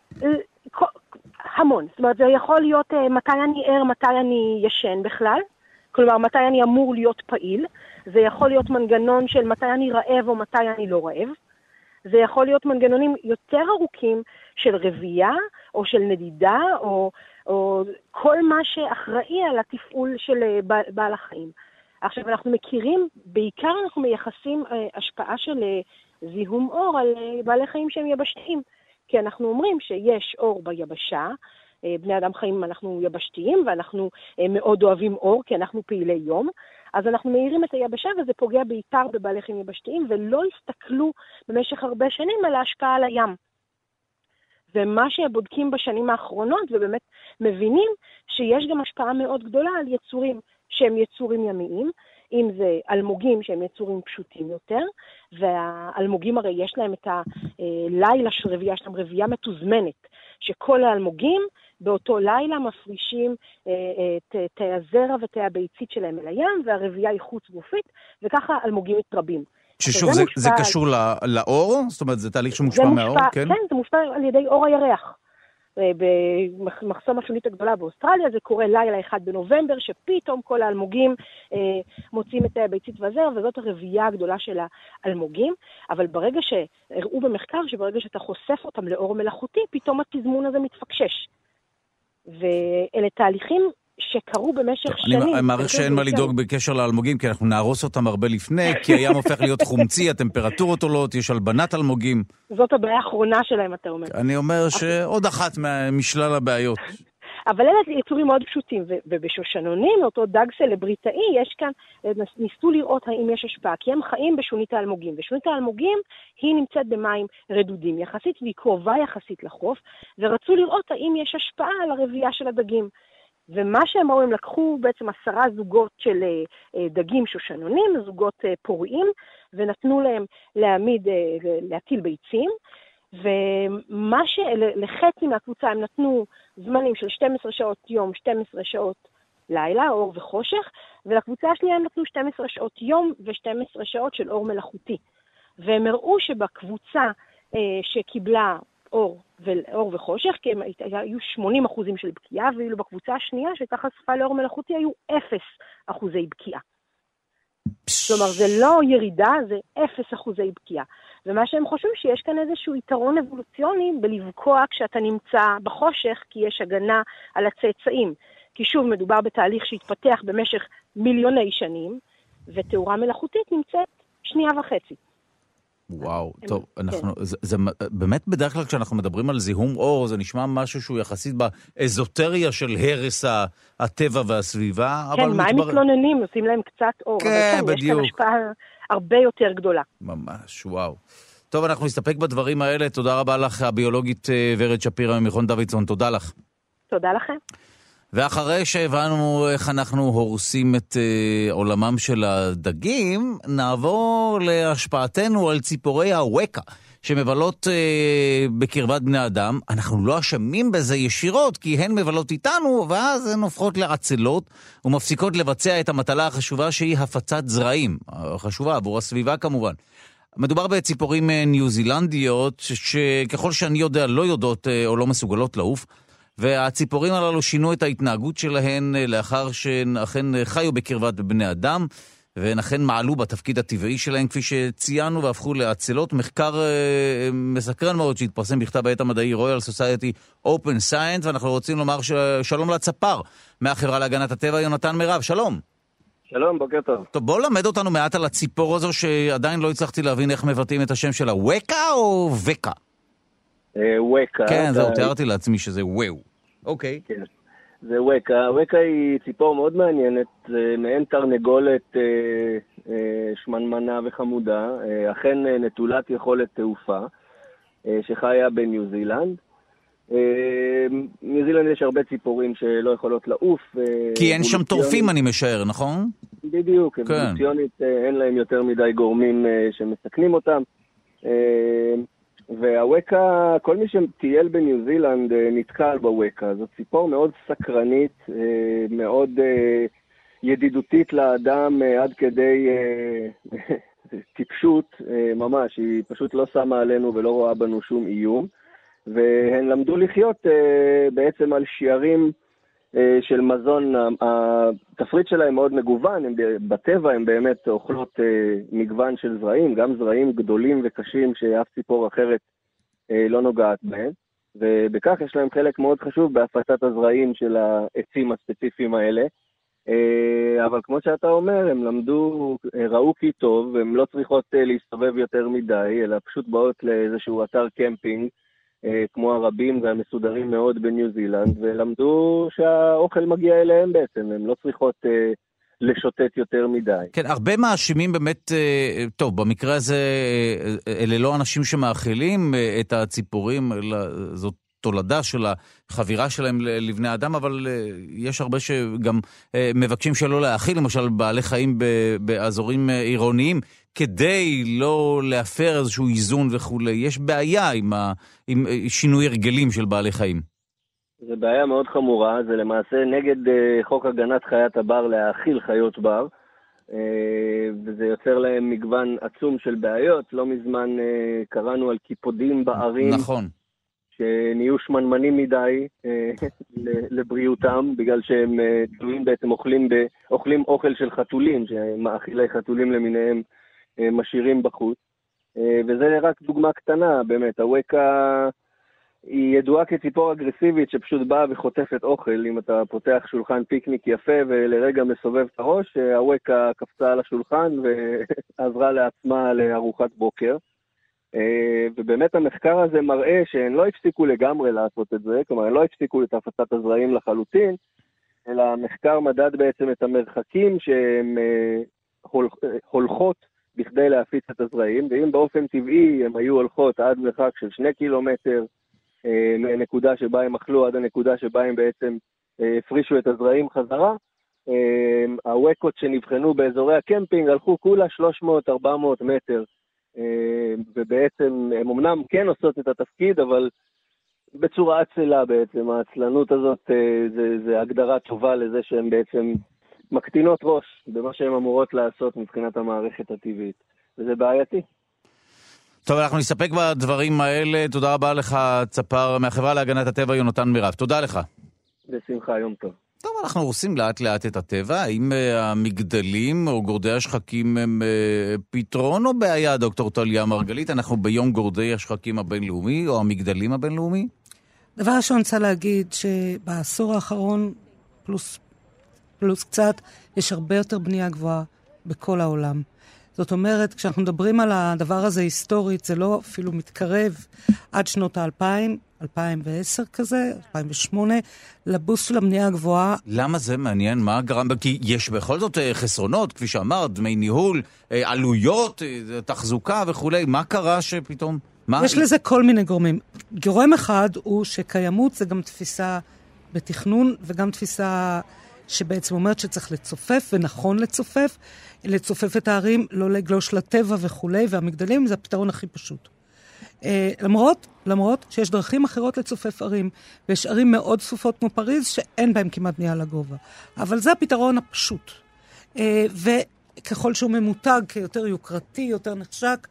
המון. זאת אומרת, זה יכול להיות מתי אני ער, מתי אני ישן בכלל. כלומר, מתי אני אמור להיות פעיל. זה יכול להיות מנגנון של מתי אני רעב או מתי אני לא רעב. זה יכול להיות מנגנונים יותר ארוכים של רבייה או של נדידה או כל מה שאחראי על התפעול של בעל החיים. עכשיו, אנחנו מכירים, בעיקר אנחנו מייחסים השפעה של זיהום אור על בעלי חיים שהם יבשתיים. כי אנחנו אומרים שיש אור ביבשה, בני אדם חיים, אנחנו יבשתיים, ואנחנו מאוד אוהבים אור, כי אנחנו פעילי יום, אז אנחנו מאירים את היבשה, וזה פוגע בעיקר בבעלי חיים יבשתיים, ולא הסתכלו במשך הרבה שנים על ההשפעה על הים. ומה שבודקים בשנים האחרונות, ובאמת מבינים שיש גם השפעה מאוד גדולה על יצורים שהם יצורים ימיים, אם זה אלמוגים שהם יצורים פשוטים יותר, והאלמוגים הרי יש להם את הלילה של רבייה, יש להם רבייה מתוזמנת, שכל האלמוגים באותו לילה מפרישים תאי הזרע ותאי הביצית שלהם אל הים, והרבייה היא חוץ גופית, וככה אלמוגים מתרבים. ששוב, זה קשור לאור? זאת אומרת, זה תהליך שמושפע מהאור, כן? כן, זה מושפע על ידי אור הירח. במחסום השונית הגדולה באוסטרליה, זה קורה לילה 1 בנובמבר, שפתאום כל האלמוגים מוצאים את הביצית והזרע, וזאת הרבייה הגדולה של האלמוגים, אבל ברגע שהראו במחקר, שברגע שאתה חושף אותם לאור מלאכותי, פתאום התזמון הזה מתפקשש. ואלה תהליכים שקרו במשך שנים. אני מעריך שאין מה לדאוג בקשר לאלמוגים, כי אנחנו נהרוס אותם הרבה לפני, כי הים הופך להיות חומצי, הטמפרטורות עולות, יש הלבנת אלמוגים. זאת הבעיה האחרונה שלהם, אתה אומר. אני אומר שעוד אחת משלל הבעיות. אבל אלה יצורים מאוד פשוטים, ובשושנונים, אותו דג סלבריטאי, יש כאן, ניסו לראות האם יש השפעה, כי הם חיים בשונית האלמוגים, ושונית האלמוגים היא נמצאת במים רדודים יחסית, והיא קרובה יחסית לחוף, ורצו לראות האם יש השפעה על הרבייה של הדגים. ומה שהם ראו, הם לקחו בעצם 10 זוגות של דגים שושנונים, זוגות פוריים, ונתנו להם להטיל ביצים, ומה שלחצי מהקבוצה הם נתנו זמנים של 12 שעות יום, 12 שעות לילה, אור וחושך, ולקבוצה השנייה הם נתנו 12 שעות יום ו12 שעות של אור מלאכותי. והם הראו שבקבוצה שקיבלה אור וחושך, כי הם היו 80% של בקיעה, ואילו בקבוצה השנייה שהייתה חשפה לאור מלאכותי היו 0% בקיעה. כלומר, זה לא ירידה, זה 0% בקיעה. ומה שהם חושבים שיש כאן איזשהו יתרון אבולוציוני בלבקוע כשאתה נמצא בחושך, כי יש הגנה על הצאצאים. כי שוב, מדובר בתהליך שהתפתח במשך מיליוני שנים, ותאורה מלאכותית נמצאת 1.5 שניות. וואו, טוב, זה באמת בדרך כלל כשאנחנו מדברים על זיהום אור, זה נשמע משהו שהוא יחסית באזוטריה של הרס הטבע והסביבה. כן, מה הם מתלוננים? עושים להם קצת אור. כן, בדיוק. יש כאן השפעה הרבה יותר גדולה. ממש, וואו. טוב, אנחנו נסתפק בדברים האלה. תודה רבה לך, הביולוגית ורד שפירא ממכון דוידסון. תודה לך. תודה לכם. ואחרי שהבנו איך אנחנו הורסים את עולמם של הדגים, נעבור להשפעתנו על ציפורי הווקה, שמבלות בקרבת בני אדם. אנחנו לא אשמים בזה ישירות, כי הן מבלות איתנו, ואז הן הופכות לעצלות, ומפסיקות לבצע את המטלה החשובה שהיא הפצת זרעים. חשובה עבור הסביבה כמובן. מדובר בציפורים ניו-זילנדיות, שככל שאני יודע לא יודעות או לא מסוגלות לעוף, והציפורים הללו שינו את ההתנהגות שלהן לאחר שהן אכן חיו בקרבת בני אדם, והן אכן מעלו בתפקיד הטבעי שלהן, כפי שציינו, והפכו לעצלות. מחקר מסקרן מאוד שהתפרסם בכתב העת המדעי Royal Society Open Science, ואנחנו רוצים לומר שלום לצפר מהחברה להגנת הטבע, יונתן מירב. שלום. שלום, בוקר טוב. טוב, בוא למד אותנו מעט על הציפור הזו, שעדיין לא הצלחתי להבין איך מבטאים את השם שלה. ווקה או וקה? ווקה. כן, זהו, תיארתי לעצמי שזה וואו. אוקיי. כן, זה ווקה. ווקה היא ציפור מאוד מעניינת, זה מעין תרנגולת שמנמנה וחמודה, אכן נטולת יכולת תעופה, שחיה בניו זילנד. ניו זילנד יש הרבה ציפורים שלא יכולות לעוף. כי אין שם טורפים, אני משער, נכון? בדיוק, אבולוציונית אין להם יותר מדי גורמים שמסכנים אותם. והווקה, כל מי שטייל בניו זילנד נתקל בווקה. זו ציפור מאוד סקרנית, מאוד ידידותית לאדם, עד כדי טיפשות ממש. היא פשוט לא שמה עלינו ולא רואה בנו שום איום. והן למדו לחיות בעצם על שיערים של מזון. התפריט שלהם מאוד מגוון, בטבע הם באמת אוכלות מגוון של זרעים, גם זרעים גדולים וקשים שאף ציפור אחרת לא נוגעת בהם, ובכך יש להם חלק מאוד חשוב בהפצת הזרעים של העצים הספציפיים האלה. אבל כמו שאתה אומר, הם למדו, ראו כי טוב, הם לא צריכות להסתובב יותר מדי, אלא פשוט באות לאיזשהו אתר קמפינג, כמו הרבים והמסודרים מאוד בניו זילנד, ולמדו שהאוכל מגיע אליהם בעצם, הם לא צריכות לשוטט יותר מדי. כן, הרבה מאשימים באמת, טוב, במקרה הזה, אלה לא אנשים שמאכילים את הציפורים, זאת תולדה של החבירה שלהם לבני אדם, אבל יש הרבה שגם מבקשים שלא להאכיל, למשל בעלי חיים באזורים עירוניים, כדי לא להפר איזשהו איזון וכו'. יש בעיה עם שינוי הרגלים של בעלי חיים. זה בעיה מאוד חמורה, זה למעשה נגד חוק הגנת חיית הבר להאכיל חיות בר, וזה יוצר להם מגוון עצום של בעיות. לא מזמן קראנו על קיפודים בערים. נכון. שנהיו שמנמנים מדי לבריאותם, בגלל שהם תלויים בעצם אוכלים אוכל של חתולים, שמאכילי חתולים למיניהם משאירים בחוץ. וזה רק דוגמה קטנה, באמת. הווקה היא ידועה כציפור אגרסיבית שפשוט באה וחוטפת אוכל. אם אתה פותח שולחן פיקניק יפה ולרגע מסובב את הראש, הווקה קפצה על השולחן ועזרה לעצמה לארוחת בוקר. ובאמת המחקר הזה מראה שהן לא הפסיקו לגמרי לעשות את זה, כלומר, הן לא הפסיקו את הפצת הזרעים לחלוטין, אלא המחקר מדד בעצם את המרחקים שהן הולכות בכדי להפיץ את הזרעים, ואם באופן טבעי הן היו הולכות עד מרחק של 2 קילומטר מהנקודה שבה הם אכלו עד הנקודה שבה הם בעצם הפרישו את הזרעים חזרה, הווקות שנבחנו באזורי הקמפינג הלכו כולה 300-400 מטר, ובעצם הם אמנם כן עושות את התפקיד, אבל בצורה עצלה בעצם. העצלנות הזאת זה הגדרה טובה לזה שהן בעצם מקטינות ראש במה שהן אמורות לעשות מבחינת המערכת הטבעית, וזה בעייתי. טוב, אנחנו נסתפק בדברים האלה. תודה רבה לך, צפר מהחברה להגנת הטבע, יונתן מירב. תודה לך. בשמחה, יום טוב. טוב, אנחנו עושים לאט לאט את הטבע. האם המגדלים או גורדי השחקים הם פתרון או בעיה, דוקטור טליה מרגלית? אנחנו ביום גורדי השחקים הבינלאומי או המגדלים הבינלאומי? דבר ראשון, אני רוצה להגיד שבעשור האחרון, פלוס קצת, יש הרבה יותר בנייה גבוהה בכל העולם. זאת אומרת, כשאנחנו מדברים על הדבר הזה היסטורית, זה לא אפילו מתקרב עד שנות ה-2000, 2010 כזה, 2008, לבוס של המניעה הגבוהה. למה זה מעניין? מה גרם? כי יש בכל זאת חסרונות, כפי שאמרת, דמי ניהול, עלויות, תחזוקה וכו'. מה קרה שפתאום? יש לזה כל מיני גורמים. גורם אחד הוא שקיימות זה גם תפיסה בתכנון, וגם תפיסה שבעצם אומרת שצריך לצופף, ונכון לצופף את הערים, לא לגלוש לטבע וכו', והמגדלים זה הפתרון הכי פשוט. למרות שיש דרכים אחרות לצופף ערים, ויש ערים מאוד צפופות כמו פריז, שאין בהם כמעט בנייה לגובה. אבל זה הפתרון הפשוט. וככל שהוא ממותג כיותר יוקרתי, יותר נחשק,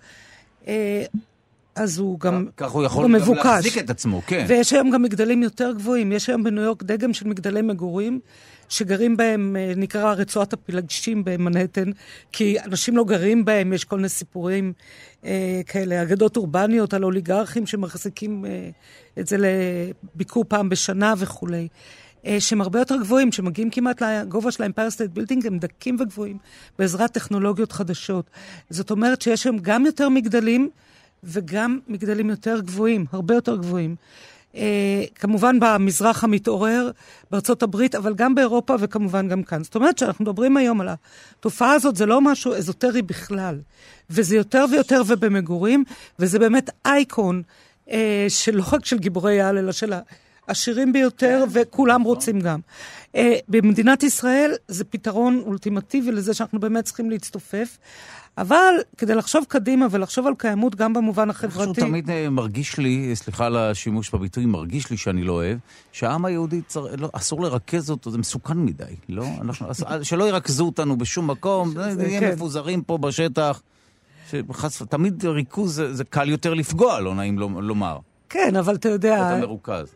אז הוא גם מבוקש. כך הוא יכול גם להחזיק את עצמו, כן. ויש היום גם מגדלים יותר גבוהים. יש היום בניו יורק דגם של מגדלי מגורים, שגרים בהם, נקרא רצועת הפילגשים במנהטן, כי אנשים לא גרים בהם, יש כל מיני סיפורים כאלה, אגדות אורבניות על אוליגרכים שמחזיקים את זה לביקור פעם בשנה וכו'. שהם הרבה יותר גבוהים, שמגיעים כמעט לגובה של האמפייר סטייט בילדינג, הם דקים וגבוהים, בעזרת טכנולוגיות חדשות. זאת אומרת שיש שם גם יותר מגדלים, וגם מגדלים יותר גבוהים, הרבה יותר גבוהים. כמובן במזרח המתעורר, בארצות הברית, אבל גם באירופה וכמובן גם כאן. זאת אומרת שאנחנו מדברים היום על התופעה הזאת, זה לא משהו אזוטרי בכלל, וזה יותר ויותר ובמגורים, וזה באמת אייקון, שלא רק של גיבורי העל, אלא של העשירים ביותר, וכולם רוצים גם. במדינת ישראל זה פתרון אולטימטיבי לזה שאנחנו באמת צריכים להצטופף, אבל כדי לחשוב קדימה ולחשוב על קיימות גם במובן החברתי. הוא תמיד מרגיש לי, סליחה על השימוש בביטוי, מרגיש לי שאני לא אוהב, שהעם היהודי אסור לרכז אותו, זה מסוכן מדי, לא? שלא ירכזו אותנו בשום מקום, נהיה מפוזרים פה בשטח, תמיד ריכוז זה קל יותר לפגוע, לא נעים לומר. כן, אבל אתה יודע... אתה מרוכז.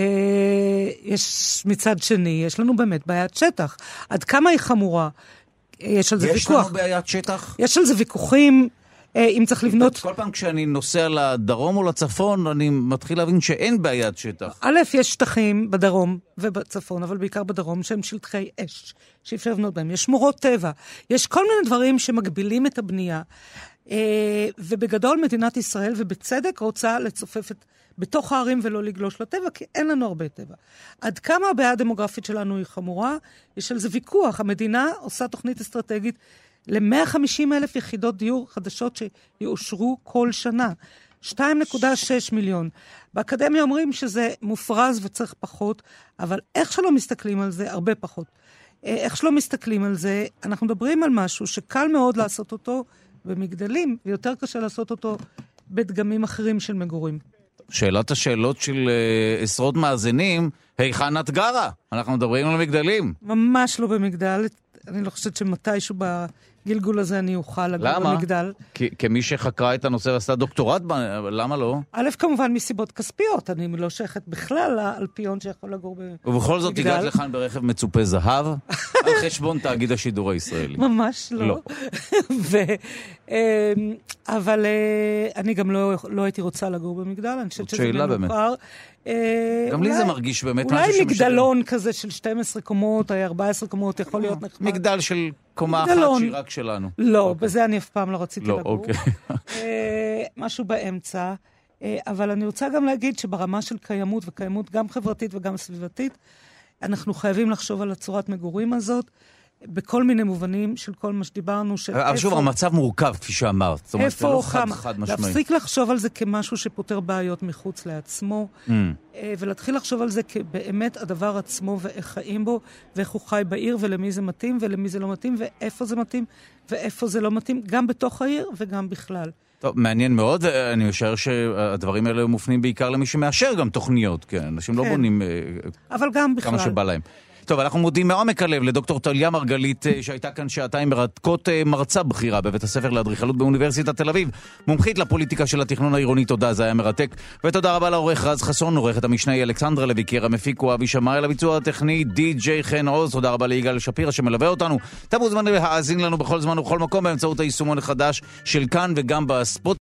יש מצד שני, יש לנו באמת בעיית שטח. עד כמה היא חמורה? יש על זה ויכוח. יש לנו בעיית שטח? יש על זה ויכוחים. אם צריך לבנות... כל פעם כשאני נוסע לדרום או לצפון, אני מתחיל להבין שאין בעיית שטח. א', יש שטחים בדרום ובצפון, אבל בעיקר בדרום, שהם שטחי אש, שאי אפשר לבנות בהם. יש שמורות טבע, יש כל מיני דברים שמגבילים את הבנייה, ובגדול מדינת ישראל, ובצדק, רוצה לצופף בתוך הערים ולא לגלוש לטבע, כי אין לנו הרבה טבע. עד כמה הבעיה הדמוגרפית שלנו היא חמורה, יש על זה ויכוח. המדינה עושה תוכנית אסטרטגית ל-150,000 יחידות דיור חדשות שיאושרו כל שנה. 2.6 מיליון. באקדמיה אומרים שזה מופרז וצריך פחות, אבל איך שלא מסתכלים על זה, הרבה פחות. איך שלא מסתכלים על זה, אנחנו מדברים על משהו שקל מאוד לעשות אותו במגדלים, ויותר קשה לעשות אותו בדגמים אחרים של מגורים. שאלת השאלות של עשרות מאזינים, היכן את גרה? אנחנו מדברים על מגדלים. ממש לא במגדל. אני לא חושבת שמתישהו בגלגול הזה אני אוכל לגור במגדל. למה? כמי שחקרה את הנושא ועשתה דוקטורט, למה לא? א', כמובן מסיבות כספיות. אני לא שייכת בכלל לאלפיון שיכול לגור במגדל. ובכל זאת הגעת לכאן ברכב מצופה זהב, על חשבון תאגיד השידור הישראלי. ממש לא. אבל אני גם לא הייתי רוצה לגור במגדל. אני חושבת שזה מנוכר. גם לי זה מרגיש באמת משהו אולי מגדלון כזה של 12 קומות, 14 קומות, יכול להיות נחמד. מגדל של קומה אחת שהיא רק שלנו. לא, בזה אני אף פעם לא רציתי לגור. משהו באמצע. אבל אני רוצה גם להגיד שברמה של קיימות, וקיימות גם חברתית וגם סביבתית, אנחנו חייבים לחשוב על הצורת מגורים הזאת, בכל מיני מובנים של כל מה שדיברנו. אבל שוב, המצב מורכב, כפי שאמרת. איפה או כמה. להפסיק לחשוב על זה כמשהו שפותר בעיות מחוץ לעצמו, ולהתחיל לחשוב על זה כבאמת הדבר עצמו, ואיך חיים בו, ואיך הוא חי בעיר, ולמי זה מתאים, ולמי זה לא מתאים, ואיפה זה מתאים, ואיפה זה לא מתאים, גם בתוך העיר וגם בכלל. טוב, מעניין מאוד, ואני משער שהדברים האלה מופנים בעיקר למי שמאשר גם תוכניות, כן, אנשים לא בונים אבל גם בכלל. כמה שבא להם. טוב, אנחנו מודים מעומק הלב לדוקטור טליה מרגלית, שהייתה כאן שעתיים מרתקות, מרצה בכירה בבית הספר לאדריכלות באוניברסיטת תל אביב, מומחית לפוליטיקה של התכנון העירוני. תודה, זה היה מרתק. ותודה רבה לעורך רז חסון, עורכת המשנה אלכסנדרה לויקר, המפיק הוא אבי שמאי, לביצוע הטכני די.ג'יי חן עוז. תודה רבה ליגאל שפירא שמלווה אותנו. אתם מוזמנים להאזין לנו בכל זמן ובכל מקום באמצעות היישומון החדש של כאן וגם בספוט